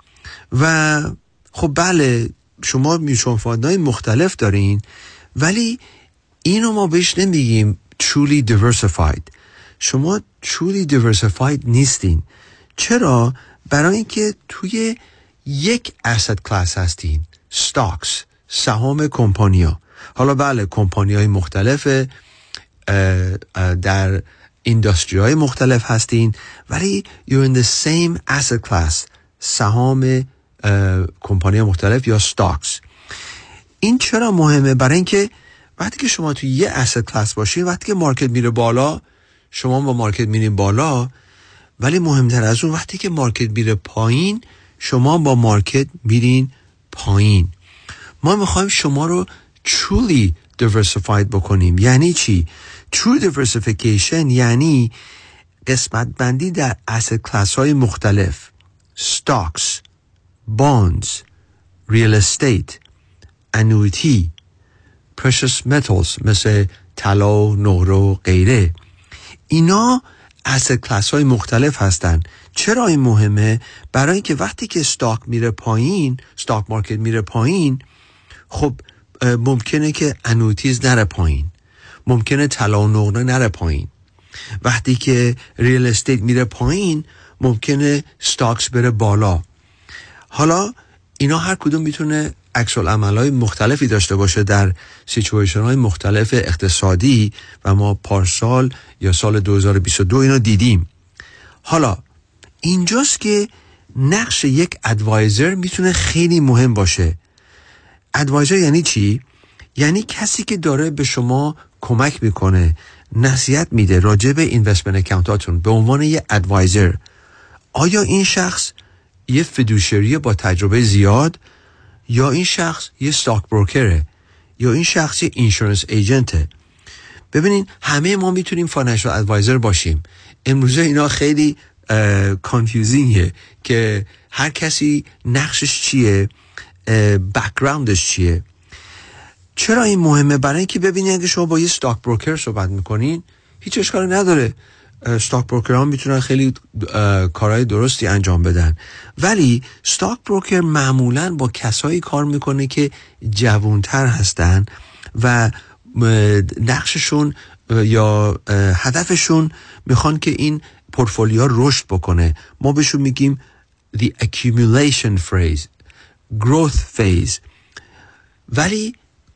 و خب بله، شما میوچوال فاندهای مختلف دارین، ولی اینو ما بهش نمیگیم truly diversified. شما truly diversified نیستین. چرا؟ برای اینکه توی یک asset class هستین، stocks، سهام کمپانیا. حالا بله، کمپانی های مختلف در اینداستری های مختلف هستین، ولی you're in the same asset class، سهام کمپانی مختلف یا stocks. این چرا مهمه؟ برای اینکه وقتی که شما توی یه asset class باشین، وقتی که مارکت میره بالا، شما با مارکت میرین بالا، ولی مهمتر از اون وقتی که مارکت میره پایین، شما با مارکت میرین پایین. ما میخوایم شما رو truly diversified بکنیم. یعنی چی؟ true diversification یعنی قسمت بندی در asset class های مختلف، stocks، bonds، real estate، annuity، precious metals مثل طلا، نقره و غیره. اینا asset class های مختلف هستن. چرا این مهمه؟ برای اینکه وقتی که استاک میره پایین، استاک مارکت میره پایین، خب ممکنه که انویتیز نره پایین، ممکنه طلا و نقره نره پایین. وقتی که ریل استیت میره پایین، ممکنه استاکس بره بالا. حالا اینا هر کدوم میتونه عکس العمل‌های مختلفی داشته باشه در سیچویشن های مختلف اقتصادی و ما پارسال یا سال دو هزار و بیست و دو اینو دیدیم. حالا اینجاست که نقش یک ادوایزر میتونه خیلی مهم باشه. ادوایزر یعنی چی؟ یعنی کسی که داره به شما کمک میکنه، نصیحت میده راجع به اینوستمنت اکانتاتون به عنوان یه ادوایزر. آیا این شخص یه فیدوشری با تجربه زیاد، یا این شخص یه استاک بروکره، یا این شخص یه اینشورنس ایجنته؟ ببینین همه ما میتونیم فاینانشال ادوایزر باشیم. امروزه اینا خیلی کانفیوزینگه که هر کسی نقشش چیه، بک‌گراندش چیه. چرا این مهمه؟ برای اینکه ببینید اگه شما با یه استاک بروکر صحبت میکنین، هیچ اشکالی نداره. استاک بروکر ها میتونن خیلی کارهای درستی انجام بدن، ولی استاک بروکر معمولا با کسایی کار میکنه که جوانتر هستن و نقششون یا هدفشون میخوان که این پورتفولیو رشد بکنه. ما بهشون میگیم the accumulation phase، growth phase. ولی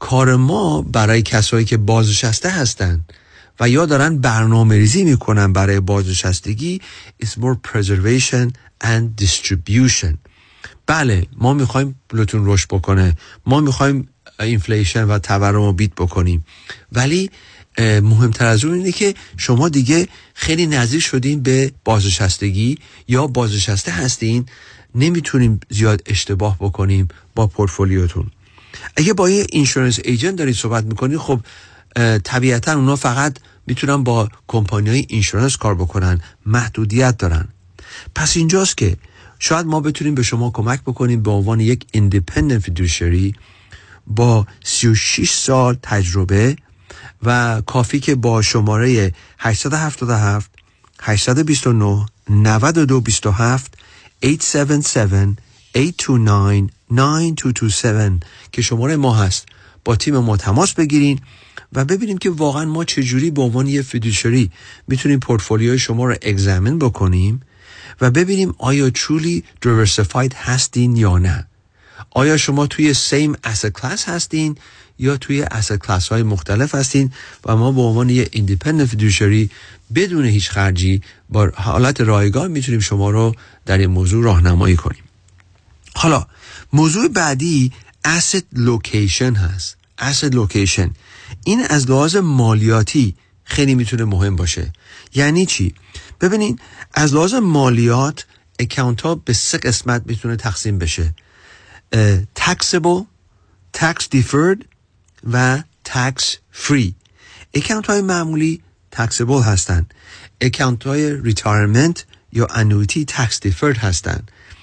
کار ما برای کسایی که بازنشسته هستن و یا دارن برنامه ریزی میکنن برای بازنشستگی is more preservation and distribution. بله ما میخوایم پولتون رشد بکنه، ما میخوایم اینفلیشن و تورم رو بیت بکنیم، ولی مهمتر از اون اینه که شما دیگه خیلی نزدیک شدین به بازنشستگی یا بازنشسته هستین، نمیتونیم زیاد اشتباه بکنیم با پورتفولیوتون. اگه با یه اینشورنس ایجنت دارید صحبت میکنید، خب طبیعتا اونا فقط میتونن با کمپانی‌های اینشورنس کار بکنن، محدودیت دارن. پس اینجاست که شاید ما بتونیم به شما کمک بکنیم به عنوان یک ایندیپندنت فیدوشری با سی و شش سال تجربه و کافی که با شماره هشت هفت هفت هشت دو نه نه دو دو هفت هشت هفت هفت هشت دو نه نه دو دو هفت که شماره ما هست با تیم ما تماس بگیرین و ببینیم که واقعا ما چجوری به عنوان یه فیدوشری میتونیم پورتفولیوی شما رو اگزامین بکنیم و ببینیم آیا truly diversified هستین یا نه. آیا شما توی same asset class هستین یا توی asset class های مختلف هستین و ما به عنوان یه independent fiduciary بدون هیچ خرجی با حالت رایگان میتونیم شما رو در این موضوع راهنمایی کنیم. حالا موضوع بعدی asset location هست. asset location این از لحاظ مالیاتی خیلی میتونه مهم باشه. یعنی چی؟ ببینین از لحاظ مالیات اکانت ها به سه قسمت میتونه تقسیم بشه: taxable, tax deferred و tax free. اکانت های معمولی taxable هستن، اکانت های retirement یا annuity tax deferred هستن.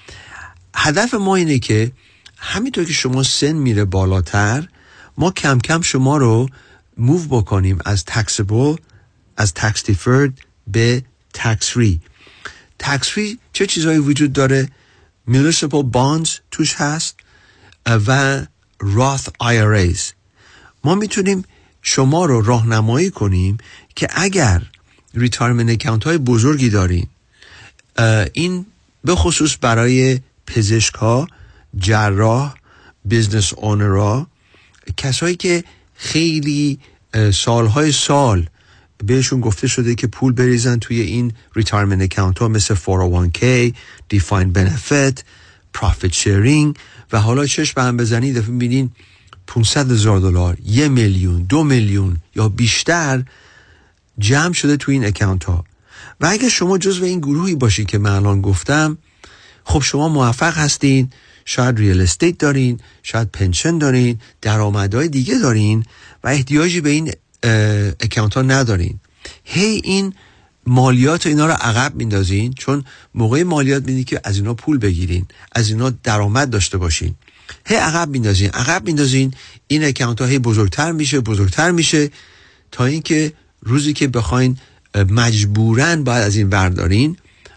هدف ما اینه که همینطور که شما سن میره بالاتر ما کم کم شما رو موو بکنیم از taxable، از tax deferred به tax free. tax free چه چیزهایی وجود داره؟ municipal bonds توش هست و Roth آی آر ایز. ما میتونیم شما رو راهنمایی کنیم که اگر ریتایرمنت اکانت های بزرگی دارین، این به خصوص برای پزشک ها، جراح، بیزنس اونرها، کسایی که خیلی سالهای سال بهشون گفته شده که پول بریزن توی این ریتایرمنت اکانت ها مثل فور او وان کی، دیفایند بنفیت، پروفیت شیرینگ و حالا چشم به هم بزنید دفعه میبینین پانصد هزار دلار، یک میلیون، دو میلیون یا بیشتر جمع شده توی این اکانت ها. و اگه شما جزو این گروهی باشین که من الان گفتم، خب شما موفق هستین، شاید ریال استیت دارین، شاید پنشن دارین، درآمدهای دیگه دارین و احتیاجی به این اکانت ها ندارین. هی این مالیات اینا رو عقب میندازین، چون موقع مالیات میدین که از اینا پول بگیرین، از اینا درآمد داشته باشین. هی عقب میندازین عقب میندازین این اکانت ها هی بزرگتر میشه بزرگتر میشه تا اینکه روزی که بخواین مجبوراً باید از این بردارین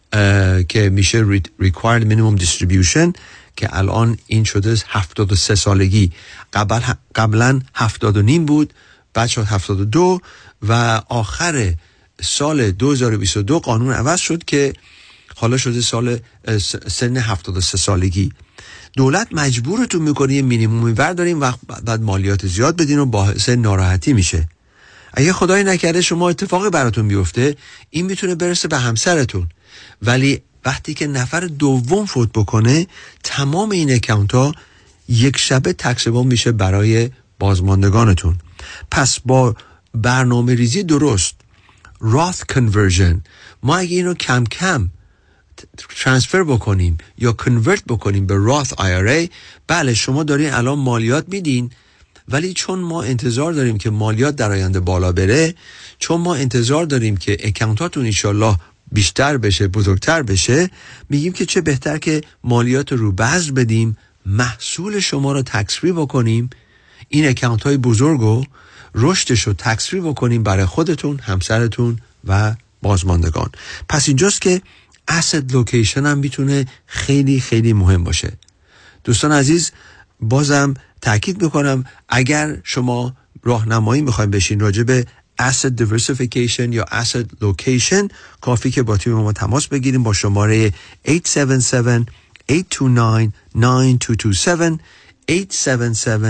که میشه required minimum distribution که الان این شده هفتاد و سه سالگی. قبل قبلا هفتاد و نیم بود، بعد شد هفتاد و دو و آخر سال دو هزار و بیست و دو قانون عوض شد که حالا شده سال سن هفتاد و سه سالگی. دولت مجبورتون میکنه یه مینیمومی بردارین و بعد مالیات زیاد بدین و باعث ناراحتی میشه. اگه خدای نکرده شما اتفاقی براتون بیفته، این میتونه برسه به همسرتون، ولی وقتی که نفر دوم فوت بکنه تمام این اکانت ها یک شبه تکسبان میشه برای بازماندگانتون. پس با برنامه ریزی درست، Roth conversion، ما اگه اینو کم کم ترانسفر بکنیم یا کنورت بکنیم به Roth آی آر ای، بله شما دارین الان مالیات میدین، ولی چون ما انتظار داریم که مالیات در آینده بالا بره، چون ما انتظار داریم که اکانتاتون انشالله بیشتر بشه، بزرگتر بشه، میگیم که چه بهتر که مالیات رو بذر بدیم، محصول شما رو تکس فری بکنیم، این اکانت های بزرگ رو رشدش رو تکس فری بکنیم برای خودتون، همسرتون و بازماندگان. پس اینجاست که asset location هم میتونه خیلی خیلی مهم باشه. دوستان عزیز، بازم تاکید میکنم اگر شما راهنمایی میخوایم بشین راجع به asset diversification یا asset location، کافی که با تیم ما تماس بگیریم با شماره هشت هفت هفت هشت دو نه نه دو دو هفت هشت هفت هفت هشت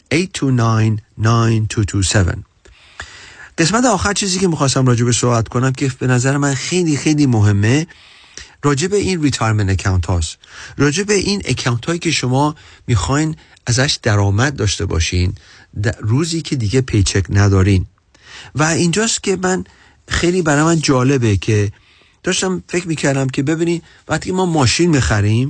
هشت دو نه نه دو دو هفت. قسمت آخر چیزی که میخواستم راجع به صحبت کنم که به نظر من خیلی خیلی مهمه، راجع به این ریتایرمنت اکانت هاست، راجع به این اکانت هایی که شما میخواین ازش درآمد داشته باشین روزی که دیگه پیچک ندارین. و اینجاست که من خیلی برای من جالبه که داشتم فکر میکردم که ببینید وقتی ما ماشین میخریم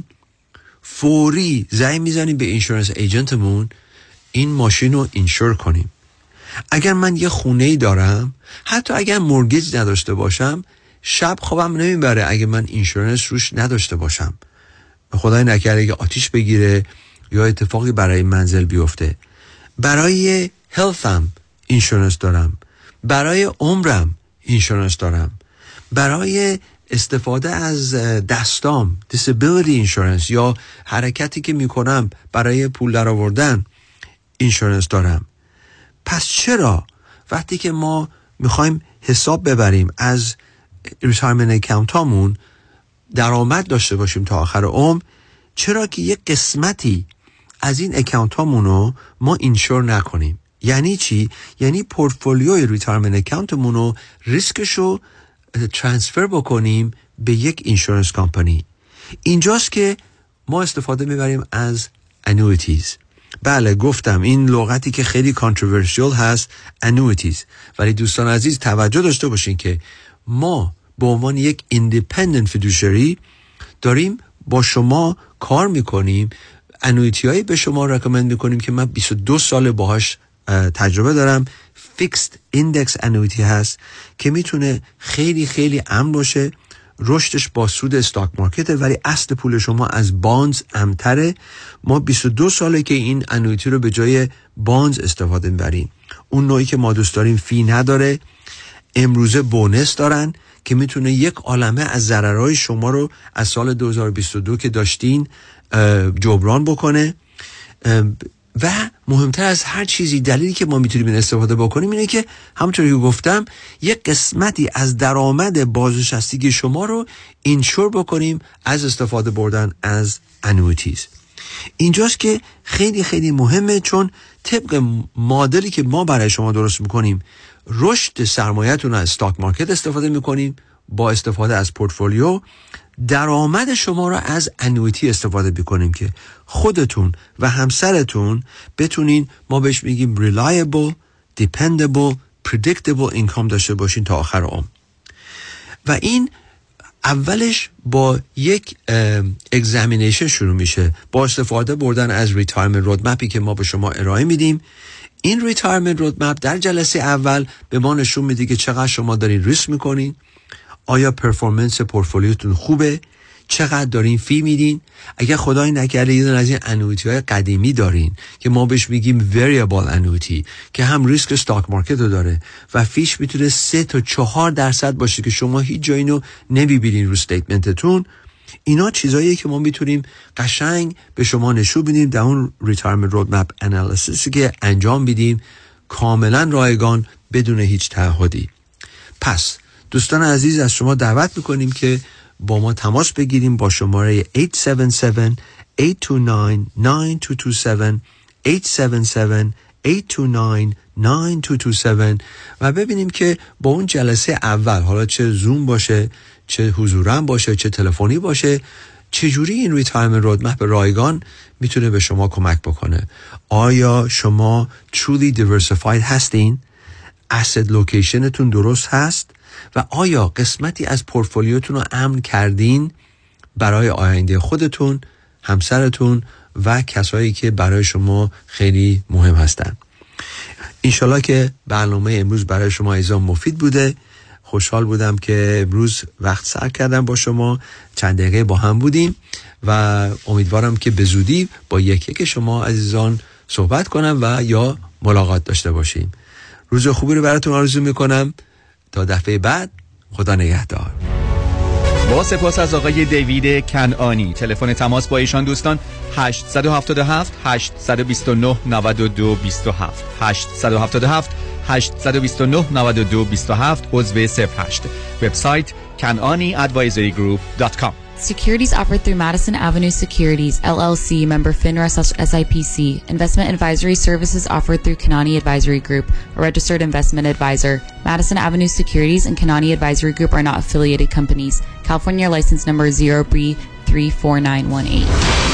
فوری زنگ میزنیم به اینشورنس ایجنتمون این ماشین رو اینشور کنیم. اگر من یه خونه‌ای دارم، حتی اگر مورگیج نداشته باشم، شب خوابم نمیبره اگه من اینشورنس روش نداشته باشم. خدای نکرده اگه آتیش بگیره یا اتفاقی برای منزل بیفته. برای هلثم اینشورنس دارم، برای عمرم اینشورنس دارم، برای استفاده از دستام disability insurance یا حرکتی که میکنم برای پول در آوردن اینشورنس دارم. پس چرا وقتی که ما میخوایم حساب ببریم از ریتایرمنت اکانت هامون درآمد داشته باشیم تا آخر عمر، چرا که یک قسمتی از این اکانت هامون رو ما اینشور نکنیم؟ یعنی چی؟ یعنی پورتفولیوی ریتایرمنت اکانتمون رو ریسکشو ترانسفر بکنیم به یک اینشورنس کمپانی. اینجاست که ما استفاده میبریم از انویتیز. بله گفتم این لغتی که خیلی کانتروورشیال هست، انویتیز، ولی دوستان عزیز توجه داشته باشین که ما به عنوان یک ایندیپندنت فیدوشری داریم با شما کار میکنیم. انویتی هایی به شما رکامند میکنیم که من بیست و دو سال باهاش تجربه دارم. فیکسد ایندکس انویتی هست که میتونه خیلی خیلی امن باشه، رشدش با سود استاک مارکته ولی اصل پول شما از بانز امتره. ما بیست و دو ساله که این انویتی رو به جای بانز استفاده میبریم. اون نوعی که ما دوست داریم فی نداره، امروزه بونس دارن که میتونه یک عالمه از ضررهای شما رو از سال دو هزار و بیست و دو که داشتین جبران بکنه. و مهمتر از هر چیزی دلیلی که ما میتونیم این استفاده بکنیم اینه که همونطوری که گفتم یک قسمتی از درآمد بازنشستگی شما رو اینشور بکنیم از استفاده بردن از انویتیز. اینجاست که خیلی خیلی مهمه، چون طبق مدلی که ما برای شما درست میکنیم رشد سرمایه‌تون از استاک مارکت استفاده میکنیم، با استفاده از پورتفولیو درآمد شما را از انویتی استفاده بکنیم که خودتون و همسرتون بتونین، ما بهش میگیم reliable, dependable, predictable income داشته باشین تا آخر عمر. و این اولش با یک examination شروع میشه، با استفاده بردن از retirement roadmapی که ما به شما ارائه میدیم. این retirement roadmap در جلسه اول به ما نشون میده که چقدر شما دارین ریسک میکنین، آیا پرفورمنس پورتفولیوتون خوبه، چقدر دارین فی میدین. اگر خدای نکرده یه دونه از این انویتی های قدیمی دارین که ما بهش میگیم variable انویتی که هم ریسک استاک مارکت رو داره و فیش میتونه سه تا چهار درصد باشه که شما هیچ جایی رو نمیبینین رو استیتمنتتون، اینا چیزاییه که ما میتونیم قشنگ به شما نشون بدیم در اون ریتایرمنت رودمپ انالیسیسی که انجام بدیم، کاملا رایگان بدون هیچ تعهدی. پس دوستان عزیز از شما دعوت میکنیم که با ما تماس بگیریم با شماره هشت هفت هفت، هشت دو نه، نه دو دو هفت هشت هفت هفت، هشت دو نه، نه دو دو هفت و ببینیم که با اون جلسه اول، حالا چه زوم باشه، چه حضوراً باشه، چه تلفنی باشه، چجوری این ریتایرمنت رودمپ رایگان میتونه به شما کمک بکنه. آیا شما truly diversified هستین؟ asset locationتون درست هست؟ و آیا قسمتی از پورتفولیوتون رو امن کردین برای آینده خودتون، همسرتون و کسایی که برای شما خیلی مهم هستن؟ انشالله که برنامه امروز برای شما ایزان مفید بوده. خوشحال بودم که امروز وقت سر کردم با شما، چند دقیقه با هم بودیم و امیدوارم که به زودی با یک یک شما عزیزان صحبت کنم و یا ملاقات داشته باشیم. روز خوبی رو براتون آرزو میکنم. تا دفعه بعد، خدا نگهدار. با سپاس از آقای دیوید کنعانی. تلفن تماس با ایشان دوستان هشت هفت هفت، هشت دو نه، نه دو دو هفت هشت هفت هفت، هشت دو نه، نه دو دو هفت عضو صفر هشت. وبسایت کنعانی ادوایزری گروپ دات کام. Securities offered through Madison Avenue Securities, L L C, member FINRA S I P C. Investment advisory services offered through Kanani Advisory Group, a registered investment advisor. Madison Avenue Securities and Kanani Advisory Group are not affiliated companies. California license number zero B three four nine one eight.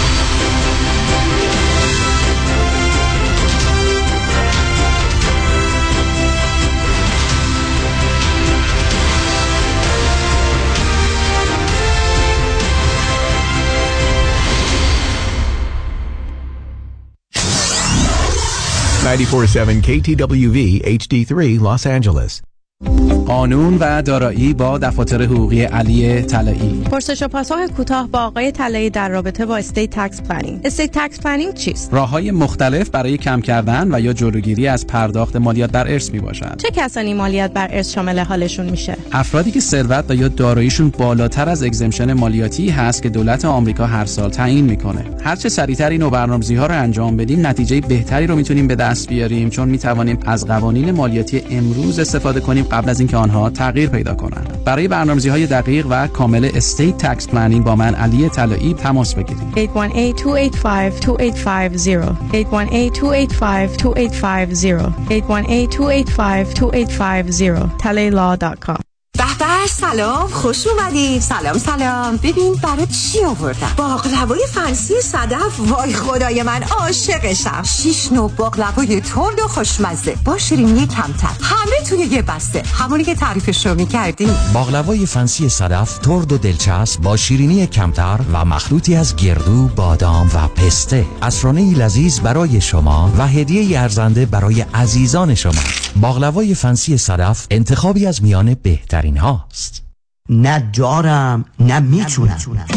ninety-four point seven K T W V H D three Los Angeles. قانون و دارایی با دفاتر حقوقی علی طلایی. پرسش و پاسخ کوتاه با آقای طلایی در رابطه با استیت تکس پلنینگ. استیت تکس پلنینگ چیست؟ راه‌های مختلف برای کم کردن و یا جلوگیری از پرداخت مالیات بر ارث میباشد. چه کسانی مالیات بر ارث شامل حالشون میشه؟ افرادی که ثروت و یا داراییشون بالاتر از اگزمشن مالیاتی هست که دولت آمریکا هر سال تعیین میکنه. هر چه سریعتر این برنامه‌ریزی‌ها رو انجام بدیم، نتیجه بهتری رو میتونیم به دست بیاریم، چون میتوانیم از قوانین مالیاتی امروز استفاده کنیم قبل از اینکه آنها تغییر پیدا کنند. برای برنامه‌ریزی‌های دقیق و کامل استیت تکس پلنینگ با من علی طلایی تماس بگیرید. هشت یک هشت دو هشت پنج دو هشت پنج صفر هشت یک هشت دو هشت پنج دو هشت پنج صفر هشت یک هشت دو هشت پنج دو هشت پنج صفر talay law dot com. به به سلام، خوش اومدید. سلام سلام. ببین برای چی آوردم؟ باقلوای فنسی صدف. وای خدای من عاشقشم. شش نوع باقلوای تند و خوشمزه با شیرینی کمتر، همه توی یه بسته، همونی که تعریفش رو می‌کردیم. باقلوای فنسی صدف ترد و دلچسب با شیرینی کمتر و مخلوطی از گردو، بادام و پسته. عصرانه‌ای لذیذ برای شما و هدیه‌ای ارزنده برای عزیزان شما. باقلوای فنسی صدف انتخابی از میان بهترین هاست. نه دارم نه میتونم.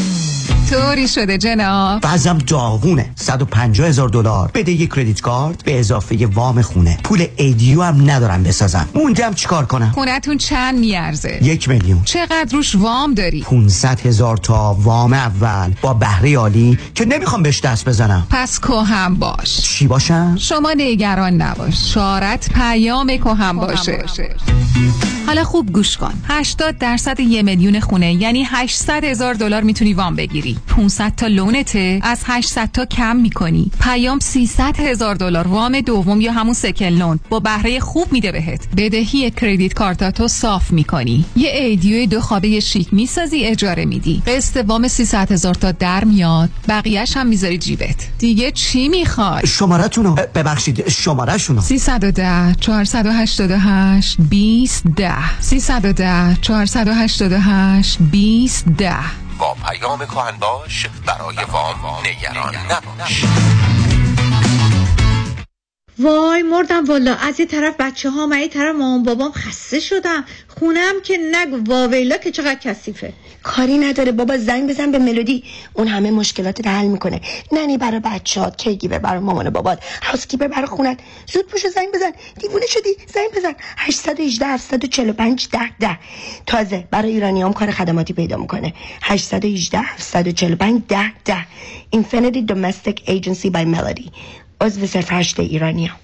طوری شده جناب. بعضم داغونه. صد و پنجاه هزار دلار بده یک کردیت کارت به اضافه وام خونه. پول ایدیو هم ندارم بسازم. موندم چیکار کنم؟ خونتون چند میارزه؟ یک میلیون. چقدر روش وام داری؟ پونصد هزار تا وام اول با بهره عالی که نمیخوام بهش دست بزنم. پس کهم باش. چی باشم؟ شما نگران نباش. شارت پیام کهم باشه. حالا خوب گوش کن. هشتاد درصد یه میلیون خونه یعنی هشتصد هزار دلار میتونی وام بگیری. پانصد تا لونته از هشتصد تا کم میکنی. پیام سیصد هزار دلار وام دوم یا همون سکن لون با بهره خوب میده بهت. بدهی کردیت کارتاتو صاف میکنی. یه ایدیو دو خوابه شیک میسازی، اجاره میدی. قسط وام سیصد هزار تا در میاد، بقیه‌اش هم میذاری جیبت. دیگه چی میخوای؟ شماره‌تونو ببخشید، شماره‌شونو. سیصد و ده چهارصد و هشتاد و هشت بیست ده سیصد و ده چهارصد و هشتاد و هشت بیست ده. با پیام کهن باش برای وام نگران نباش. وای مردم والا. از یه طرف بچه ها، من یه طرف مامان بابام خسته شدم. خونم که نگو واویلا که چقدر کثیفه. کاری نداره بابا، زنگ بزن به ملودی، اون همه مشکلات رو حل میکنه. ننی برای بچه‌هات، کیگیور برای مامان و بابات، هاوسکیپر برای خونت. زود پوشو زنگ بزن. دیوونه شدی؟ زنگ بزن هشت یک هشت هفت چهار پنج ده ده. تازه برای ایرانیام کار خدماتی پیدا میکنه. هشت یک هشت هفت چهار پنج ده ده. Infinity Domestic Agency by Melody. عضو صرف هشت ایرانیام.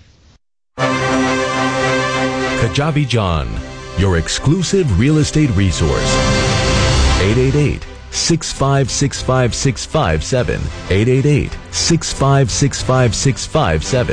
Kajabi John, your exclusive real estate resource. eight eight eight, six five six five six five seven eight eight eight, six five six five six five seven.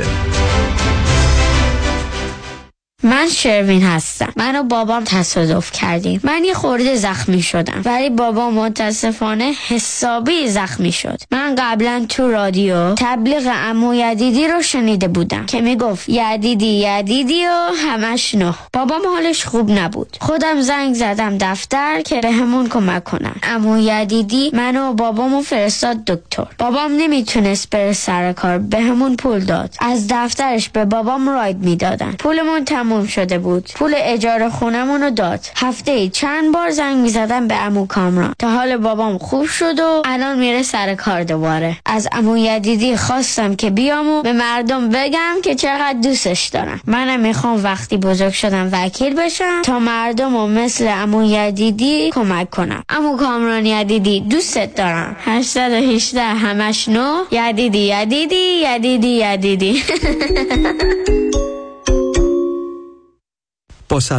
من شروین هستم. من و بابام تصادف کردیم. من یه خورده زخمی شدم ولی بابام متاسفانه حسابی زخمی شد. من قبلا تو رادیو تبلیغ عمو یدیدی رو شنیده بودم که میگفت یدیدی یدیدی و همش نه. بابام حالش خوب نبود. خودم زنگ زدم دفتر که بهمون کمک کنن. عمو یدیدی منو و بابامو فرستاد دکتر. بابام نمیتونست بره سر کار، بهمون پول داد. از دفترش به بابام راید میدادن. پولمون تموم شده بود. پول اجاره خونمون رو داد. هفته ای چند بار زنگ میزدم به عمو کامران تا حال بابام خوب شد و الان میره سر کار دوباره. از عمو یدیدی خواستم که بیام و به مردم بگم که چقدر دوستش دارم. منم میخوام وقتی بزرگ شدم وکیل بشم تا مردم و مثل عمو یدیدی کمک کنم. عمو کامران یدیدی دوستت دارم. هشت یک هشت همش نو یدیدی یدیدی یدیدی یدیدی. با سلام،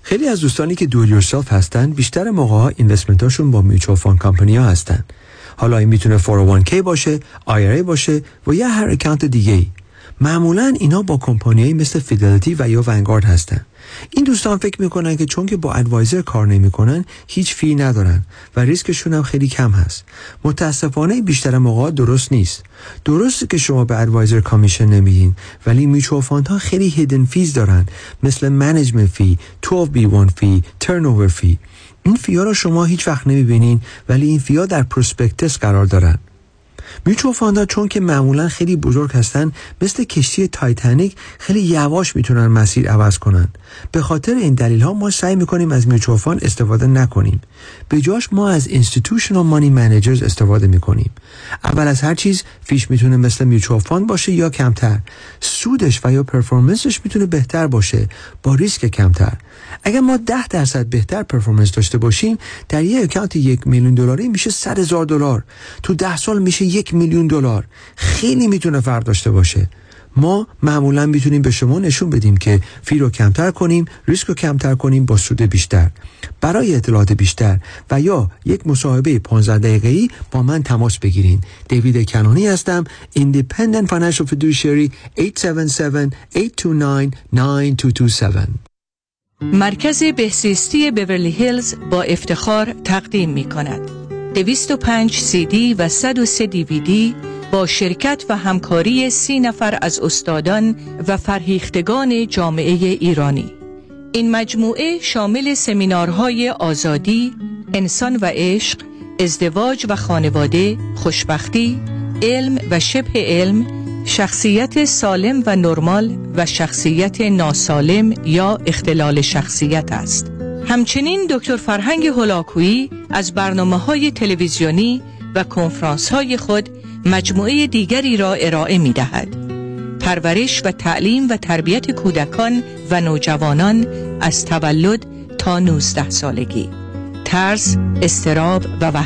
خیلی از دوستانی که دو یورسلف هستن بیشتر موقع‌ها اینوستمنتاشون با میوچوال فاند کمپانی‌ها هستن. حالا این میتونه فور او وان کی باشه، آی آر ای باشه و یا هر اکانت دیگه‌ای. معمولاً اینا با کمپانیایی مثل فیدلیتی و یا ونگارد هستن. این دوستان فکر میکنن که چون که با ادوایزر کار نمیکنن هیچ فی ندارن و ریسکشون هم خیلی کم هست. متاسفانه بیشتر موقع درست نیست. درسته که شما به ادوایزر کامیشن نمیدین، ولی میچوال فاندها خیلی هیدن فیز دارن، مثل منیجمنت فی، دوازده بی وان فی، ترن اوور فی. این فی ها رو شما هیچ وقت نمیبینین، ولی این فی ها در پروسپکتس قرار دارن. میوچوال فاندها چون که معمولا خیلی بزرگ هستن، مثل کشتی تایتانیک خیلی یواش میتونن مسیر عوض کنن. به خاطر این دلیل ها ما سعی میکنیم از میوچوال فاند استفاده نکنیم. به جاش ما از اینستیتوشنال مانی منیجرز استفاده میکنیم. اول از هر چیز فیش میتونه مثل میوچوال فاند باشه یا کمتر. سودش و یا پرفورمنسش میتونه بهتر باشه با ریسک کمتر. اگر ما ده درصد بهتر پرفورمنس داشته باشیم، در یک اکانت یک میلیون دلاری میشه صد هزار دلار. تو ده سال میشه یک میلیون دلار. خیلی میتونه فرق داشته باشه. ما معمولا میتونیم به شما نشون بدیم که فی رو کمتر کنیم، ریسک رو کمتر کنیم با سود بیشتر. برای اطلاعات بیشتر و یا یک مصاحبه پانزده دقیقه‌ای با من تماس بگیرین. دیوید کنانی هستم، Independent Financial Fiduciary هشت هفت هفت، هشت دو نه، نه دو دو هفت. مرکز بهزیستی بیورلی هیلز با افتخار تقدیم می کند دویست و پنج سی دی و صد و سه دی وی دی با شرکت و همکاری سی نفر از استادان و فرهیختگان جامعه ایرانی. این مجموعه شامل سمینارهای آزادی، انسان و عشق، ازدواج و خانواده، خوشبختی، علم و شبه علم، شخصیت سالم و نرمال و شخصیت ناسالم یا اختلال شخصیت است. همچنین دکتر فرهنگ هولاکویی از برنامه‌های تلویزیونی و کنفرانس‌های خود مجموعه دیگری را ارائه می‌دهد. پرورش و تعلیم و تربیت کودکان و نوجوانان از تولد تا نوزده سالگی. ترس، اضطراب و